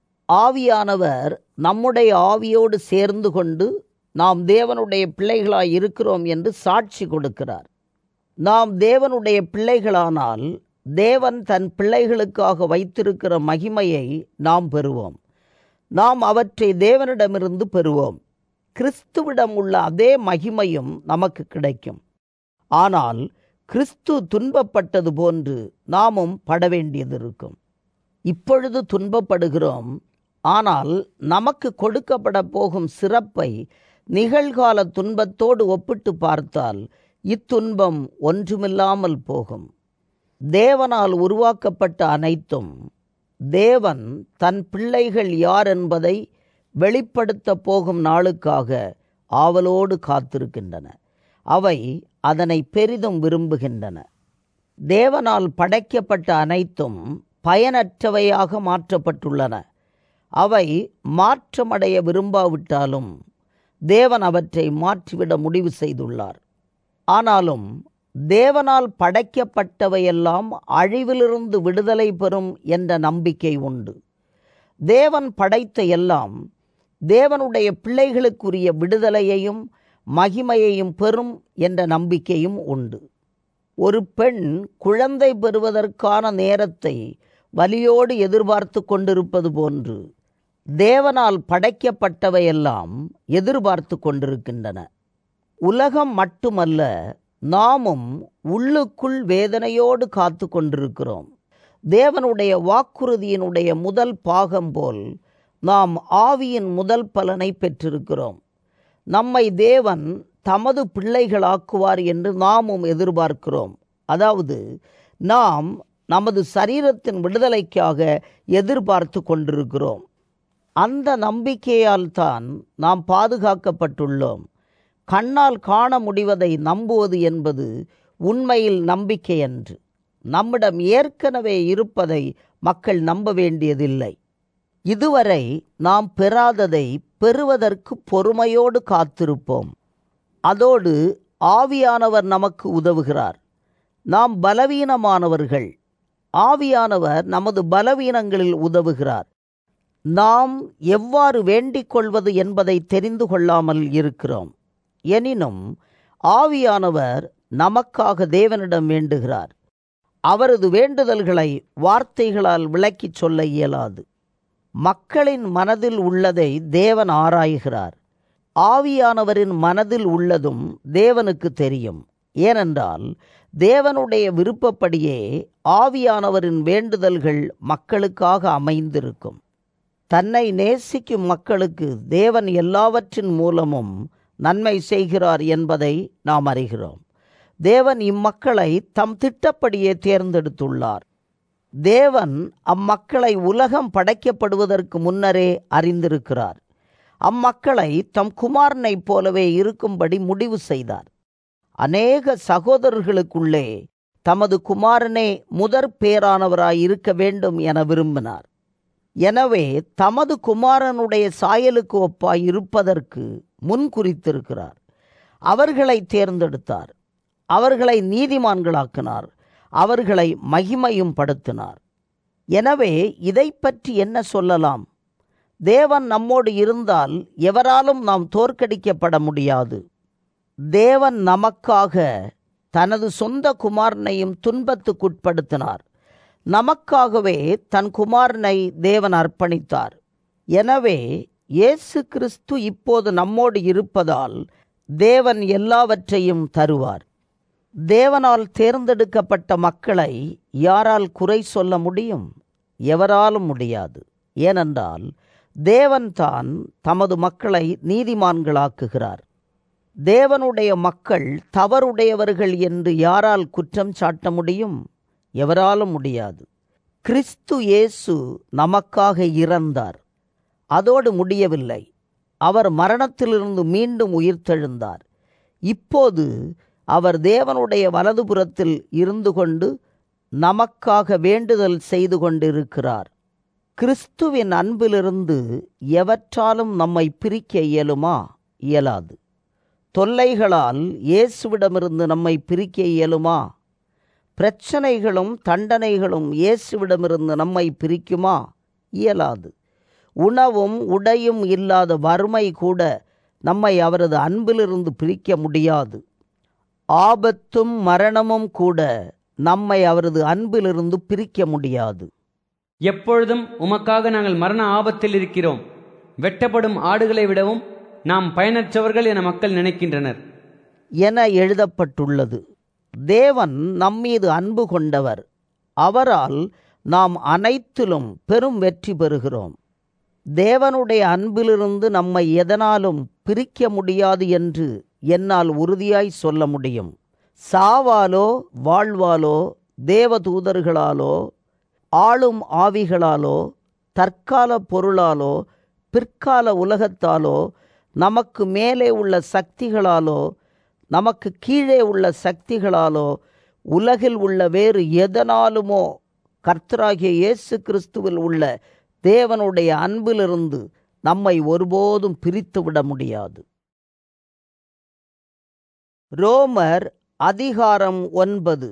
ஆவியானவர் நம்முடைய ஆவியோடு சேர்ந்து கொண்டு நாம் தேவனுடைய பிள்ளைகளாய் இருக்கிறோம் என்று சாட்சி கொடுக்கிறார். நாம் தேவனுடைய பிள்ளைகளானால் தேவன் தன் பிள்ளைகளுக்காக வைத்திருக்கிற மகிமையை நாம் பெறுவோம். நாம் அவற்றை தேவனிடமிருந்து பெறுவோம். கிறிஸ்துவிடம் உள்ள அதே மகிமையும் நமக்கு கிடைக்கும். ஆனால் கிறிஸ்து துன்பப்பட்டது போன்று நாமும் பட வேண்டியது இருக்கும். இப்பொழுது துன்பப்படுகிறோம். ஆனால் நமக்கு கொடுக்கப்பட போகும் சிறப்பை நிகழ்கால துன்பத்தோடு ஒப்பிட்டு பார்த்தால் இத்துன்பம் ஒன்றுமில்லாமல் போகும். தேவனால் உருவாக்கப்பட்ட அனைத்தும் தேவன் தன் பிள்ளைகள் யார் என்பதை வெளிப்படுத்த போகும் நாளுக்காக ஆவலோடு காத்திருக்கின்றன. அவை அதனை பெரிதும் விரும்புகின்றன. தேவனால் படைக்கப்பட்ட அனைத்தும் பயனற்றவையாக மாற்றப்பட்டுள்ளன. அவை மாற்றமடைய விரும்பாவிட்டாலும் தேவன் அவற்றை மாற்றிவிட முடிவு செய்துள்ளார். ஆனாலும் தேவனால் படைக்கப்பட்டவையெல்லாம் அழிவிலிருந்து விடுதலை பெறும் என்ற நம்பிக்கை உண்டு. தேவன் படைத்த எல்லாம் தேவனுடைய பிள்ளைகளுக்குரிய விடுதலையையும் மகிமையையும் பெறும் என்ற நம்பிக்கையும் உண்டு. ஒரு பெண் குழந்தை பெறுவதற்கான நேரத்தை வலியோடு எதிர்பார்த்து கொண்டிருப்பது போன்று தேவனால் படைக்கப்பட்டவையெல்லாம் எதிர்பார்த்து கொண்டிருக்கின்றன. உலகம் மட்டுமல்ல, நாமும் உள்ளுக்குள் வேதனையோடு காத்து கொண்டிருக்கிறோம். தேவனுடைய வாக்குறுதியினுடைய முதல் பாகம் போல் நாம் ஆவியின் முதல் பலனை பெற்றிருக்கிறோம். நம்மை தேவன் தமது பிள்ளைகளாக்குவார் என்று நாமும் எதிர்பார்க்கிறோம். அதாவது நாம் நமது சரீரத்தின் விடுதலைக்காக எதிர்பார்த்து கொண்டிருக்கிறோம். அந்த நம்பிக்கையால் தான் நாம் பாதுகாக்கப்பட்டுள்ளோம். கண்ணால் காண முடிவதை நம்புவது என்பது உண்மையில் நம்பிக்கையன்று. நம்மிடம் ஏற்கனவே இருப்பதை மக்கள் நம்ப வேண்டியதில்லை. இதுவரை நாம் பெறாததை பெறுவதற்கு பொறுமையோடு காத்திருப்போம். அதோடு ஆவியானவர் நமக்கு உதவுகிறார். நாம் பலவீனமானவர்கள். ஆவியானவர் நமது பலவீனங்களில் உதவுகிறார். நாம் எவ்வாறு வேண்டிக் கொள்வது என்பதை தெரிந்து கொள்ளாமல் இருக்கிறோம். எனினும் ஆவியானவர் நமக்காக தேவனிடம் வேண்டுகிறார். அவரது வேண்டுதல்களை வார்த்தைகளால் விளக்கிச் சொல்ல இயலாது. மக்களின் மனதில் உள்ளதை தேவன் ஆராய்கிறார். ஆவியானவரின் மனதில் உள்ளதும் தேவனுக்கு தெரியும். ஏனென்றால் தேவனுடைய விருப்பப்படியே ஆவியானவரின் வேண்டுதல்கள் மக்களுக்காக அமைந்திருக்கும். தன்னை நேசிக்கும் மக்களுக்கு தேவன் எல்லாவற்றின் மூலமும் நன்மை செய்கிறார் என்பதை நாம் அறிகிறோம். தேவன் இம்மக்களை தம் திட்டப்படியே தேர்ந்தெடுத்துள்ளார். தேவன் அம்மக்களை உலகம் படைக்கப்படுவதற்கு முன்னரே அறிந்திருக்கிறார். அம்மக்களை தம் குமாரனைப் போலவே இருக்கும்படி முடிவு செய்தார். அநேக சகோதரர்களுக்குள்ளே தமது குமாரனே முதற் பேரானவராய் இருக்க வேண்டும் என விரும்பினார். எனவே தமது குமாரனுடைய சாயலுக்கு ஒப்பாய் இருப்பதற்கு முன் குறித்திருக்கிறார். அவர்களை தேர்ந்தெடுத்தார். அவர்களை நீதிமான்களாக்கினார். அவர்களை மகிமையும் படுத்தினார். எனவே இதை பற்றி என்ன சொல்லலாம்? தேவன் நம்மோடு இருந்தால் எவராலும் நாம் தோற்கடிக்கப்பட முடியாது. தேவன் நமக்காக தனது சொந்த குமாரனையும் துன்பத்துக்குட்படுத்தினார். நமக்காகவே தன் குமாரனை தேவன் அர்ப்பணித்தார். எனவே இயேசு கிறிஸ்து இப்போது நம்மோடு இருப்பதால் தேவன் எல்லாவற்றையும் தருவார். தேவனால் தேர்ந்தெடுக்கப்பட்ட மக்களை யாரால் குறை சொல்ல முடியும்? எவராலும் முடியாது. ஏனென்றால் தேவன் தான் தமது மக்களை நீதிமான்களாக்குகிறார். தேவனுடைய மக்கள் தவறுடையவர்கள் என்று யாரால் குற்றம் சாட்ட முடியும்? எவராலும் முடியாது. கிறிஸ்து இயேசு நமக்காக இறந்தார். அதோடு முடியவில்லை. அவர் மரணத்திலிருந்து மீண்டும் உயிர்த்தெழுந்தார். இப்போது அவர் தேவனுடைய வலதுபுறத்தில் இருந்து கொண்டு நமக்காக வேண்டுதல் செய்து கொண்டிருக்கிறார். கிறிஸ்துவின் அன்பிலிருந்து எவற்றாலும் நம்மை பிரிக்க இயலுமா? இயலாது. தொல்லைகளால் இயேசுவிடமிருந்து நம்மை பிரிக்க இயலுமா? பிரச்சனைகளும் தண்டனைகளும் இயேசுவிடமிருந்து நம்மை பிரிக்குமா? இயலாது. உணவும் உடையும் இல்லாத வறுமை கூட நம்மை அவரது அன்பிலிருந்து பிரிக்க முடியாது. ஆபத்தும் மரணமும் கூட நம்மை அவரது அன்பிலிருந்து பிரிக்க முடியாது. எப்பொழுதும் உமக்காக நாங்கள் மரண ஆபத்தில் இருக்கிறோம். வெட்டப்படும் ஆடுகளை விடவும் நாம் பயனற்றவர்கள் என மக்கள் நினைக்கின்றனர் என எழுதப்பட்டுள்ளது. தேவன் நம்மீது அன்பு கொண்டவர். அவரால் நாம் அனைத்திலும் பெரும் வெற்றி பெறுகிறோம். தேவனுடைய அன்பிலிருந்து நம்மை எதனாலும் பிரிக்க முடியாது என்று என்னால் உறுதியாய் சொல்ல முடியும். சாவாலோ வாழ்வாலோ தேவதூதர்களாலோ ஆளும் ஆவிகளாலோ தற்கால பொருளாலோ பிற்கால உலகத்தாலோ நமக்கு மேலே உள்ள சக்திகளாலோ நமக்கு கீழே உள்ள சக்திகளாலோ உலகில் உள்ள வேறு எதனாலுமோ கர்த்தராகிய இயேசு கிறிஸ்துவில் உள்ள தேவனுடைய அன்பிலிருந்து நம்மை ஒருபோதும் பிரித்துவிட முடியாது. ரோமர் அதிகாரம் 9.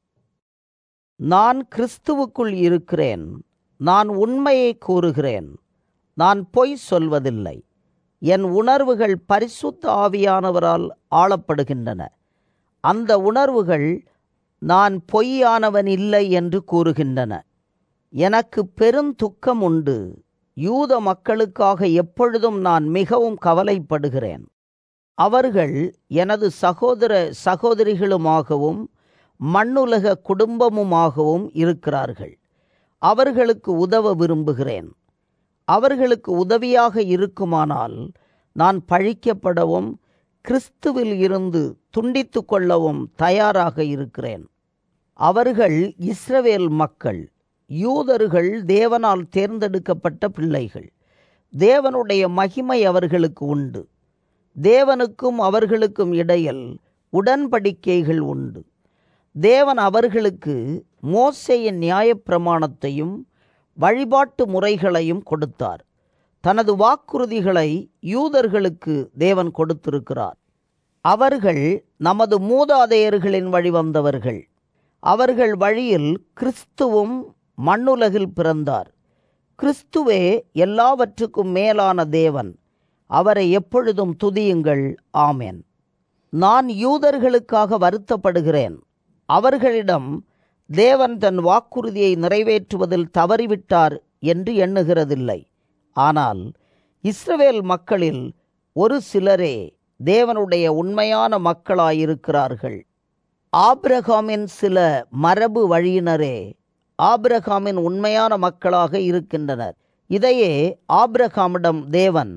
நான் கிறிஸ்துவுக்குள் இருக்கிறேன். நான் உண்மையை கூறுகிறேன். நான் பொய் சொல்வதில்லை. என் உணர்வுகள் பரிசுத்த ஆவியானவரால் ஆளப்படுகின்றன. அந்த உணர்வுகள் நான் பொய்யானவன் இல்லை என்று கூறுகின்றன. எனக்கு பெருந்துக்கம் உண்டு. யூத மக்களுக்காக எப்பொழுதும் நான் மிகவும் கவலைப்படுகிறேன். அவர்கள் எனது சகோதர சகோதரிகளுமாகவும் மண்ணுலக குடும்பமுமாகவும் இருக்கிறார்கள். அவர்களுக்கு உதவ விரும்புகிறேன். அவர்களுக்கு உதவியாக இருக்குமானால் நான் பழிக்கப்படவும் கிறிஸ்துவில் இருந்து துண்டித்து கொள்ளவும் தயாராக இருக்கிறேன். அவர்கள் இஸ்ரவேல் மக்கள். யூதர்கள் தேவனால் தேர்ந்தெடுக்கப்பட்ட பிள்ளைகள். தேவனுடைய மகிமை அவர்களுக்கு உண்டு. தேவனுக்கும் அவர்களுக்கும் இடையில் உடன்படிக்கைகள் உண்டு. தேவன் அவர்களுக்கு மோசேயின் நியாயப்பிரமாணத்தையும் வழிபாட்டு முறைகளையும் கொடுத்தார். தனது வாக்குறுதிகளை யூதர்களுக்கு தேவன் கொடுத்திருக்கிறார். அவர்கள் நமது மூதாதையர்களின் வழி வந்தவர்கள். அவர்கள் வழியில் கிறிஸ்துவும் மண்ணுலகில் பிறந்தார். கிறிஸ்துவே எல்லாவற்றுக்கும் மேலான தேவன். அவரை எப்பொழுதும் துதியுங்கள். ஆமென். நான் யூதர்களுக்காக வருத்தப்படுகிறேன். அவர்களிடம் தேவன் தன் வாக்குறுதியை நிறைவேற்றுவதில் தவறிவிட்டார் என்று எண்ணுகிறதில்லை. ஆனால் இஸ்ரவேல் மக்களில் ஒரு சிலரே தேவனுடைய உண்மையான மக்களாயிருக்கிறார்கள். ஆபிரகாமின் சில மரபு வழியினரே ஆபிரகாமின் உண்மையான மக்களாக இருக்கின்றனர். இதையே ஆபிரகாமிடம் தேவன்,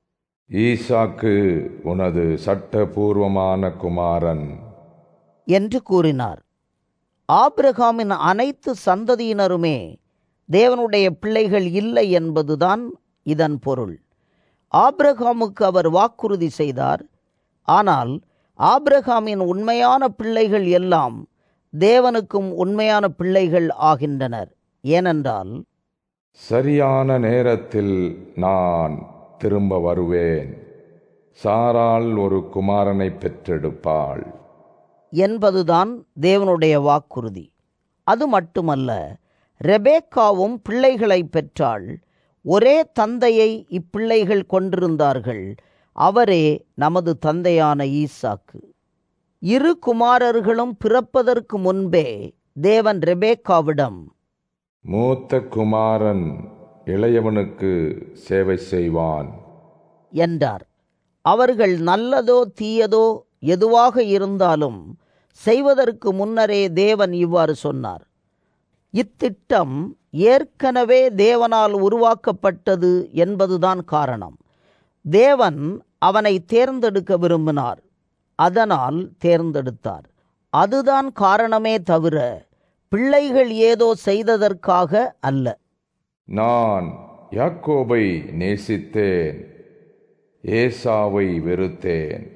ஈசாக்கு உனது சட்டபூர்வமான குமாரன் என்று கூறினார். ஆபிரகாமின் அனைத்து சந்ததியினருமே தேவனுடைய பிள்ளைகள் இல்லை என்பதுதான் இதன் பொருள். ஆபிரகாமுக்கு அவர் வாக்குறுதி செய்தார். ஆனால் ஆபிரகாமின் உண்மையான பிள்ளைகள் எல்லாம் தேவனுக்கும் உண்மையான பிள்ளைகள் ஆகின்றனர். ஏனென்றால், சரியான நேரத்தில் நான் திரும்ப வருவேன், சாராள் ஒரு குமாரனை பெற்றெடுப்பாள் என்பதுதான் தேவனுடைய வாக்குறுதி. அது மட்டுமல்ல, ரெபேக்காவும் பிள்ளைகளை பெற்றாள். ஒரே தந்தையை இப்பிள்ளைகள் கொண்டிருந்தார்கள். அவரே நமது தந்தையான ஈசாக்கு. இரு குமாரர்களும் பிறப்பதற்கு முன்பே தேவன் ரெபேக்காவிடம், மூத்த குமாரன் இளையவனுக்கு சேவை செய்வான் என்றார். அவர்கள் நல்லதோ தீயதோ எதுவாக இருந்தாலும் செய்வதற்கு முன்னரே தேவன் இவ்வாறு சொன்னார். இத்திட்டம் ஏற்கனவே தேவனால் உருவாக்கப்பட்டது என்பதுதான் காரணம். தேவன் அவனை தேர்ந்தெடுக்க விரும்பினார். அதனால் தேர்ந்தெடுத்தார். அதுதான் காரணமே தவிர பிள்ளைகள் ஏதோ செய்ததற்காக அல்ல. நான் யாக்கோபை நேசித்தேன், ஏசாவை வெறுத்தேன்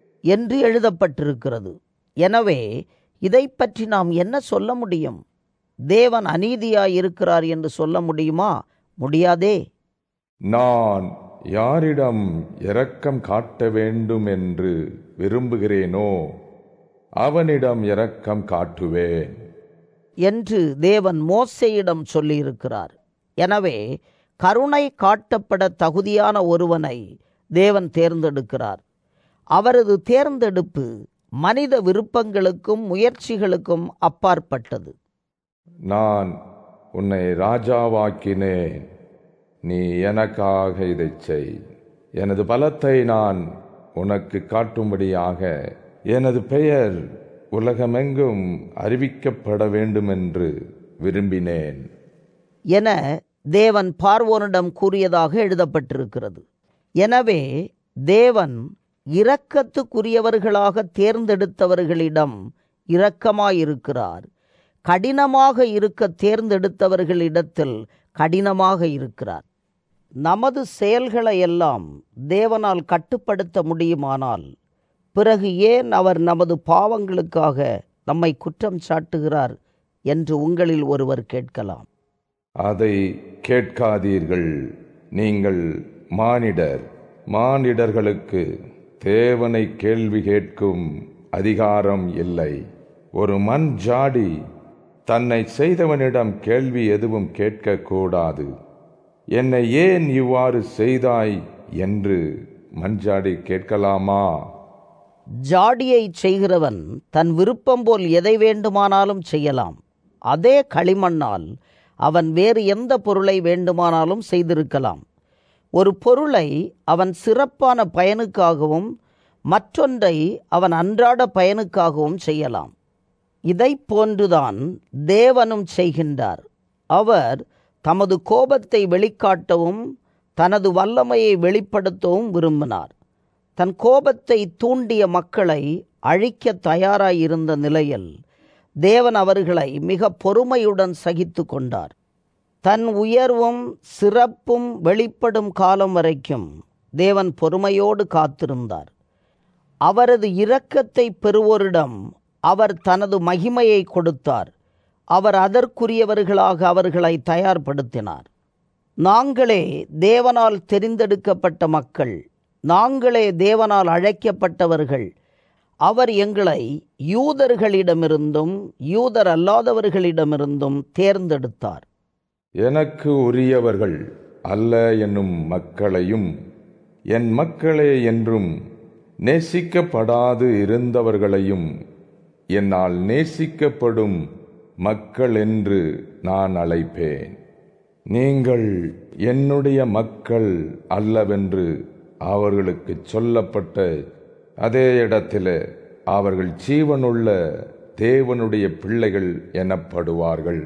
என்று எழுதப்பட்டிருக்கிறது. எனவே இதை பற்றி நாம் என்ன சொல்ல முடியும்? தேவன் அநீதியாயிருக்கிறார் என்று சொல்ல முடியுமா? முடியாதே. நான் யாரிடம் இரக்கம் காட்ட வேண்டும் என்று விரும்புகிறேனோ அவனிடம் இரக்கம் காட்டுவேன் என்று தேவன் மோசேயிடம் சொல்லியிருக்கிறார். எனவே கருணை காட்டப்பட தகுதியான ஒருவனை தேவன் தேர்ந்தெடுக்கிறார். அவரது தேர்ந்தெடுப்பு மனித விருப்பங்களுக்கும் முயற்சிகளுக்கும் அப்பாற்பட்டது. நான் உன்னை ராஜாவாக்கினேன், நீ எனக்காக இதைச் செய். எனது பலத்தை நான் உனக்கு காட்டும்படியாக எனது பெயர் உலகமெங்கும் அறிவிக்கப்பட வேண்டுமென்று விரும்பினேன் என தேவன் பார்வோனிடம் கூறியதாக எழுதப்பட்டிருக்கிறது. எனவே தேவன் இரக்கத்துக்குரியவர்களாக தேர்ந்தெடுத்தவர்களிடம் இரக்கமாயிருக்கிறார். கடினமாக இருக்க தேர்ந்தெடுத்தவர்களிடத்தில் கடினமாக இருக்கிறார். நமது செயல்களை எல்லாம் தேவனால் கட்டுப்படுத்த முடியுமானால் பிறகு ஏன் அவர் நமது பாவங்களுக்காக நம்மை குற்றம் சாட்டுகிறார் என்று உங்களில் ஒருவர் கேட்கலாம். அதை கேட்காதீர்கள். நீங்கள் மானிடர். மானிடர்களுக்கு தேவனை கேள்வி கேட்கும் அதிகாரம் இல்லை. ஒரு மண் ஜாடி தன்னை செய்தவனிடம் கேள்வி எதுவும் கேட்கக்கூடாது. என்னை ஏன் இவ்வாறு செய்தாய் என்று மண்ஜாடி கேட்கலாமா? ஜாடியை செய்கிறவன் தன் விருப்பம் போல் எதை வேண்டுமானாலும் செய்யலாம். அதே களிமண்ணால் அவன் வேறு எந்த பொருளை வேண்டுமானாலும் செய்திருக்கலாம். ஒரு பொருளை அவன் சிறப்பான பயனுக்காகவும் மற்றொன்றை அவன் அன்றாட பயனுக்காகவும் செய்யலாம். இதை போன்றுதான் தேவனும் செய்கின்றார். அவர் தமது கோபத்தை வெளிக்காட்டவும் தனது வல்லமையை வெளிப்படுத்தவும் விரும்பினார். தன் கோபத்தை தூண்டிய மக்களை அழிக்க தயாராயிருந்த நிலையில் தேவன் அவர்களை மிக பொறுமையுடன் சகித்து கொண்டார். தன் உயர்வும் சிறப்பும் வெளிப்படும் காலம் வரைக்கும் தேவன் பொறுமையோடு காத்திருந்தார். அவரது இரக்கத்தை பெறுவோரிடம் அவர் தனது மகிமையை கொடுத்தார். அவர் அதற்குரியவர்களாக அவர்களை தயார்படுத்தினார். நாங்களே தேவனால் தெரிந்தெடுக்கப்பட்ட மக்கள், நாங்களே தேவனால் அழைக்கப்பட்டவர்கள். அவர் எங்களை யூதர்களிடமிருந்தும் யூதர் அல்லாதவர்களிடமிருந்தும் தேர்ந்தெடுத்தார். எனக்கு உரியவர்கள் அல்ல என்னும் மக்களையும் என் மக்களே என்றும் நேசிக்கப்படாது இருந்தவர்களையும் என்னால் நேசிக்கப்படும் மக்கள் என்று நான் அழைப்பேன். நீங்கள் என்னுடைய மக்கள் அல்லவென்று அவர்களுக்கு சொல்லப்பட்ட அதே இடத்தில் அவர்கள் ஜீவனுள்ள தேவனுடைய பிள்ளைகள் எனப்படுவார்கள்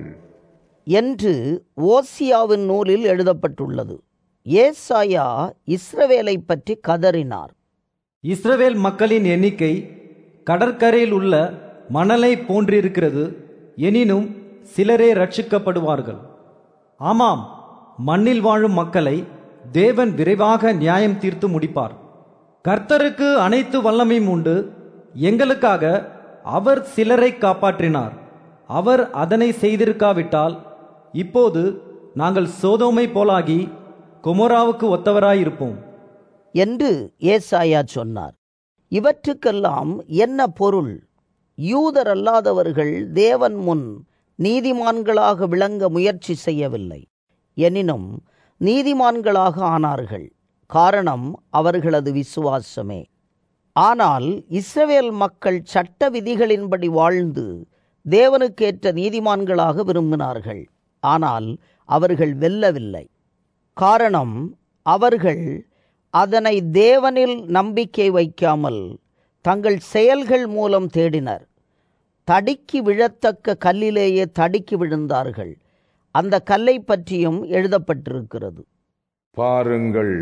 என்று ஓசியாவின் நூலில் எழுதப்பட்டுள்ளது. ஏசாயா இஸ்ரவேலை பற்றி கதறினார். இஸ்ரவேல் மக்களின் எண்ணிக்கை கடற்கரையில் உள்ள மணலை போன்றிருக்கிறது. எனினும் சிலரே ரட்சிக்கப்படுவார்கள். ஆமாம், மண்ணில் வாழும் மக்களை தேவன் விரைவாக நியாயம் தீர்த்து முடிப்பார். கர்த்தருக்கு அனைத்து வல்லமையும் உண்டு. எங்களுக்காக அவர் சிலரை காப்பாற்றினார். அவர் அதனை செய்திருக்காவிட்டால் இப்போது நாங்கள் சோதோமை போலாகி கொமோராவுக்கு ஒத்தவராயிருப்போம் என்று ஏசாயா சொன்னார். இவற்றுக்கெல்லாம் என்ன பொருள்? யூதர் அல்லாதவர்கள் தேவன் முன் நீதிமான்களாக விளங்க முயற்சி செய்யவில்லை. எனினும் நீதிமான்களாக ஆனார்கள். காரணம் அவர்களது விசுவாசமே. ஆனால் இஸ்ரவேல் மக்கள் சட்ட விதிகளின்படி வாழ்ந்து தேவனுக்கேற்ற நீதிமான்களாக விரும்பினார்கள். ஆனால் அவர்கள் வெல்லவில்லை. காரணம் அவர்கள் அதனை தேவனில் நம்பிக்கை வைக்காமல் தங்கள் செயல்கள் மூலம் தேடினர். தடுக்கி விழத்தக்க கல்லிலேயே தடுக்கி விழுந்தார்கள். அந்த கல்லை பற்றியும் எழுதப்பட்டிருக்கிறது. பாருங்கள்,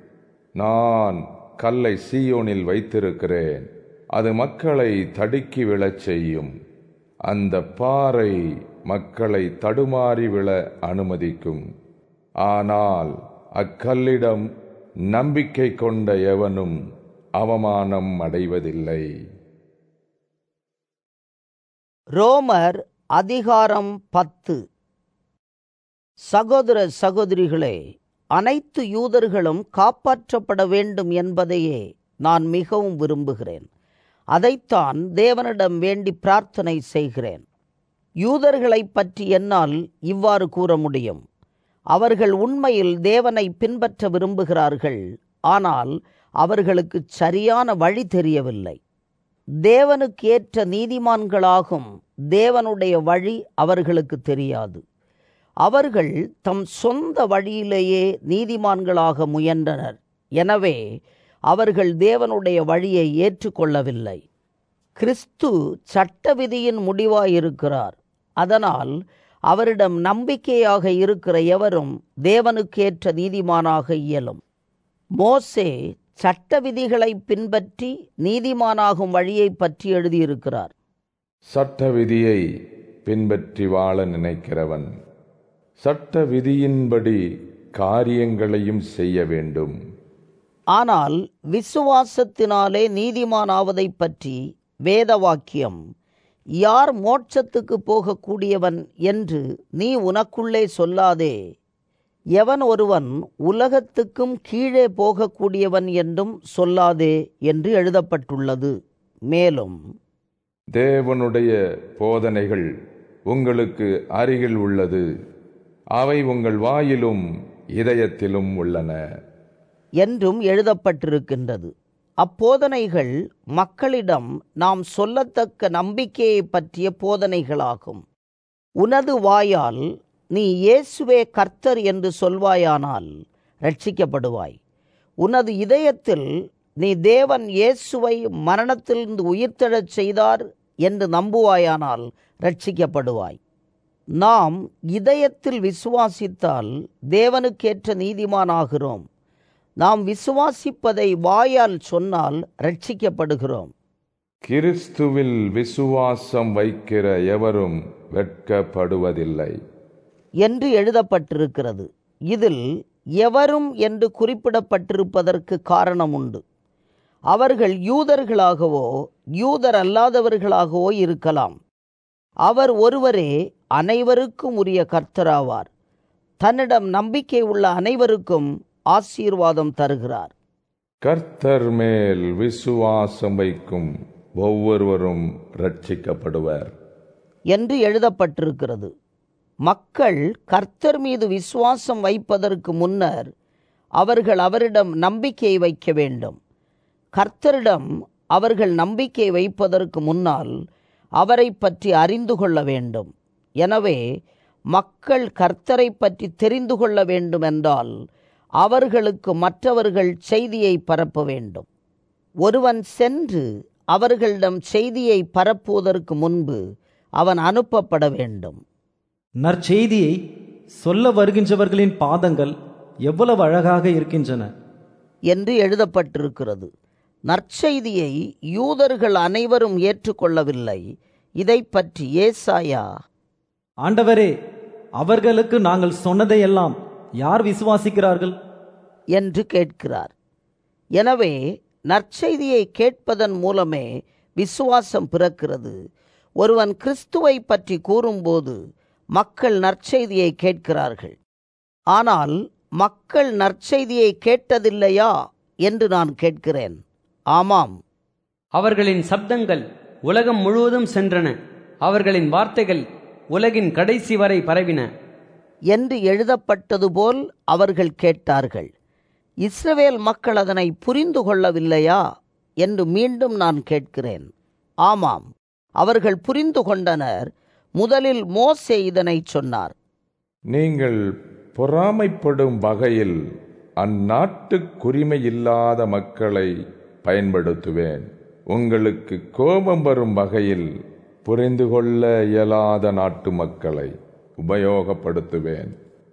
நான் கல்லை சீயோனில் வைத்திருக்கிறேன். அது மக்களை தடுக்கி விழச் செய்யும். அந்த பாறை மக்களை தடுமாறி விழ அனுமதிக்கும். ஆனால் அக்கல்லிடம் நம்பிக்கை கொண்ட எவனும் அவமானம் அடைவதில்லை. ரோமர் அதிகாரம் 10. சகோதர சகோதரிகளே, அனைத்து யூதர்களும் காப்பாற்றப்பட வேண்டும் என்பதையே நான் மிகவும் விரும்புகிறேன். அதைத்தான் தேவனிடம் வேண்டி பிரார்த்தனை செய்கிறேன். யூதர்களை பற்றி என்னால் இவ்வாறு கூற முடியும். அவர்கள் உண்மையில் தேவனை பின்பற்ற விரும்புகிறார்கள், ஆனால் அவர்களுக்கு சரியான வழி தெரியவில்லை. தேவனுக்கு ஏற்ற நீதிமான்களாகும் தேவனுடைய வழி அவர்களுக்கு தெரியாது. அவர்கள் தம் சொந்த வழியிலேயே நீதிமான்களாக முயன்றனர். எனவே அவர்கள் தேவனுடைய வழியை ஏற்றுக்கொள்ளவில்லை. கிறிஸ்து சட்ட விதியின் முடிவாயிருக்கிறார். அதனால் அவரிடம் நம்பிக்கையாக இருக்கிற எவரும் தேவனுக்கேற்ற நீதிமானாக இயலும். மோசே சட்ட விதிகளை பின்பற்றி நீதிமானாகும் வழியை பற்றி எழுதியிருக்கிறார். சட்ட விதியை பின்பற்றி வாழ நினைக்கிறவன் சட்ட விதியின்படி காரியங்களையும் செய்ய வேண்டும். ஆனால் விசுவாசத்தினாலே நீதிமானாவதை பற்றி வேத வாக்கியம், யார் மோட்சத்துக்கு போகக்கூடியவன் என்று நீ உனக்குள்ளே சொல்லாதே, எவன் ஒருவன் உலகத்துக்கும் கீழே போகக்கூடியவன் என்றும் சொல்லாதே என்று எழுதப்பட்டுள்ளது. மேலும் தேவனுடைய போதனைகள் உங்களுக்கு அருகில் உள்ளது, அவை உங்கள் வாயிலும் இதயத்திலும் உள்ளன என்றும் எழுதப்பட்டிருக்கின்றது. அப்போதனைகள் மக்களிடம் நாம் சொல்லத்தக்க நம்பிக்கையை பற்றிய போதனைகளாகும். உனது வாயால் நீ இயேசுவே கர்த்தர் என்று சொல்வாயானால் ரட்சிக்கப்படுவாய். உனது இதயத்தில் நீ தேவன் இயேசுவை மரணத்திலிருந்து உயிர்த்தெழச் செய்தார் என்று நம்புவாயானால் ரட்சிக்கப்படுவாய். நாம் இதயத்தில் விசுவாசித்தால் தேவனுக்கேற்ற நீதிமானாகிறோம். நாம் விசுவாசிப்பதை வாயால் சொன்னால் ரட்சிக்கப்படுகிறோம். கிறிஸ்துவில் விசுவாசம் வைக்கிற எவரும் வெட்கப்படுவதில்லை என்று எழுதப்பட்டிருக்கிறது. இதில் எவரும் என்று குறிப்பிடப்பட்டிருப்பதற்கு காரணம் உண்டு. அவர்கள் யூதர்களாகவோ யூதர் அல்லாதவர்களாகவோ இருக்கலாம். அவர் ஒருவரே அனைவருக்கும் உரிய கர்த்தராவார். தன்னிடம் நம்பிக்கை உள்ள அனைவருக்கும் ஆசீர்வாதம் தருகிறார். கர்த்தர் மேல் விசுவாசம் வைக்கும் ஒவ்வொருவரும் ரட்சிக்கப்படுவர் என்று எழுதப்பட்டிருக்கிறது. மக்கள் கர்த்தர் மீது விசுவாசம் வைப்பதற்கு முன்னர் அவர்கள் அவரிடம் நம்பிக்கை வைக்க வேண்டும். கர்த்தரிடம் அவர்கள் நம்பிக்கை வைப்பதற்கு முன்னால் அவரை பற்றி அறிந்து கொள்ள வேண்டும். எனவே மக்கள் கர்த்தரை பற்றி தெரிந்து கொள்ள வேண்டும் என்றால் அவர்களுக்கு மற்றவர்கள் செய்தியை பரப்ப வேண்டும். ஒருவன் சென்று அவர்களிடம் செய்தியை பரப்புவதற்கு முன்பு அவன் அனுப்பப்பட வேண்டும். நற்செய்தியை சொல்ல வருகின்றவர்களின் பாதங்கள் எவ்வளவு அழகாக இருக்கின்றன என்று எழுதப்பட்டிருக்கிறது. நற்செய்தியை யூதர்கள் அனைவரும் ஏற்றுக்கொள்ளவில்லை. இதை பற்றி ஏசாயா, ஆண்டவரே, அவர்களுக்கு நாங்கள் சொன்னதையெல்லாம் யார் விசுவாசிக்கிறார்கள் என்று கேட்கிறார். எனவே நற்செய்தியை கேட்பதன் மூலமே விசுவாசம் பிறக்கிறது. ஒருவன் கிறிஸ்துவை பற்றி கூறும்போது மக்கள் நற்செய்தியை கேட்கிறார்கள். ஆனால் மக்கள் நற்செய்தியை கேட்டதில்லையா என்று நான் கேட்கிறேன். ஆமாம், அவர்களின் சப்தங்கள் உலகம் முழுவதும் சென்றன, அவர்களின் வார்த்தைகள் உலகின் கடைசி வரை பரவின என்று எழுதப்பட்டது போல் அவர்கள் கேட்டார்கள். இஸ்ரவேல் மக்கள் அதனை புரிந்து கொள்ளவில்லையா என்று மீண்டும் நான் கேட்கிறேன். ஆமாம், அவர்கள் புரிந்து கொண்டனர். முதலில் மோசே இதனை சொன்னார். நீங்கள் பொறாமைப்படும் வகையில் அந்நாட்டுக்குரிமை இல்லாத மக்களை பயன்படுத்துவேன். உங்களுக்கு கோபம் வரும் வகையில் புரிந்து கொள்ள இயலாத நாட்டு மக்களை உபயோகப்படுத்துவேன்.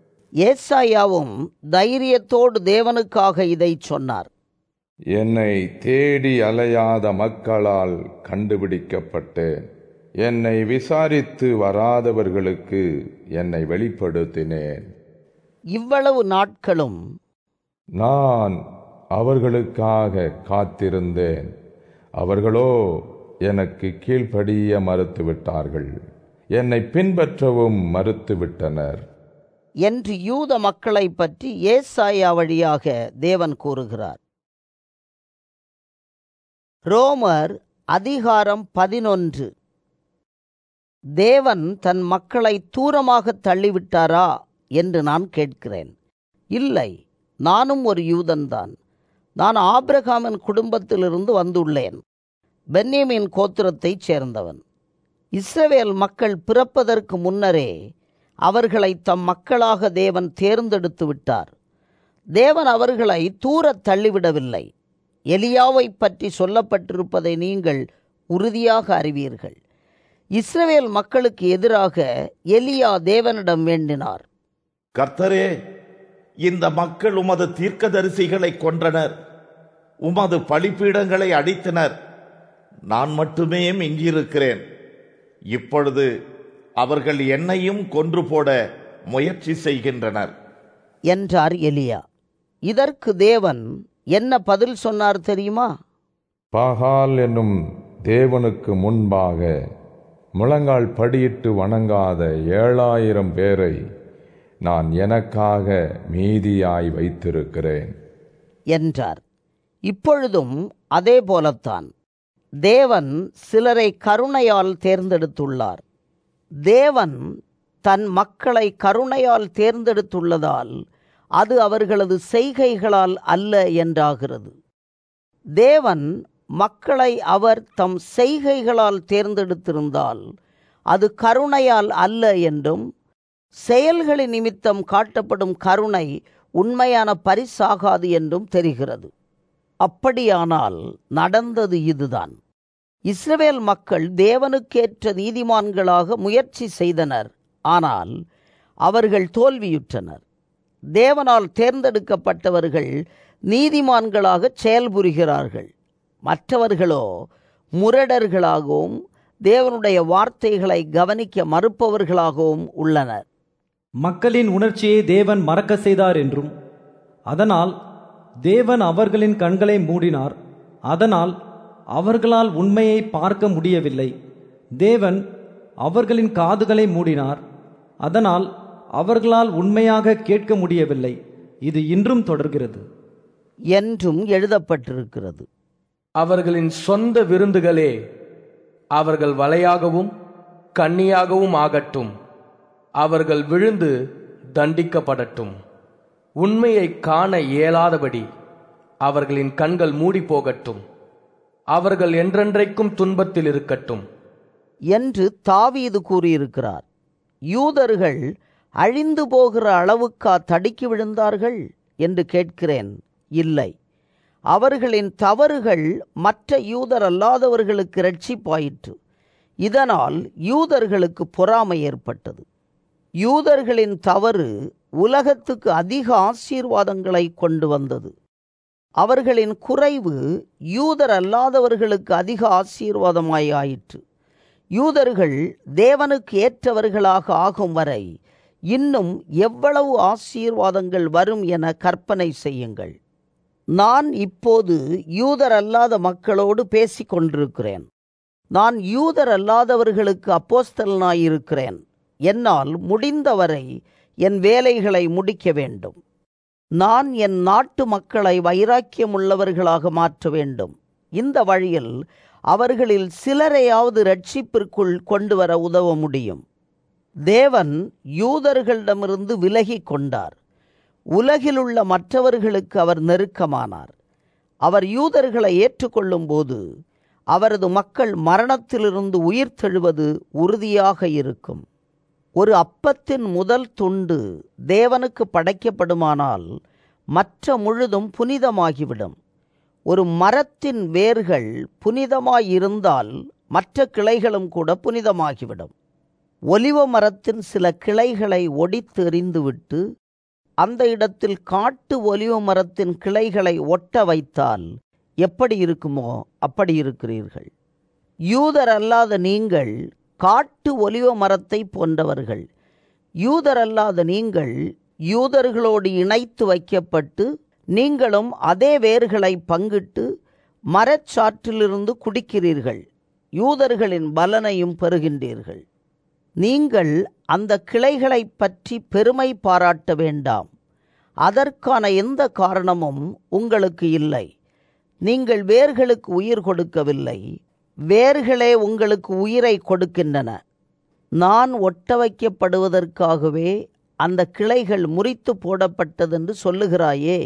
ஏசாயாவும் தைரியத்தோடு தேவனுக்காக இதை சொன்னார். என்னை தேடி அலையாத மக்களால் கண்டுபிடிக்கப்பட்டேன். என்னை விசாரித்து வராதவர்களுக்கு என்னை வெளிப்படுத்தினேன். இவ்வளவு நாட்களும் நான் அவர்களுக்காக காத்திருந்தேன். அவர்களோ எனக்கு கீழ்ப்படிய மறுத்துவிட்டார்கள். என்னை பின்பற்றவும் மறுத்துவிட்டனர் என்று யூத மக்களை பற்றி ஏசாயா வழியாக தேவன் கூறுகிறார். ரோமர் அதிகாரம் 11. தேவன் தன் மக்களை தூரமாக தள்ளிவிட்டாரா என்று நான் கேட்கிறேன். இல்லை, நானும் ஒரு யூதன்தான். நான் ஆபிரகாமின் குடும்பத்திலிருந்து வந்துள்ளேன். பென்யமீன் கோத்திரத்தைச் சேர்ந்தவன். இஸ்ரவேல் மக்கள் பிறப்பதற்கு முன்னரே அவர்களை தம் மக்களாக தேவன் தேர்ந்தெடுத்து விட்டார். தேவன் அவர்களை தூரத் தள்ளிவிடவில்லை. எலியாவை பற்றி சொல்லப்பட்டிருப்பதை நீங்கள் உறுதியாக அறிவீர்கள். இஸ்ரவேல் மக்களுக்கு எதிராக எலியா தேவனிடம் வேண்டினார். கர்த்தரே, இந்த மக்கள் உமது தீர்க்கதரிசிகளை கொன்றனர், உமது பலிபீடங்களை அடித்தனர். நான் மட்டுமே மிஞ்சியிருக்கிறேன். இப்பொழுது அவர்கள் என்னையும் கொன்று போட முயற்சி செய்கின்றனர் என்றார் எலியா. இதற்கு தேவன் என்ன பதில் சொன்னார் தெரியுமா? பாகால் என்னும் தேவனுக்கு முன்பாக முழங்கால் படியிட்டு வணங்காத 7000 பேரை நான் எனக்காக மீதியாய் வைத்திருக்கிறேன் என்றார். இப்பொழுதும் அதே போலத்தான் தேவன் சிலரை கருணையால் தேர்ந்தெடுத்துள்ளார். தேவன் தன் மக்களை கருணையால் தேர்ந்தெடுத்துள்ளதால் அது அவர்களது செய்கைகளால் அல்ல என்றாகிறது. தேவன் மக்களை அவர் தம் செய்கைகளால் தேர்ந்தெடுத்திருந்தால் அது கருணையால் அல்ல என்றும், செயல்களின் நிமித்தம் காட்டப்படும் கருணை உண்மையான பரிசாகாது என்றும் தெரிகிறது. அப்படியானால் நடந்தது இதுதான். இஸ்ரவேல் மக்கள் தேவனுக்கேற்ற நீதிமான்களாக முயற்சி செய்தனர். ஆனால் அவர்கள் தோல்வியுற்றனர். தேவனால் தேர்ந்தெடுக்கப்பட்டவர்கள் நீதிமான்களாக செயல்புரிகிறார்கள். மற்றவர்களோ முரடர்களாகவும் தேவனுடைய வார்த்தைகளை கவனிக்க மறுப்பவர்களாகவும் உள்ளனர். மக்களின் உணர்ச்சியை தேவன் மறக்க செய்தார் என்றும், அதனால் தேவன் அவர்களின் கண்களை மூடினார். அதனால் அவர்களால் உண்மையை பார்க்க முடியவில்லை. தேவன் அவர்களின் காதுகளை மூடினார். அதனால் அவர்களால் உண்மையாக கேட்க முடியவில்லை. இது இன்றும் தொடர்கிறது என்றும் எழுதப்பட்டிருக்கிறது. அவர்களின் சொந்த விருந்துகளே அவர்கள் வலையாகவும் கண்ணியாகவும் ஆகட்டும். அவர்கள் விழுந்து தண்டிக்கப்படட்டும். உண்மையை காண இயலாதபடி அவர்களின் கண்கள் மூடி போகட்டும். அவர்கள் என்றென்றைக்கும் துன்பத்தில் இருக்கட்டும் என்று தாவீது கூறியிருக்கிறார். யூதர்கள் அழிந்து போகிற அளவுக்கா தடுக்கி விழுந்தார்கள் என்று கேட்கிறேன். இல்லை, அவர்களின் தவறுகள் மற்ற யூதர் அல்லாதவர்களுக்கு இரட்சிப்பாயிற்று. இதனால் யூதர்களுக்கு பொறாமை ஏற்பட்டது. யூதர்களின் தவறு உலகத்துக்கு அதிக ஆசீர்வாதங்களை கொண்டு வந்தது. அவர்களின் குறைவு யூதர் அல்லாதவர்களுக்கு அதிக ஆசீர்வாதமாய் ஆயிற்று. யூதர்கள் தேவனுக்கு ஏற்றவர்களாக ஆகும் வரை இன்னும் எவ்வளவு ஆசீர்வாதங்கள் வரும் என கற்பனை செய்யுங்கள். நான் இப்போது யூதர் அல்லாத மக்களோடு பேசிக் கொண்டிருக்கிறேன். நான் யூதர் அல்லாதவர்களுக்கு அப்போஸ்தலனாயிருக்கிறேன். என்னால் முடிந்தவரை என் வேலைகளை முடிக்க வேண்டும். நான் என் நாட்டு மக்களை வைராக்கியமுள்ளவர்களாக மாற்ற வேண்டும். இந்த வழியில் அவர்களில் சிலரையாவது இரட்சிப்பிற்குள் கொண்டு வர உதவ முடியும். தேவன் யூதர்களிடமிருந்து விலகி கொண்டார். உலகிலுள்ள மற்றவர்களுக்கு அவர் நெருக்கமானார். அவர் யூதர்களை ஏற்றுக்கொள்ளும் போது அவரது மக்கள் மரணத்திலிருந்து உயிர் தெழுவது உறுதியாக இருக்கும். ஒரு அப்பத்தின் முதல் துண்டு தேவனுக்கு படைக்கப்படுமானால் மற்ற முழுதும் புனிதமாகிவிடும். ஒரு மரத்தின் வேர்கள் புனிதமாயிருந்தால் மற்ற கிளைகளும் கூட புனிதமாகிவிடும். ஒலிவ மரத்தின் சில கிளைகளை ஒடித்து எறிந்துவிட்டு அந்த இடத்தில் காட்டு ஒலிவ மரத்தின் கிளைகளை ஒட்ட வைத்தால் எப்படி இருக்குமோ அப்படி இருக்கிறீர்கள். யூதர் அல்லாத நீங்கள் காட்டு ஒலிவ மரத்தை போன்றவர்கள். யூதர் அல்லாத நீங்கள் யூதர்களோடு இணைத்து வைக்கப்பட்டு நீங்களும் அதே வேர்களை பங்கிட்டு மரச்சாற்றிலிருந்து குடிக்கிறீர்கள். யூதர்களின் பலனையும் பெறுகின்றீர்கள். நீங்கள் அந்த கிளைகளைப் பற்றி பெருமை பாராட்ட வேண்டாம். அதற்கான எந்த காரணமும் உங்களுக்கு இல்லை. நீங்கள் வேர்களுக்கு உயிர் கொடுக்கவில்லை, வேர்களே உங்களுக்கு உயிரை கொடுக்கின்றன. நான் ஒட்ட வைக்கப்படுவதற்காகவே அந்த கிளைகள் முறித்து போடப்பட்டதென்று சொல்லுகிறாயே,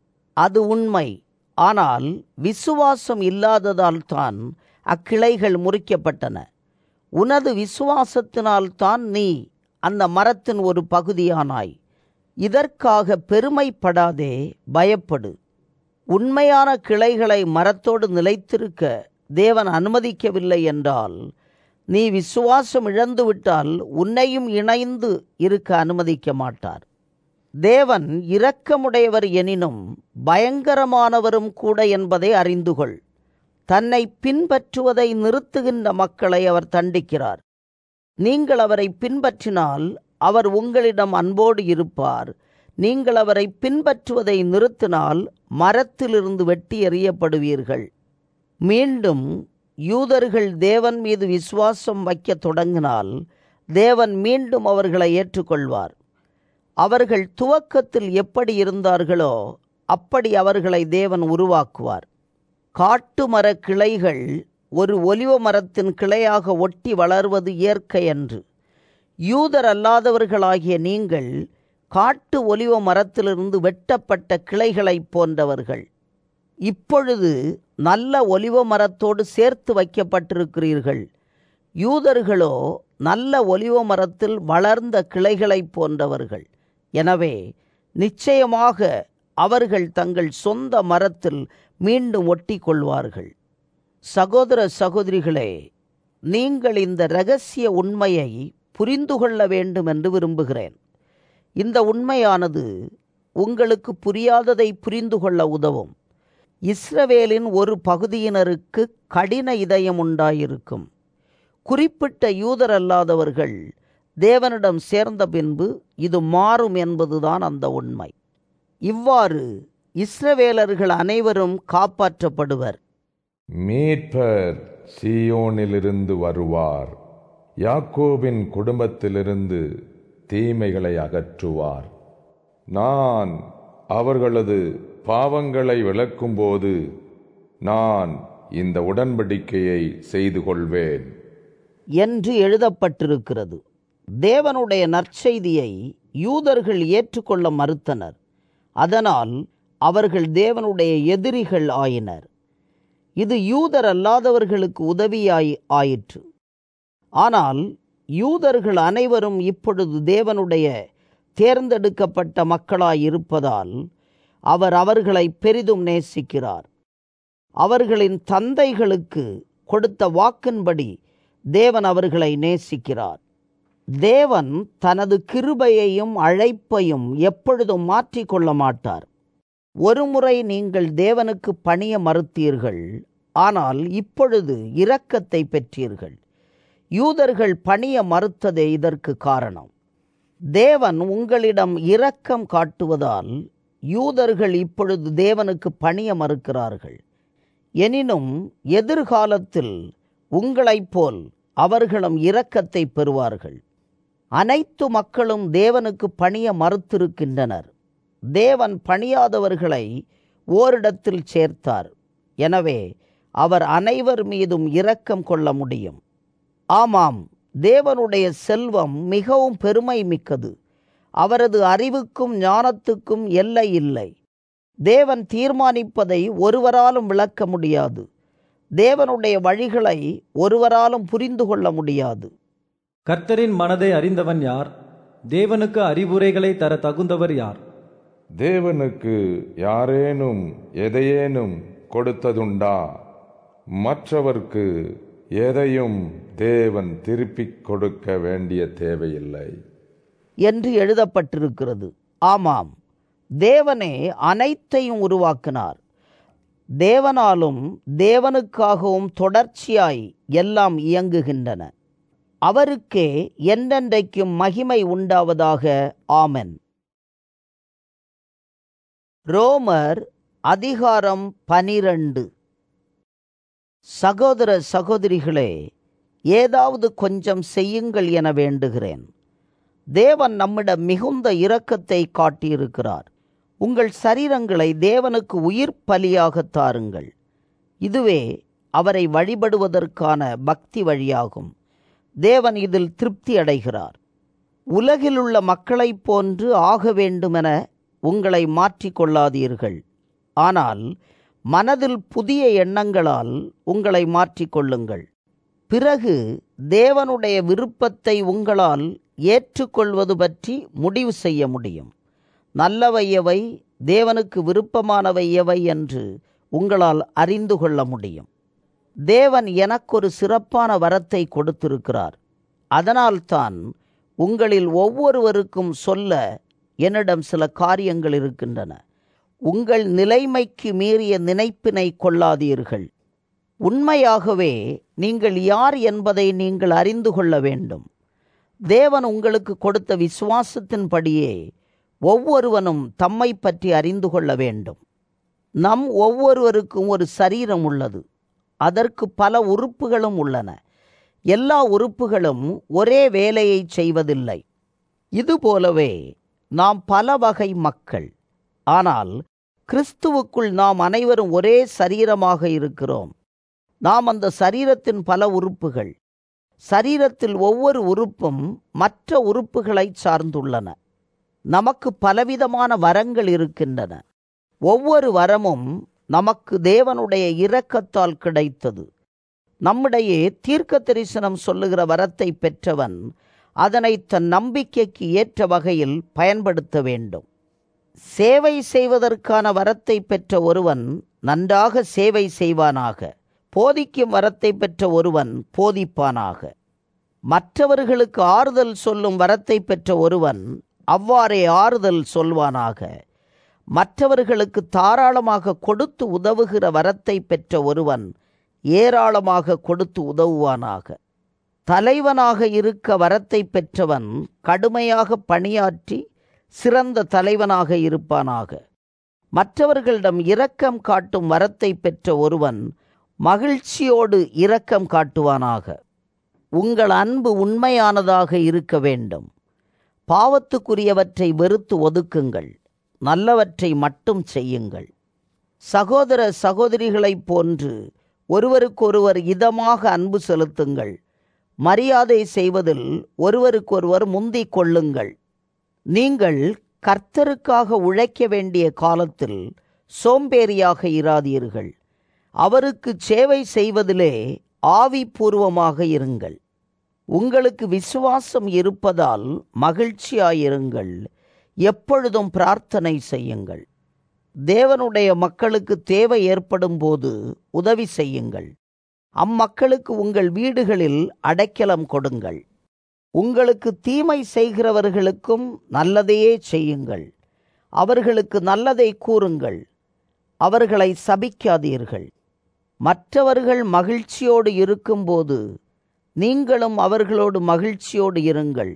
அது உண்மை. ஆனால் விசுவாசம் இல்லாததால் தான் அக்கிளைகள் முறிக்கப்பட்டன. உனது விசுவாசத்தினால்தான் நீ அந்த மரத்தின் ஒரு பகுதியானாய். இதற்காக பெருமைப்படாதே, பயப்படு. உண்மையான கிளைகளை மரத்தோடு நிலைத்திருக்க தேவன் அனுமதிக்கவில்லை என்றால், நீ விசுவாசம் இழந்துவிட்டால் உன்னையும் இணைந்து இருக்க அனுமதிக்க மாட்டார். தேவன் இரக்கமுடையவர் எனினும் பயங்கரமானவரும் கூட என்பதை அறிந்துகொள். தன்னை பின்பற்றுவதை நிறுத்துகின்ற மக்களை அவர் தண்டிக்கிறார். நீங்கள் அவரை பின்பற்றினால் அவர் உங்களிடம் அன்போடு இருப்பார். நீங்கள் அவரை பின்பற்றுவதை நிறுத்தினால் மரத்திலிருந்து வெட்டி எறியப்படுவீர்கள். மீண்டும் யூதர்கள் தேவன் மீது விசுவாசம் வைக்க தொடங்கினால் தேவன் மீண்டும் அவர்களை ஏற்றுக்கொள்வார். அவர்கள் துவக்கத்தில் எப்படி இருந்தார்களோ அப்படி அவர்களை தேவன் உருவாக்குவார். காட்டு மர கிளைகள் ஒரு ஒலிவ மரத்தின் கிளையாக ஒட்டி வளர்வது இயற்கை அன்று. யூதர் அல்லாதவர்களாகிய நீங்கள் காட்டு ஒலிவ மரத்திலிருந்து வெட்டப்பட்ட கிளைகளைப் போன்றவர்கள். இப்பொழுது நல்ல ஒலிவ மரத்தோடு சேர்த்து வைக்கப்பட்டிருக்கிறீர்கள். யூதர்களோ நல்ல ஒலிவ மரத்தில் வளர்ந்த கிளைகளைப் போன்றவர்கள். எனவே நிச்சயமாக அவர்கள் தங்கள் சொந்த மரத்தில் மீண்டும் ஒட்டி கொள்வார்கள். சகோதர சகோதரிகளே, நீங்கள் இந்த இரகசிய உண்மையை புரிந்து கொள்ள வேண்டும் என்று விரும்புகிறேன். இந்த உண்மையானது உங்களுக்கு புரியாததை புரிந்து கொள்ள உதவும். இஸ்ரவேலின் ஒரு பகுதியினருக்கு கடின இதயம் உண்டாயிருக்கும். குறிப்பிட்ட யூதர் அல்லாதவர்கள் தேவனிடம் சேர்ந்த பின்பு இது மாறும் என்பதுதான் அந்த உண்மை. இவ்வாறு இஸ்ரவேலர்கள் அனைவரும் காப்பாற்றப்படுவர். மீட்பர் சீயோனிலிருந்து வருவார், யாக்கோபின் குடும்பத்திலிருந்து தீமைகளை அகற்றுவார். நான் அவர்களது பாவங்களை விளக்கும்போது நான் இந்த உடன்படிக்கையை செய்து கொள்வேன் என்று எழுதப்பட்டிருக்கிறது. தேவனுடைய நற்செய்தியை யூதர்கள் ஏற்றுக்கொள்ள மறுத்தனர். அதனால் அவர்கள் தேவனுடைய எதிரிகள் ஆயினர். இது யூதர் அல்லாதவர்களுக்கு உதவியாய் ஆயிற்று. ஆனால் யூதர்கள் அனைவரும் இப்பொழுது தேவனுடைய தேர்ந்தெடுக்கப்பட்ட மக்களாயிருப்பதால் அவர் அவர்களை பெரிதும் நேசிக்கிறார். அவர்களின் தந்தைகளுக்கு கொடுத்த வாக்கின்படி தேவன் அவர்களை நேசிக்கிறார். தேவன் தனது கிருபையையும் அழைப்பையும் எப்பொழுதும் மாற்றிக்கொள்ள மாட்டார். ஒருமுறை நீங்கள் தேவனுக்கு பணிய மறுத்தீர்கள், ஆனால் இப்பொழுது இரக்கத்தை பெற்றீர்கள். யூதர்கள் பணிய மறுத்ததே இதற்கு காரணம். தேவன் உங்களிடம் இரக்கம் காட்டுவதால் யூதர்கள் இப்பொழுது தேவனுக்கு பணிய மறுக்கிறார்கள். எனினும் எதிர்காலத்தில் உங்களைப் போல் அவர்களும் இரக்கத்தை பெறுவார்கள். அனைத்து மக்களும் தேவனுக்கு பணிய மறுத்திருக்கின்றனர். தேவன் பணியாதவர்களை ஓரிடத்தில் சேர்த்தார். எனவே அவர் அனைவர் மீதும் இரக்கம் கொள்ள முடியும். ஆமாம், தேவனுடைய செல்வம் மிகவும் பெருமை மிக்கது. அவரது அறிவுக்கும் ஞானத்துக்கும் எல்லை இல்லை. தேவன் தீர்மானிப்பதை ஒருவராலும் விளக்க முடியாது. தேவனுடைய வழிகளை ஒருவராலும் புரிந்து கொள்ள முடியாது. கர்த்தரின் மனதை அறிந்தவன் யார்? தேவனுக்கு அறிவுரைகளை தர தகுந்தவர் யார்? தேவனுக்கு யாரேனும் எதையேனும் கொடுத்ததுண்டா? மற்றவர்க்கு எதையும் தேவன் திருப்பிக் கொடுக்க வேண்டிய தேவையில்லை என்று எழுதப்பட்டிருக்கிறது. ஆமாம், தேவனே அனைத்தையும் உருவாக்கினார். தேவனாலும் தேவனுக்காகவும் தொடர்ச்சியாய் எல்லாம் இயங்குகின்றன. அவருக்கே என்றென்றைக்கும் மகிமை உண்டாவதாக. ஆமென். ரோமர் அதிகாரம் 12. சகோதர சகோதரிகளே, ஏதாவது கொஞ்சம் செய்யுங்கள் என வேண்டுகிறேன். தேவன் நம்மிடம் மிகுந்த இரக்கத்தை காட்டியிருக்கிறார். உங்கள் சரீரங்களை தேவனுக்கு உயிர் பலியாக தாருங்கள். இதுவே அவரை வழிபடுவதற்கான பக்தி வழியாகும். தேவன் இதில் திருப்தி அடைகிறார். உலகிலுள்ள மக்களைப் போன்று ஆக வேண்டுமென உங்களை மாற்றிக்கொள்ளாதீர்கள். ஆனால் மனதில் புதிய எண்ணங்களால் உங்களை மாற்றிக்கொள்ளுங்கள். பிறகு தேவனுடைய விருப்பத்தை உங்களால் ஏற்றுக்கொள்வது பற்றி முடிவு செய்ய முடியும். நல்லவை எவை, தேவனுக்கு விருப்பமானவை எவை என்று உங்களால் அறிந்து கொள்ள முடியும். தேவன் எனக்கொரு சிறப்பான வரத்தை கொடுத்திருக்கிறார். அதனால்தான் உங்களில் ஒவ்வொருவருக்கும் சொல்ல என்னிடம் சில காரியங்கள் இருக்கின்றன. உங்கள் நிலைமைக்கு மீறிய நினைப்பினை கொள்ளாதீர்கள். உண்மையாகவே நீங்கள் யார் என்பதை நீங்கள் அறிந்து கொள்ள வேண்டும். தேவன் உங்களுக்கு கொடுத்த விசுவாசத்தின்படியே ஒவ்வொருவனும் தம்மை பற்றி அறிந்து கொள்ள வேண்டும். நம் ஒவ்வொருவருக்கும் ஒரு சரீரம் உள்ளது. அதற்கு பல உறுப்புகளும் உள்ளன. எல்லா உறுப்புகளும் ஒரே வேலையை செய்வதில்லை. இதுபோலவே நாம் பல வகை மக்கள். ஆனால் கிறிஸ்துவுக்குள் நாம் அனைவரும் ஒரே சரீரமாக இருக்கிறோம். நாம் அந்த சரீரத்தின் பல உறுப்புகள். சரீரத்தில் ஒவ்வொரு உறுப்பும் மற்ற உறுப்புகளை சார்ந்துள்ளன. நமக்கு பலவிதமான வரங்கள் இருக்கின்றன. ஒவ்வொரு வரமும் நமக்கு தேவனுடைய இரக்கத்தால் கிடைத்தது. நம்மிடையே தீர்க்க தரிசனம் சொல்லுகிற வரத்தை பெற்றவன் அதனை தன் நம்பிக்கைக்கு ஏற்ற வகையில் பயன்படுத்த வேண்டும். சேவை செய்வதற்கான வரத்தை பெற்ற ஒருவன் நன்றாக சேவை செய்வானாக. போதிக்கும் வரத்தை பெற்ற ஒருவன் போதிப்பானாக. மற்றவர்களுக்கு ஆறுதல் சொல்லும் வரத்தை பெற்ற ஒருவன் அவ்வாறே ஆறுதல் சொல்வானாக. மற்றவர்களுக்கு தாராளமாக கொடுத்து உதவுகிற வரத்தை பெற்ற ஒருவன் ஏராளமாக கொடுத்து உதவுவானாக. தலைவனாக இருக்க வரத்தை பெற்றவன் கடுமையாக பணியாற்றி சிறந்த தலைவனாக இருப்பானாக. மற்றவர்களிடம் இரக்கம் காட்டும் வரத்தை பெற்ற ஒருவன் மகிழ்ச்சியோடு இரக்கம் காட்டுவானாக. உங்கள் அன்பு உண்மையானதாக இருக்க வேண்டும். பாவத்துக்குரியவற்றை வெறுத்து ஒதுக்குங்கள். நல்லவற்றை மட்டும் செய்யுங்கள். சகோதர சகோதரிகளைப் போன்று ஒருவருக்கொருவர் இதமாக அன்பு செலுத்துங்கள். மரியாதை செய்வதில் ஒருவருக்கொருவர் முந்திக் கொள்ளுங்கள். நீங்கள் கர்த்தருக்காக உழைக்க வேண்டிய காலத்தில் சோம்பேறியாக இராதீர்கள். அவருக்கு சேவை செய்வதிலே ஆவிபூர்வமாக இருங்கள். உங்களுக்கு விசுவாசம் இருப்பதால் மகிழ்ச்சியாயிருங்கள். எப்பொழுதும் பிரார்த்தனை செய்யுங்கள். தேவனுடைய மக்களுக்கு தேவை ஏற்படும் போது உதவி செய்யுங்கள். அம்மக்களுக்கு உங்கள் வீடுகளில் அடைக்கலம் கொடுங்கள். உங்களுக்கு தீமை செய்கிறவர்களுக்கும் நல்லதையே செய்யுங்கள். அவர்களுக்கு நல்லதை கூறுங்கள். அவர்களை சபிக்காதீர்கள். மற்றவர்கள் மகிழ்ச்சியோடு இருக்கும்போது நீங்களும் அவர்களோடு மகிழ்ச்சியோடு இருங்கள்.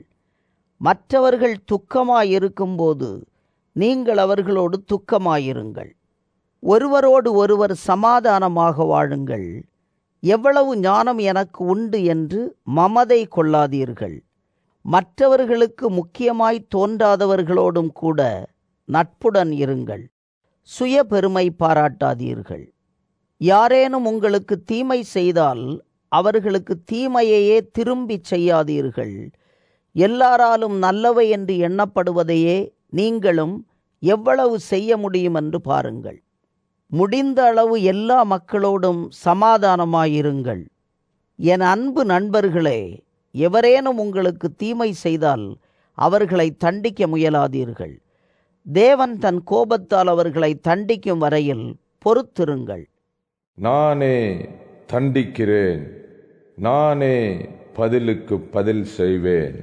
மற்றவர்கள் துக்கமாயிருக்கும்போது நீங்கள் அவர்களோடு துக்கமாயிருங்கள். ஒருவரோடு ஒருவர் சமாதானமாக வாழுங்கள். எவ்வளவு ஞானம் எனக்கு உண்டு என்று மமதை கொள்ளாதீர்கள். மற்றவர்களுக்கு முக்கியமாய் தோன்றாதவர்களோடும் கூட நட்புடன் இருங்கள். சுய பெருமை பாராட்டாதீர்கள். யாரேனும் உங்களுக்கு தீமை செய்தால் அவர்களுக்கு தீமையையே திரும்பி செய்யாதீர்கள். எல்லாராலும் நல்லவை என்று எண்ணப்படுவதையே நீங்களும் எவ்வளவு செய்ய முடியும் என்று பாருங்கள். முடிந்த அளவு எல்லா மக்களோடும் சமாதானமாயிருங்கள். என் அன்பு நண்பர்களே, எவரேனும் உங்களுக்கு தீமை செய்தால் அவர்களை தண்டிக்க முயலாதீர்கள். தேவன் தன் கோபத்தால் அவர்களை தண்டிக்கும் வரையில் பொறுத்திருங்கள். நானே தண்டிக்கிறேன், நானே பதிலுக்கு பதில் செய்வேன்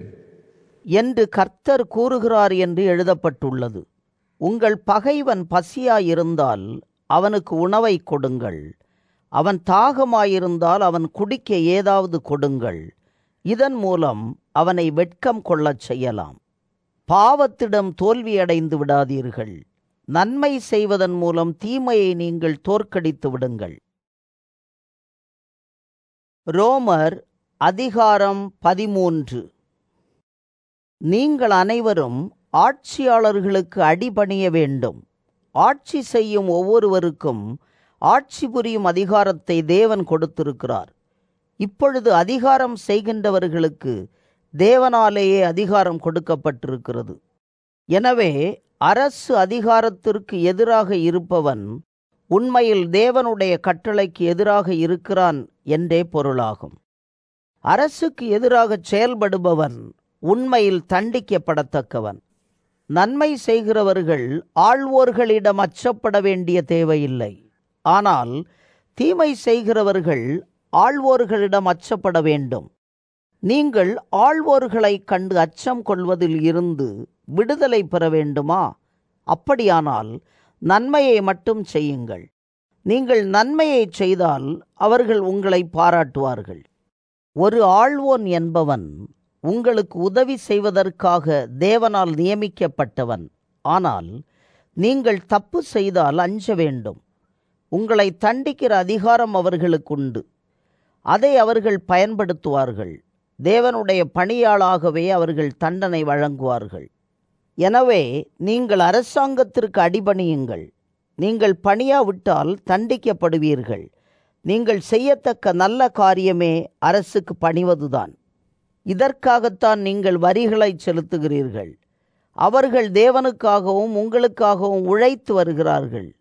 என்று கர்த்தர் கூறுகிறார் என்று எழுதப்பட்டுள்ளது. உங்கள் பகைவன் பசியாயிருந்தால் அவனுக்கு உணவை கொடுங்கள். அவன் தாகமாயிருந்தால் அவன் குடிக்க ஏதாவது கொடுங்கள். இதன் மூலம் அவனை வெட்கம் கொள்ளச் செய்யலாம். பாவத்திடம் தோல்வியடைந்து விடாதீர்கள். நன்மை செய்வதன் மூலம் தீமையை நீங்கள் தோற்கடித்து விடுங்கள். ரோமர் அதிகாரம் 13. நீங்கள் அனைவரும் ஆட்சியாளர்களுக்கு அடிபணிய வேண்டும். ஆட்சி செய்யும் ஒவ்வொருவருக்கும் ஆட்சி புரியும் அதிகாரத்தை தேவன் கொடுத்திருக்கிறார். இப்பொழுது அதிகாரம் செய்கின்றவர்களுக்கு தேவனாலேயே அதிகாரம் கொடுக்கப்பட்டிருக்கிறது. எனவே அரசு அதிகாரத்திற்கு எதிராக இருப்பவன் உண்மையில் தேவனுடைய கட்டளைக்கு எதிராக இருக்கிறான் என்றே பொருளாகும். அரசுக்கு எதிராக செயல்படுபவன் உண்மையில் தண்டிக்கப்படத்தக்கவன். நன்மை செய்கிறவர்கள் ஆள்வோர்களிடம் அச்சப்பட வேண்டிய தேவையில்லை. ஆனால் தீமை செய்கிறவர்கள் ஆள்வோர்களிடம் அச்சப்பட வேண்டும். நீங்கள் ஆள்வோர்களை கண்டு அச்சம் கொள்வதில் இருந்து விடுதலை பெற வேண்டுமா? அப்படியானால் நன்மையை மட்டும் செய்யுங்கள். நீங்கள் நன்மையை செய்தால் அவர்கள் உங்களை பாராட்டுவார்கள். ஒரு ஆள்வோன் என்பவன் உங்களுக்கு உதவி செய்வதற்காக தேவனால் நியமிக்கப்பட்டவன். ஆனால் நீங்கள் தப்பு செய்தால் அஞ்ச வேண்டும். உங்களை தண்டிக்கிற அதிகாரம் அவர்களுக்குண்டு. அதை அவர்கள் பயன்படுத்துவார்கள். தேவனுடைய பணியாளாகவே அவர்கள் தண்டனை வழங்குவார்கள். எனவே நீங்கள் அரசாங்கத்திற்கு அடிபணியுங்கள். நீங்கள் பணியாவிட்டால் தண்டிக்கப்படுவீர்கள். நீங்கள் செய்யத்தக்க நல்ல காரியமே அரசுக்கு பணிவதுதான். இதற்காகத்தான் நீங்கள் வரிகளை செலுத்துகிறீர்கள். அவர்கள் தேவனுக்காகவும் உங்களுக்காகவும் உழைத்து வருகிறார்கள்.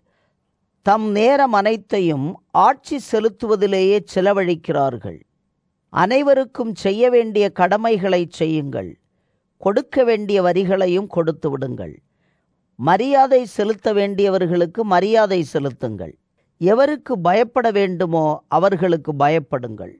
தம் நேரம் அனைத்தையும் ஆட்சி செலுத்துவதிலேயே செலவழிக்கிறார்கள். அனைவருக்கும் செய்ய வேண்டிய கடமைகளை செய்யுங்கள். கொடுக்க வேண்டிய வரிகளையும் கொடுத்து விடுங்கள். மரியாதை செலுத்த வேண்டியவர்களுக்கு மரியாதை செலுத்துங்கள். எவருக்கு பயப்பட வேண்டுமோ அவர்களுக்கு பயப்படுங்கள்.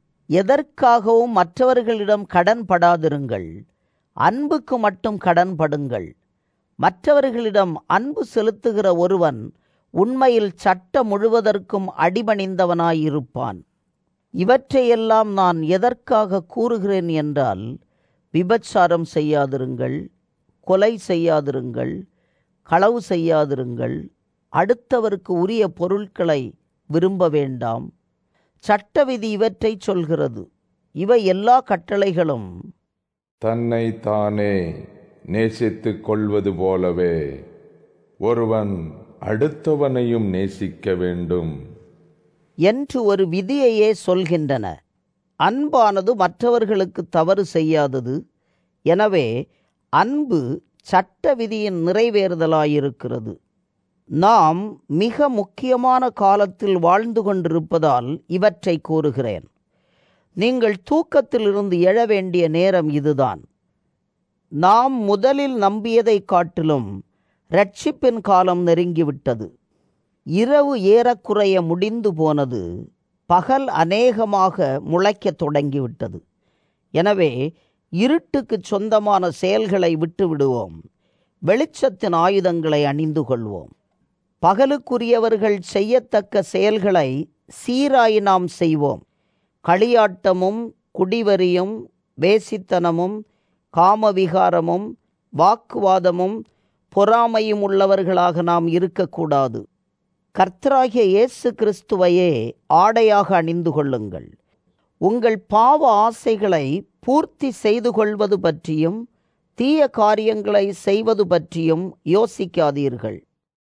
எதற்காகவும் மற்றவர்களிடம் கடன் படாதிருங்கள். அன்புக்கு மட்டும் கடன் படுங்கள். மற்றவர்களிடம் அன்பு செலுத்துகிற ஒருவன் உண்மையில் சட்டம் முழுவதற்கும் அடிபணிந்தவனாயிருப்பான். இவற்றையெல்லாம் நான் எதற்காக கூறுகிறேன் என்றால், விபச்சாரம் செய்யாதிருங்கள், கொலை செய்யாதிருங்கள், களவு செய்யாதிருங்கள், அடுத்தவருக்கு உரிய பொருட்களை விரும்ப வேண்டாம். சட்ட விதி இவற்றை சொல்கிறது. இவை எல்லா கட்டளைகளும் தன்னை தானே நேசித்துக் கொள்வது போலவே ஒருவன் அடுத்தவனையும் நேசிக்க வேண்டும் என்று ஒரு விதியையே சொல்கின்றன. அன்பானது மற்றவர்களுக்கு தவறு செய்யாதது. எனவே அன்பு சட்ட விதியின் நிறைவேறுதலாயிருக்கிறது. நாம் மிக முக்கியமான காலத்தில் வாழ்ந்து கொண்டிருப்பதால் இவற்றை கூறுகிறேன். நீங்கள் தூக்கத்திலிருந்து எழ வேண்டிய நேரம் இதுதான். நாம் முதலில் நம்பியதை காட்டிலும் இரட்சிப்பின் காலம் நெருங்கிவிட்டது. இரவு ஏறக்குறைய முடிந்து போனது. பகல் அநேகமாக முளைக்கத் தொடங்கிவிட்டது. எனவே இருட்டுக்கு சொந்தமான செயல்களை விட்டுவிடுவோம். வெளிச்சத்தின் ஆயுதங்களை அணிந்து கொள்வோம். பகலுக்குரியவர்கள் செய்யத்தக்க செயல்களை சீராய் நாம் செய்வோம். களியாட்டமும் குடிவரியும் வேசித்தனமும் காமவிகாரமும் வாக்குவாதமும் பொறாமையும் உள்ளவர்களாக நாம் இருக்கக்கூடாது. கர்த்தராகிய இயேசு கிறிஸ்துவையே ஆடையாக அணிந்து கொள்ளுங்கள். உங்கள் பாவ ஆசைகளை பூர்த்தி செய்து கொள்வது பற்றியும் தீய காரியங்களை செய்வது பற்றியும் யோசிக்காதீர்கள்.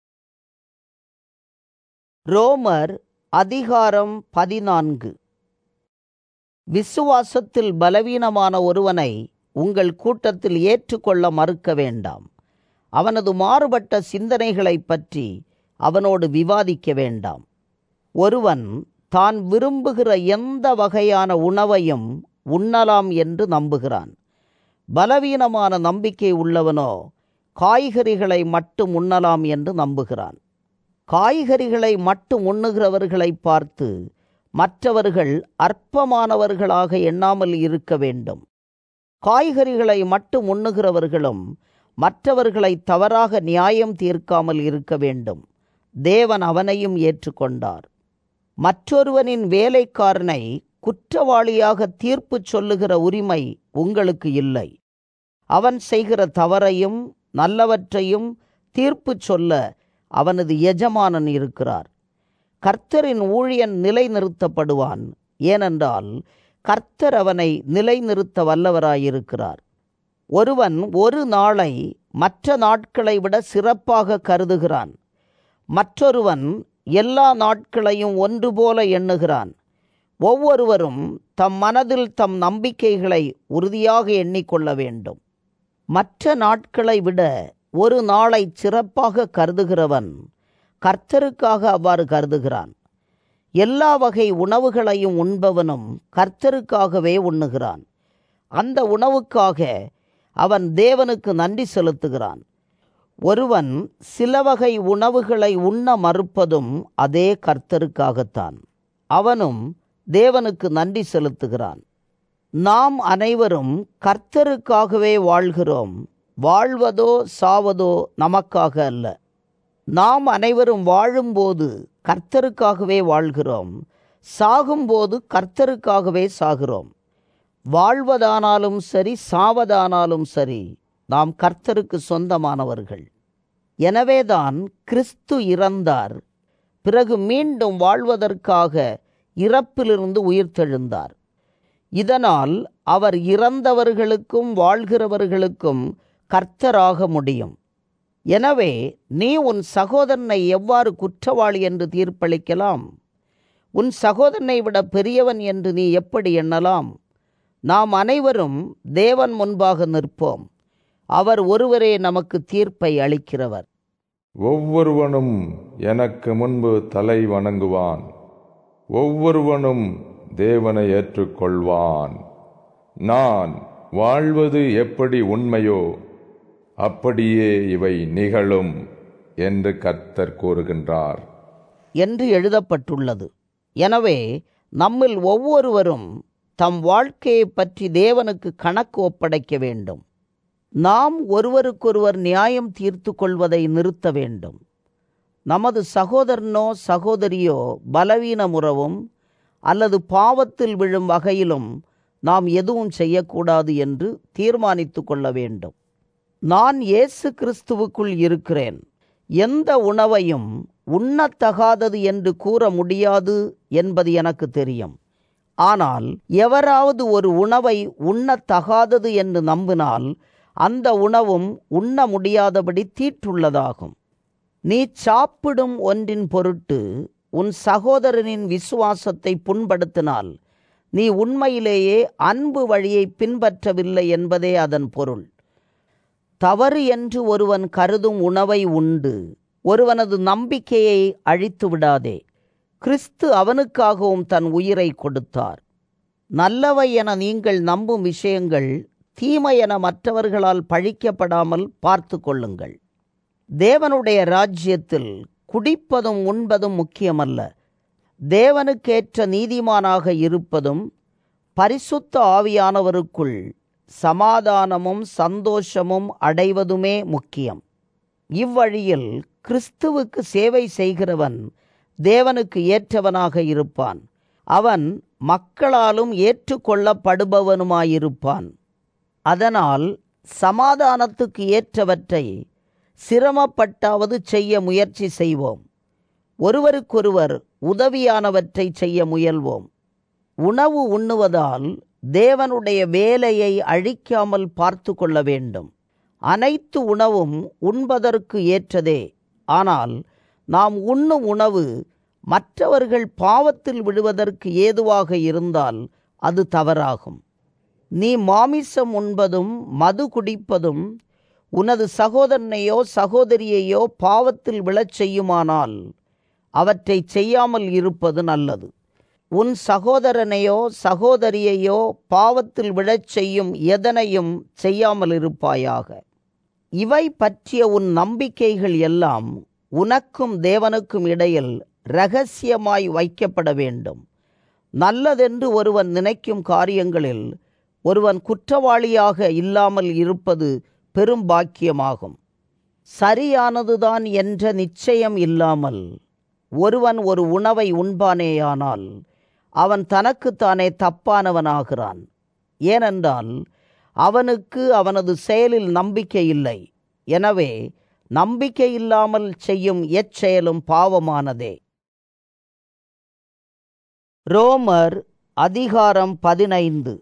ரோமர் அதிகாரம் 14. விசுவாசத்தில் பலவீனமான ஒருவனை உங்கள் கூட்டத்தில் ஏற்றுக்கொள்ள மறுக்க வேண்டாம். அவனது மாறுபட்ட சிந்தனைகளை பற்றி அவனோடு விவாதிக்க வேண்டாம். ஒருவன் தான் விரும்புகிற எந்த வகையான உணவையும் உண்ணலாம் என்று நம்புகிறான். பலவீனமான நம்பிக்கை உள்ளவனோ காய்கறிகளை மட்டும் உண்ணலாம் என்று நம்புகிறான். காய்கறிகளை மட்டும் உண்ணுகிறவர்களை பார்த்து மற்றவர்கள் அற்பமானவர்களாக எண்ணாமல் இருக்க வேண்டும். காய்கறிகளை மட்டும் உண்ணுகிறவர்களும் மற்றவர்களை தவறாக நியாயம் தீர்க்காமல் இருக்க வேண்டும். தேவன் அவனையும் ஏற்றுக்கொண்டார். மற்றொருவனின் வேலைக்காரனை குற்றவாளியாக தீர்ப்பு சொல்லுகிற உரிமை உங்களுக்கு இல்லை. அவன் செய்கிற தவறையும் நல்லவற்றையும் தீர்ப்பு சொல்ல அவனது எஜமானன் இருக்கிறார். கர்த்தரின் ஊழியன் நிலைநிறுத்தப்படுவான். ஏனென்றால் கர்த்தர் அவனை நிலைநிறுத்த வல்லவராயிருக்கிறார். ஒருவன் ஒரு நாளை மற்ற நாட்களை விட சிறப்பாக கருதுகிறான். மற்றொருவன் எல்லா நாட்களையும் ஒன்று போல எண்ணுகிறான். ஒவ்வொருவரும் தம் மனதில் தம் நம்பிக்கைகளை உறுதியாக எண்ணிக்கொள்ள வேண்டும். மற்ற நாட்களை விட ஒரு நாளை சிறப்பாக கருதுகிறவன் கர்த்தருக்காக அவ்வாறு கருதுகிறான். எல்லா வகை உணவுகளையும் உண்பவனும் கர்த்தருக்காகவே உண்ணுகிறான். அந்த உணவுக்காக அவன் தேவனுக்கு நன்றி செலுத்துகிறான். ஒருவன் சில வகை உணவுகளை உண்ண மறுப்பதும் அதே கர்த்தருக்காகத்தான். அவனும் தேவனுக்கு நன்றி செலுத்துகிறான். நாம் அனைவரும் கர்த்தருக்காகவே வாழ்கிறோம். வாழ்வதோ சாவதோ நமக்காக அல்ல. நாம் அனைவரும் வாழும்போது கர்த்தருக்காகவே வாழ்கிறோம். சாகும்போது கர்த்தருக்காகவே சாகிறோம். வாழ்வதானாலும் சரி, சாவதானாலும் சரி, நாம் கர்த்தருக்கு சொந்தமானவர்கள். எனவேதான் கிறிஸ்து இறந்தார். பிறகு மீண்டும் வாழ்வதற்காக இறப்பிலிருந்து உயிர்த்தெழுந்தார். இதனால் அவர் இறந்தவர்களுக்கும் வாழ்கிறவர்களுக்கும் கர்த்தராக முடியும். எனவே நீ உன் சகோதரனை எவ்வாறு குற்றவாளி என்று தீர்ப்பளிக்கலாம்? உன் சகோதரனை விட பெரியவன் என்று நீ எப்படி எண்ணலாம்? நாம் அனைவரும் தேவன் முன்பாக நிற்போம். அவர் ஒருவரே நமக்கு தீர்ப்பை அளிக்கிறவர். ஒவ்வொருவனும் எனக்கு முன்பு தலை வணங்குவான். ஒவ்வொருவனும் தேவனை ஏற்றுக்கொள்வான். நான் வாழ்வது எப்படி உண்மையோ அப்படியே இவை நிகழும் என்று கர்த்தர் கூறுகின்றார் என்று எழுதப்பட்டுள்ளது. எனவே நம்மில் ஒவ்வொருவரும் தம் வாழ்க்கையை பற்றி தேவனுக்கு கணக்கு ஒப்படைக்க வேண்டும். நாம் ஒருவருக்கொருவர் நியாயம் தீர்த்து கொள்வதை நிறுத்த வேண்டும். நமது சகோதரனோ சகோதரியோ பலவீனமுறவும் அல்லது பாவத்தில் விழும் வகையிலும் நாம் எதுவும் செய்யக்கூடாது என்று தீர்மானித்து கொள்ள வேண்டும். நான் இயேசு கிறிஸ்துவுக்குள் இருக்கிறேன். எந்த உணவையும் உண்ணத்தகாதது என்று கூற முடியாது என்பது எனக்கு தெரியும். ஆனால் எவராவது ஒரு உணவை உண்ணத்தகாதது என்று நம்பினால் அந்த உணவும் உண்ண முடியாதபடி தீட்டுள்ளதாகும். நீ சாப்பிடும் ஒன்றின் பொருட்டு உன் சகோதரனின் விசுவாசத்தை புண்படுத்தினால் நீ உண்மையிலேயே அன்பு வழியை பின்பற்றவில்லை என்பதே அதன் பொருள். தவறு என்று ஒருவன் கருதும் உணவை உண்டு ஒருவனது நம்பிக்கையை அழித்து விடாதே. கிறிஸ்து அவனுக்காகவும் தன் உயிரை கொடுத்தார். நல்லவை என நீங்கள் நம்பும் விஷயங்கள் தீமை என மற்றவர்களால் பழிக்கப்படாமல் பார்த்து கொள்ளுங்கள். தேவனுடைய ராஜ்யத்தில் குடிப்பதும் உண்பதும் முக்கியமல்ல. தேவனுக்கேற்ற நீதிமானாக இருப்பதும் பரிசுத்த ஆவியானவருக்குள் சமாதானமும் சந்தோஷமும் அடைவதுமே முக்கியம். இவ்வழியில் கிறிஸ்துவுக்கு சேவை செய்கிறவன் தேவனுக்கு ஏற்றவனாக இருப்பான். அவன் மக்களாலும் ஏற்றுக்கொள்ளப்படுபவனுமாயிருப்பான். அதனால் சமாதானத்துக்கு ஏற்றவற்றை சிரமப்பட்டாவது செய்ய முயற்சி செய்வோம். ஒருவருக்கொருவர் உதவியானவற்றை செய்ய முயல்வோம். உணவு உண்ணுவதால் தேவனுடைய வேலையை அழிக்காமல் பார்த்து கொள்ள வேண்டும். அனைத்து உணவும் உண்பதற்கு ஏற்றதே. ஆனால் நாம் உண்ணும் உணவு மற்றவர்கள் பாவத்தில் விழுவதற்கு ஏதுவாக இருந்தால் அது தவறாகும். நீ மாமிசம் உண்பதும் மது குடிப்பதும் உனது சகோதரனையோ சகோதரியையோ பாவத்தில் விழச் செய்யுமானால் அவற்றை செய்யாமல் இருப்பது நல்லது. உன் சகோதரனையோ சகோதரியையோ பாவத்தில் விழச் செய்யும் எதனையும் செய்யாமல் இருப்பாயாக. இவை பற்றிய உன் நம்பிக்கைகள் எல்லாம் உனக்கும் தேவனுக்கும் இடையில் இரகசியமாய் வைக்கப்பட வேண்டும். நல்லதென்று ஒருவன் நினைக்கும் காரியங்களில் ஒருவன் குற்றவாளியாக இல்லாமல் இருப்பது பெரும் பாக்கியமாகும். சரியானதுதான் என்ற நிச்சயம் இல்லாமல் ஒருவன் ஒரு உணவை உண்பானேயானால் அவன் தனக்குத்தானே தப்பானவனாகிறான். ஏனென்றால் அவனுக்கு அவனது செயலில் நம்பிக்கை இல்லை. எனவே நம்பிக்கை இல்லாமல் செய்யும் எச்செயலும் பாவமானதே. ரோமர் அதிகாரம் 15.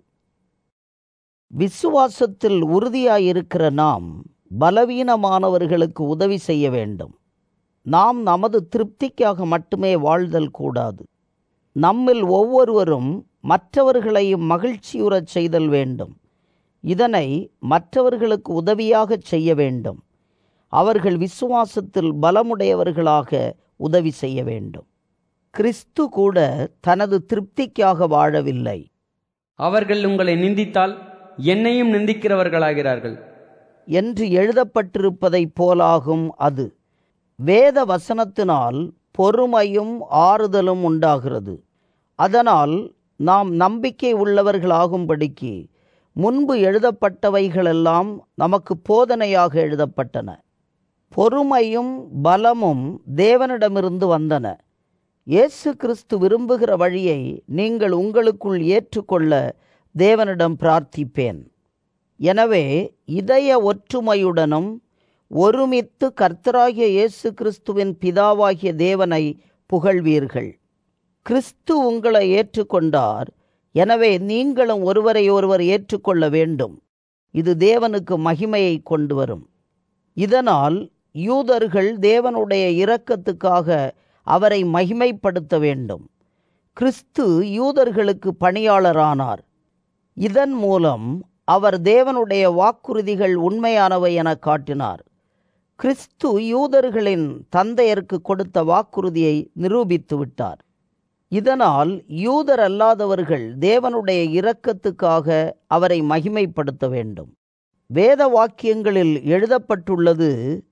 விசுவாசத்தில் உறுதியாயிருக்கிற நாம் பலவீனமானவர்களுக்கு உதவி செய்ய வேண்டும். நாம் நமது திருப்திக்காக மட்டுமே வாழ்தல் கூடாது. நம்மில் ஒவ்வொருவரும் மற்றவர்களையும் மகிழ்ச்சியுறச் செய்தல் வேண்டும். இதனை மற்றவர்களுக்கு உதவியாக செய்ய வேண்டும். அவர்கள் விசுவாசத்தில் பலமுடையவர்களாக உதவி செய்ய வேண்டும். கிறிஸ்து கூட தனது திருப்திக்காக வாழவில்லை. அவர்கள் உங்களை நிந்தித்தால் என்னையும் நிந்திக்கிறவர்களாகிறார்கள் என்று எழுதப்பட்டிருப்பதைப் போலாகும் அது. வேத வசனத்தினால் பொறுமையும் ஆறுதலும் உண்டாகிறது. அதனால் நாம் நம்பிக்கை உள்ளவர்களாகும்படிக்கு முன்பு எழுதப்பட்டவைகளெல்லாம் நமக்கு போதனையாக எழுதப்பட்டன. பொறுமையும் பலமும் தேவனிடமிருந்து வந்தன. இயேசு கிறிஸ்து விரும்புகிற வழியை நீங்கள் உங்களுக்குள் ஏற்றுக்கொள்ள தேவனிடம் பிரார்த்திப்பேன். எனவே இதய ஒற்றுமையுடனும் ஒருமித்து கர்த்தராகிய இயேசு கிறிஸ்துவின் பிதாவாகிய தேவனை புகழ்வீர்கள். கிறிஸ்து உங்களை ஏற்றுக்கொண்டார். எனவே நீங்களும் ஒருவரை ஒருவர் ஏற்றுக்கொள்ள வேண்டும். இது தேவனுக்கு மகிமையை கொண்டு வரும். இதனால் யூதர்கள் தேவனுடைய இரக்கத்துக்காக அவரை மகிமைப்படுத்த வேண்டும். கிறிஸ்து யூதர்களுக்கு பணியாளரானார். இதன் மூலம் அவர் தேவனுடைய வாக்குறுதிகள் உண்மையானவை என காட்டினார். கிறிஸ்து யூதர்களின் தந்தையருக்கு கொடுத்த வாக்குறுதியை நிரூபித்து விட்டார். இதனால் யூதர் அல்லாதவர்கள் தேவனுடைய இரக்கத்துக்காக அவரை மகிமைப்படுத்த வேண்டும். வேத வாக்கியங்களில் எழுதப்பட்டுள்ளது,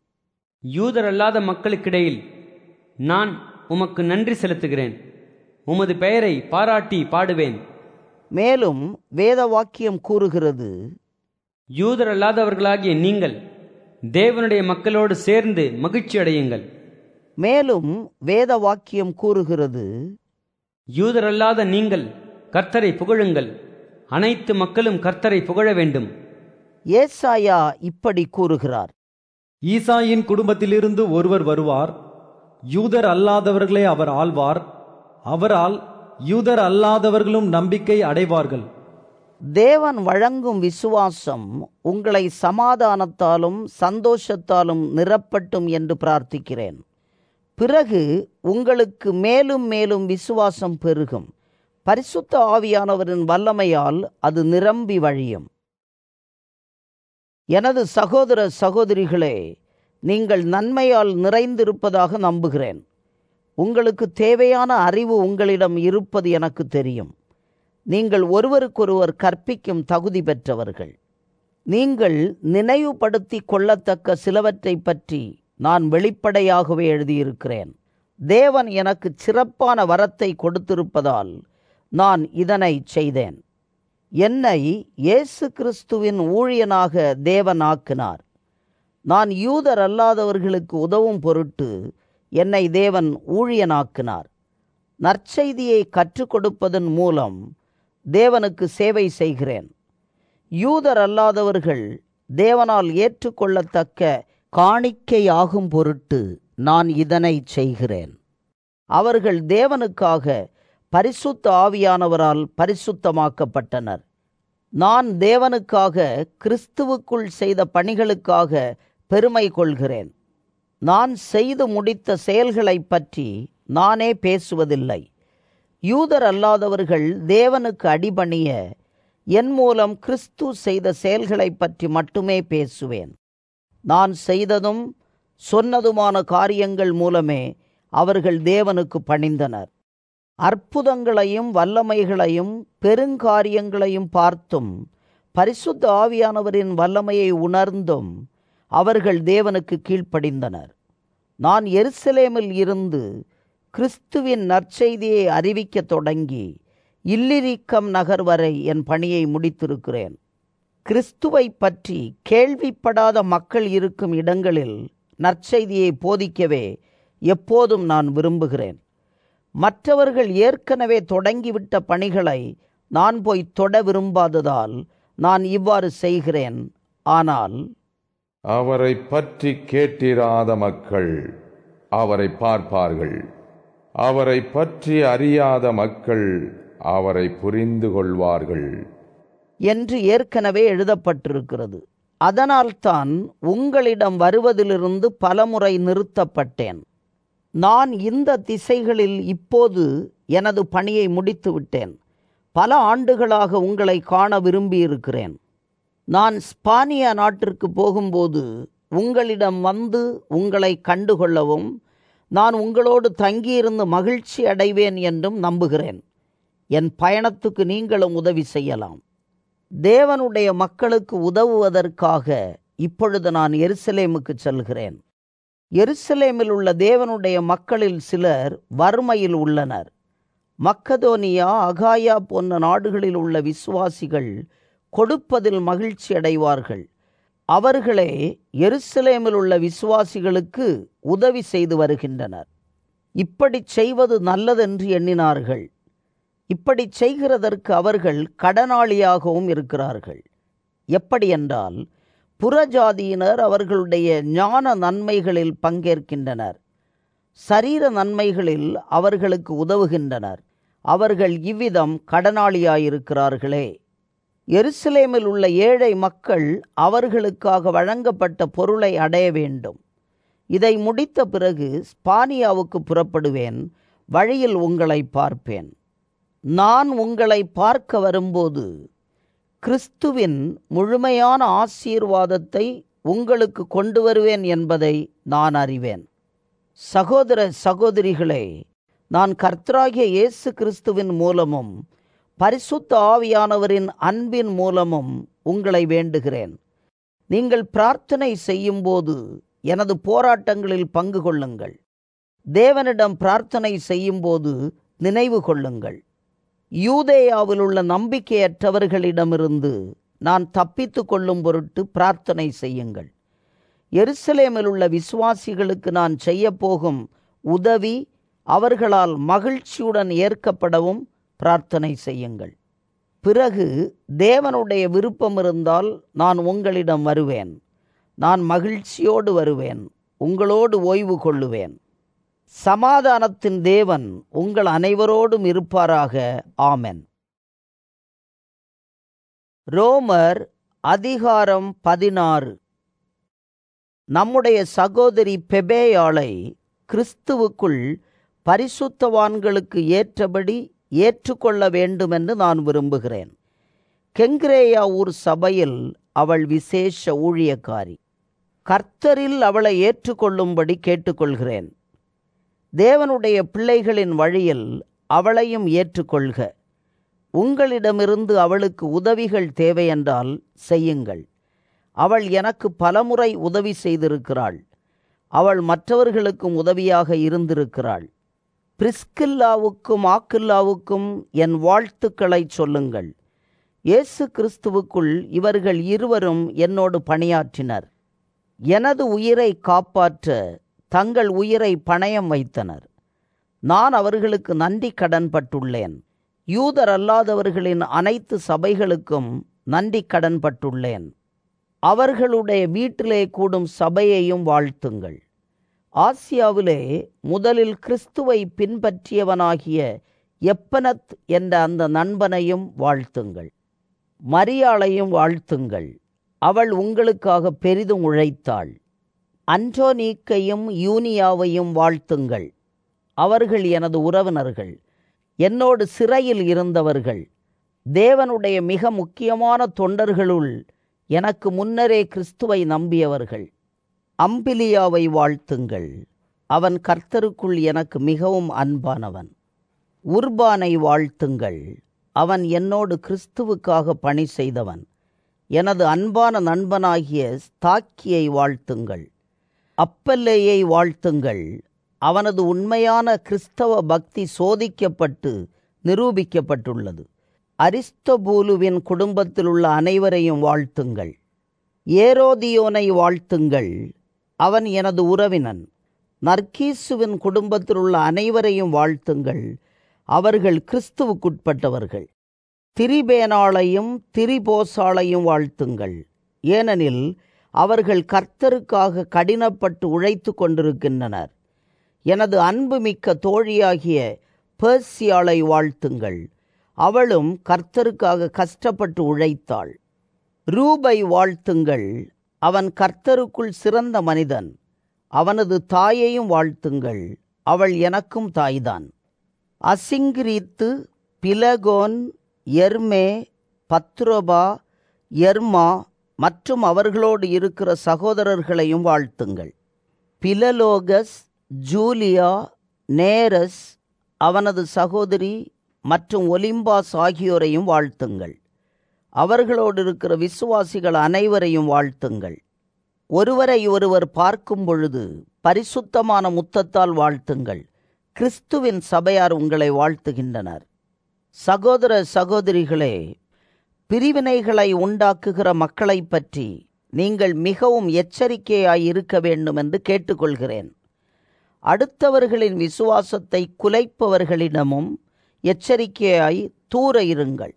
யூதர் அல்லாத மக்களுக்கிடையில் நான் உமக்கு நன்றி செலுத்துகிறேன், உமது பெயரை பாராட்டி பாடுவேன். மேலும் வேத வாக்கியம் கூறுகிறது, யூதர் அல்லாதவர்களாகிய நீங்கள் தேவனுடைய மக்களோடு சேர்ந்து மகிழ்ச்சி அடையுங்கள். மேலும் வேத வாக்கியம் கூறுகிறது, யூதர் அல்லாத நீங்கள் கர்த்தரை புகழுங்கள், அனைத்து மக்களும் கர்த்தரை புகழ வேண்டும். ஏசாயா இப்படி கூறுகிறார், ஈசாயின் குடும்பத்திலிருந்து ஒருவர் வருவார், யூதர் அல்லாதவர்களே அவர் ஆள்வார், அவரால் யூதர் அல்லாதவர்களும் நம்பிக்கை அடைவார்கள். தேவன் வழங்கும் விசுவாசம் உங்களை சமாதானத்தாலும் சந்தோஷத்தாலும் நிரப்பட்டும் என்று பிரார்த்திக்கிறேன். பிறகு உங்களுக்கு மேலும் மேலும் விசுவாசம் பெருகும். பரிசுத்த ஆவியானவரின் வல்லமையால் அது நிரம்பி வழியும். எனது சகோதர சகோதரிகளே, நீங்கள் நன்மையால் நிறைந்திருப்பதாக நம்புகிறேன். உங்களுக்கு தேவையான அறிவு உங்களிடம் இருப்பது எனக்கு தெரியும். நீங்கள் ஒருவருக்கொருவர் கற்பிக்கும் தகுதி பெற்றவர்கள். நீங்கள் நினைவுபடுத்தி கொள்ளத்தக்க சிலவற்றை பற்றி நான் வெளிப்படையாகவே எழுதியிருக்கிறேன். தேவன் எனக்கு சிறப்பான வரத்தை கொடுத்திருப்பதால் நான் இதனை செய்தேன். என்னை இயேசு கிறிஸ்துவின் ஊழியனாக தேவன் ஆக்கினார். நான் யூதர் அல்லாதவர்களுக்கு உதவும் பொருட்டு என்னை தேவன் ஊழியனாக்கினார். நற்செய்தியை கற்றுக் கொடுப்பதன் மூலம் தேவனுக்கு சேவை செய்கிறேன். யூதர் அல்லாதவர்கள் தேவனால் ஏற்றுக்கொள்ளத்தக்க காணிக்கையாகும் பொருட்டு நான் இதனை செய்கிறேன். அவர்கள் தேவனுக்காக பரிசுத்த ஆவியானவரால் பரிசுத்தமாக்கப்பட்டனர். நான் தேவனுக்காக கிறிஸ்துவுக்குள் செய்த பணிகளுக்காக பெருமை கொள்கிறேன். நான் செய்து முடித்த செயல்களை பற்றி நானே பேசுவதில்லை. யூதர் அல்லாதவர்கள் தேவனுக்கு அடிபணிய என் மூலம் கிறிஸ்து செய்த செயல்களை பற்றி மட்டுமே பேசுவேன். நான் செய்ததும் சொன்னதுமான காரியங்கள் மூலமே அவர்கள் தேவனுக்கு பணிந்தனர். அற்புதங்களையும் வல்லமைகளையும் பெருங்காரியங்களையும் பார்த்தும் பரிசுத்த ஆவியானவரின் வல்லமையை உணர்ந்தும் அவர்கள் தேவனுக்கு கீழ்ப்படிந்தனர். நான் எருசலேமில் இருந்து கிறிஸ்துவின் நற்செய்தியை அறிவிக்க தொடங்கி இல்லிரிக்கம் நகர் வரை என் பணியை முடித்திருக்கிறேன். கிறிஸ்துவை பற்றி கேள்விப்படாத மக்கள் இருக்கும் இடங்களில் நற்செய்தியை போதிக்கவே எப்போதும் நான் விரும்புகிறேன். மற்றவர்கள் ஏற்கனவே தொடங்கிவிட்ட பணிகளை நான் போய் தொட விரும்பாததால் நான் இவ்வாறு செய்கிறேன். ஆனால் அவரை பற்றி கேட்டிராத மக்கள் அவரை பார்ப்பார்கள். அவரை பற்றி அறியாத மக்கள் அவரை புரிந்து கொள்வார்கள் என்று ஏற்கனவே எழுதப்பட்டிருக்கிறது. அதனால்தான் உங்களிடம் வருவதிலிருந்து பலமுறை நிறுத்தப்பட்டேன். நான் இந்த திசைகளில் இப்போது எனது பணியை முடித்துவிட்டேன். பல ஆண்டுகளாக உங்களை காண விரும்பியிருக்கிறேன். நான் ஸ்பானிய நாட்டிற்கு போகும்போது உங்களிடம் வந்து உங்களை கண்டுகொள்ளவும் நான் உங்களோடு தங்கியிருந்து மகிழ்ச்சி அடைவேன் என்றும் நம்புகிறேன். என் பயணத்துக்கு நீங்களும் உதவி செய்யலாம். தேவனுடைய மக்களுக்கு உதவுவதற்காக இப்பொழுது நான் எருசலேமுக்கு செல்கிறேன். எருசலேமில் உள்ள தேவனுடைய மக்களில் சிலர் வறுமையில் உள்ளனர். மக்கதோனியா, அகாயா போன்ற நாடுகளில் உள்ள விசுவாசிகள் கொடுப்பதில் மகிழ்ச்சி அடைவார்கள். அவர்களே எருசலேமில் உள்ள விசுவாசிகளுக்கு உதவி செய்து வருகின்றனர். இப்படி செய்வது நல்லதென்று எண்ணினார்கள். இப்படி செய்கிறதற்கு அவர்கள் கடனாளியாகவும் இருக்கிறார்கள். எப்படி என்றால், புறஜாதியினர் அவர்களுடைய ஞான நன்மைகளில் பங்கேற்கின்றனர். சரீர நன்மைகளில் அவர்களுக்கு உதவுகின்றனர். அவர்கள் இவ்விதம் கடனாளியாயிருக்கிறார்களே. எருசலேமில் உள்ள ஏழை மக்கள் அவர்களுக்காக வழங்கப்பட்ட பொருளை அடைய வேண்டும். இதை முடித்த பிறகு ஸ்பானியாவுக்கு புறப்படுவேன். வழியில் உங்களை பார்ப்பேன். நான் உங்களை பார்க்க வரும்போது கிறிஸ்துவின் முழுமையான ஆசீர்வாதத்தை உங்களுக்கு கொண்டு வருவேன் என்பதை நான் அறிவேன். சகோதர சகோதரிகளே, நான் கர்த்தராகிய இயேசு கிறிஸ்துவின் மூலமும் பரிசுத்த ஆவியானவரின் அன்பின் மூலமும் உங்களை வேண்டுகிறேன். நீங்கள் பிரார்த்தனை செய்யும்போது எனது போராட்டங்களில் பங்கு கொள்ளுங்கள். தேவனிடம் பிரார்த்தனை செய்யும்போது நினைவு கொள்ளுங்கள். யூதேயாவில் உள்ள நம்பிக்கையற்றவர்களிடமிருந்து நான் தப்பித்து கொள்ளும் பொருட்டு பிரார்த்தனை செய்யுங்கள். எருசலேமில் உள்ள விசுவாசிகளுக்கு நான் செய்யப்போகும் உதவி அவர்களால் மகிழ்ச்சியுடன் ஏற்கப்படவும் பிரார்த்தனை செய்யுங்கள். பிறகு தேவனுடைய விருப்பம் இருந்தால் நான் உங்களிடம் வருவேன். நான் மகிழ்ச்சியோடு வருவேன். உங்களோடு ஓய்வு கொள்ளுவேன். சமாதானத்தின் தேவன் உங்கள் அனைவரோடும் இருப்பாராக. ஆமென். ரோமர் அதிகாரம் 16. நம்முடைய சகோதரி பெபேயாளை கிறிஸ்துவுக்குள் பரிசுத்தவான்களுக்கு ஏற்றபடி ஏற்றுக்கொள்ள வேண்டுமென்று நான் விரும்புகிறேன். கெங்கிரேயா ஊர் சபையில் அவள் விசேஷ ஊழியக்காரி. கர்த்தரில் அவளை ஏற்றுக்கொள்ளும்படி கேட்டுக்கொள்கிறேன். தேவனுடைய பிள்ளைகளின் வழியில் அவளையும் ஏற்றுக்கொள்க. உங்களிடமிருந்து அவளுக்கு உதவிகள் தேவையென்றால் செய்யுங்கள். அவள் எனக்கு பலமுறை உதவி செய்திருக்கிறாள். அவள் மற்றவர்களுக்கும் உதவியாக இருந்திருக்கிறாள். பிரிஸ்கில்லாவுக்கும் ஆக்கில்லாவுக்கும் என் வாழ்த்துக்களை சொல்லுங்கள். இயேசு கிறிஸ்துவுக்குள் இவர்கள் இருவரும் என்னோடு பணியாற்றினர். எனது உயிரை காப்பாற்ற தங்கள் உயிரை பணயம் வைத்தனர். நான் அவர்களுக்கு நன்றி கடன்பட்டுள்ளேன். யூதர் அல்லாதவர்களின் அனைத்து சபைகளுக்கும் நன்றி கடன்பட்டுள்ளேன். அவர்களுடைய வீட்டிலே கூடும் சபையையும் வாழ்த்துங்கள். ஆசியாவிலே முதலில் கிறிஸ்துவை பின்பற்றியவனாகிய எப்பனத் என்ற அந்த நண்பனையும் வாழ்த்துங்கள். மரியாளையும் வாழ்த்துங்கள். அவள் உங்களுக்காக பெரிதும் உழைத்தாள். அன்டோனீக்கையும் யூனியாவையும் வாழ்த்துங்கள். அவர்கள் எனது உறவினர்கள், என்னோடு சிறையில் இருந்தவர்கள், தேவனுடைய மிக முக்கியமான தொண்டர்களுள் எனக்கு முன்னரே கிறிஸ்துவை நம்பியவர்கள். அம்பிலியாவை வாழ்த்துங்கள். அவன் கர்த்தருக்குள் எனக்கு மிகவும் அன்பானவன். உர்பானை வாழ்த்துங்கள். அவன் என்னோடு கிறிஸ்துவுக்காக பணி செய்தவன். எனது அன்பான நண்பனாகிய ஸ்தாக்கியை வாழ்த்துங்கள். அப்பல்லேயை வாழ்த்துங்கள். அவனது உண்மையான கிறிஸ்தவ பக்தி சோதிக்கப்பட்டு நிரூபிக்கப்பட்டுள்ளது. அரிஸ்தோபூலுவின் குடும்பத்தில் உள்ள அனைவரையும் வாழ்த்துங்கள். ஏரோதியோனை வாழ்த்துங்கள். அவன் எனது உறவினன். நர்கீசுவின் குடும்பத்தில் உள்ள அனைவரையும் வாழ்த்துங்கள். அவர்கள் கிறிஸ்துவுக்குட்பட்டவர்கள். திரிபேனாளையும் திரிபோசாளையும் வாழ்த்துங்கள். ஏனெனில் அவர்கள் கர்த்தருக்காக கடினப்பட்டு உழைத்து கொண்டிருக்கின்றனர். எனது அன்புமிக்க தோழியாகிய பெர்சியாளை வாழ்த்துங்கள். அவளும் கர்த்தருக்காக கஷ்டப்பட்டு உழைத்தாள். ரூபை வாழ்த்துங்கள், அவன் கர்த்தருக்குள் சிறந்த மனிதன். அவனது தாயையும் வாழ்த்துங்கள், அவள் எனக்கும் தாய்தான். அசிங்கிரீத்து, பிலகோன், எர்மே, பத்ரோபா, எர்மா மற்றும் அவர்களோடு இருக்கிற சகோதரர்களையும் வாழ்த்துங்கள். பிலலோகஸ், ஜூலியா, நேரஸ், அவனது சகோதரி மற்றும் ஒலிம்பாஸ் ஆகியோரையும் வாழ்த்துங்கள். அவர்களோடு இருக்கிற விசுவாசிகள் அனைவரையும் வாழ்த்துங்கள். ஒருவரை ஒருவர் பார்க்கும் பொழுது பரிசுத்தமான முத்தத்தால் வாழ்த்துங்கள். கிறிஸ்துவின் சபையார் உங்களை வாழ்த்துகின்றனர். சகோதர சகோதரிகளே, பிரிவினைகளை உண்டாக்குகிற மக்களை பற்றி நீங்கள் மிகவும் எச்சரிக்கையாய் இருக்க வேண்டும் என்று கேட்டுக்கொள்கிறேன். அடுத்தவர்களின் விசுவாசத்தை குலைப்பவர்களிடமும் எச்சரிக்கையாய் தூர இருங்கள்.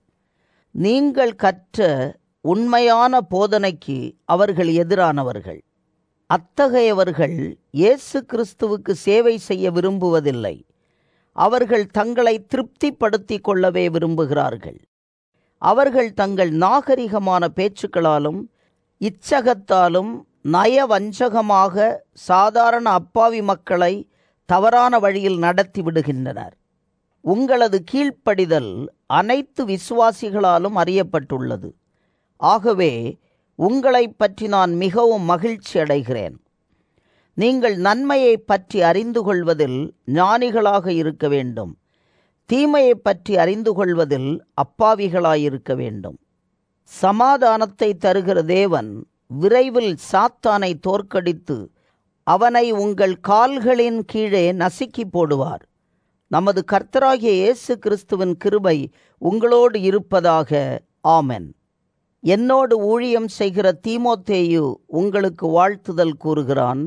நீங்கள் கற்ற உண்மையான போதனைக்கு அவர்கள் எதிரானவர்கள். அத்தகையவர்கள் இயேசு கிறிஸ்துவுக்கு சேவை செய்ய விரும்புவதில்லை. அவர்கள் தங்களை திருப்திப்படுத்திக் கொள்ளவே விரும்புகிறார்கள். அவர்கள் தங்கள் நாகரிகமான பேச்சுக்களாலும் இச்சகத்தாலும் நயவஞ்சகமாக சாதாரண அப்பாவி மக்களை தவறான வழியில் நடத்தி விடுகின்றனர். உங்களது கீழ்ப்படிதல் அனைத்து விசுவாசிகளாலும் அறியப்பட்டுள்ளது. ஆகவே உங்களை பற்றி நான் மிகவும் மகிழ்ச்சி அடைகிறேன். நீங்கள் நன்மையை பற்றி அறிந்து கொள்வதில் ஞானிகளாக இருக்க வேண்டும். தீமையை பற்றி அறிந்து கொள்வதில் அப்பாவிகளாயிருக்க வேண்டும். சமாதானத்தை தருகிற தேவன் விரைவில் சாத்தானை தோற்கடித்து அவனை உங்கள் கால்களின் கீழே நசுக்கி போடுவார். நமது கர்த்தராகிய இயேசு கிறிஸ்துவின் கிருபை உங்களோடு இருப்பதாக. ஆமென். என்னோடு ஊழியம் செய்கிற தீமோத்தேயு உங்களுக்கு வாழ்த்துதல் கூறுகிறான்.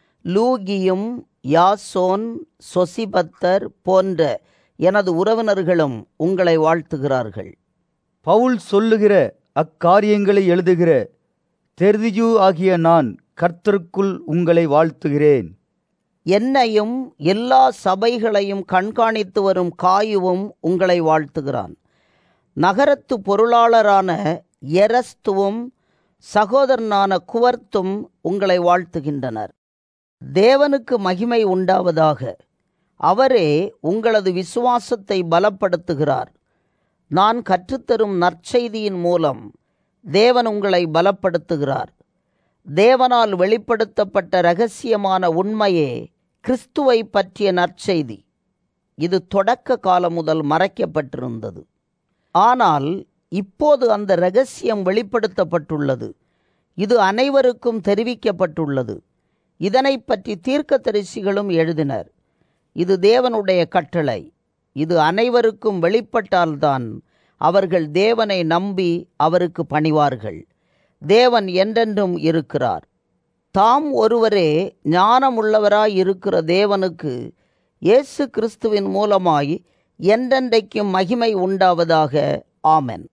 லூகியும் யாசோன், சொசிபத்தர் போன்ற எனது உறவினர்களும் உங்களை வாழ்த்துகிறார்கள். பவுல் சொல்லுகிற அக்காரியங்களை எழுதுகிற தெர்தியு ஆகிய நான் கர்த்தருக்குள் உங்களை வாழ்த்துகிறேன். என்னையும் எல்லா சபைகளையும் கண்காணித்து வரும் காயுவும் உங்களை வாழ்த்துகிறான். நகரத்து பொருளாளரான எரஸ்துவும் சகோதரனான குவர்த்தும் உங்களை வாழ்த்துகின்றனர். தேவனுக்கு மகிமை உண்டாவதாக. அவரே உங்களது விசுவாசத்தை பலப்படுத்துகிறார். நான் கற்றுத்தரும் நற்செய்தியின் மூலம் தேவன் உங்களை பலப்படுத்துகிறார். தேவனால் வெளிப்படுத்தப்பட்ட இரகசியமான உண்மையே கிறிஸ்துவை பற்றிய நற்செய்தி. இது தொடக்க காலம் முதல் மறைக்கப்பட்டிருந்தது. ஆனால் இப்போது அந்த இரகசியம் வெளிப்படுத்தப்பட்டுள்ளது. இது அனைவருக்கும் தெரிவிக்கப்பட்டுள்ளது. இதனை பற்றி தீர்க்கதரிசிகளும் எழுதினர். இது தேவனுடைய கட்டளை. இது அனைவருக்கும் வெளிப்பட்டால்தான் அவர்கள் தேவனை நம்பி அவருக்கு பணிவார்கள். தேவன் என்றென்றும் இருக்கிறார். தாம் ஒருவரே ஞானமுள்ளவராய் இருக்கிற தேவனுக்கு இயேசு கிறிஸ்துவின் மூலமாய் என்றென்றைக்கும் மகிமை உண்டாவதாக. ஆமென்.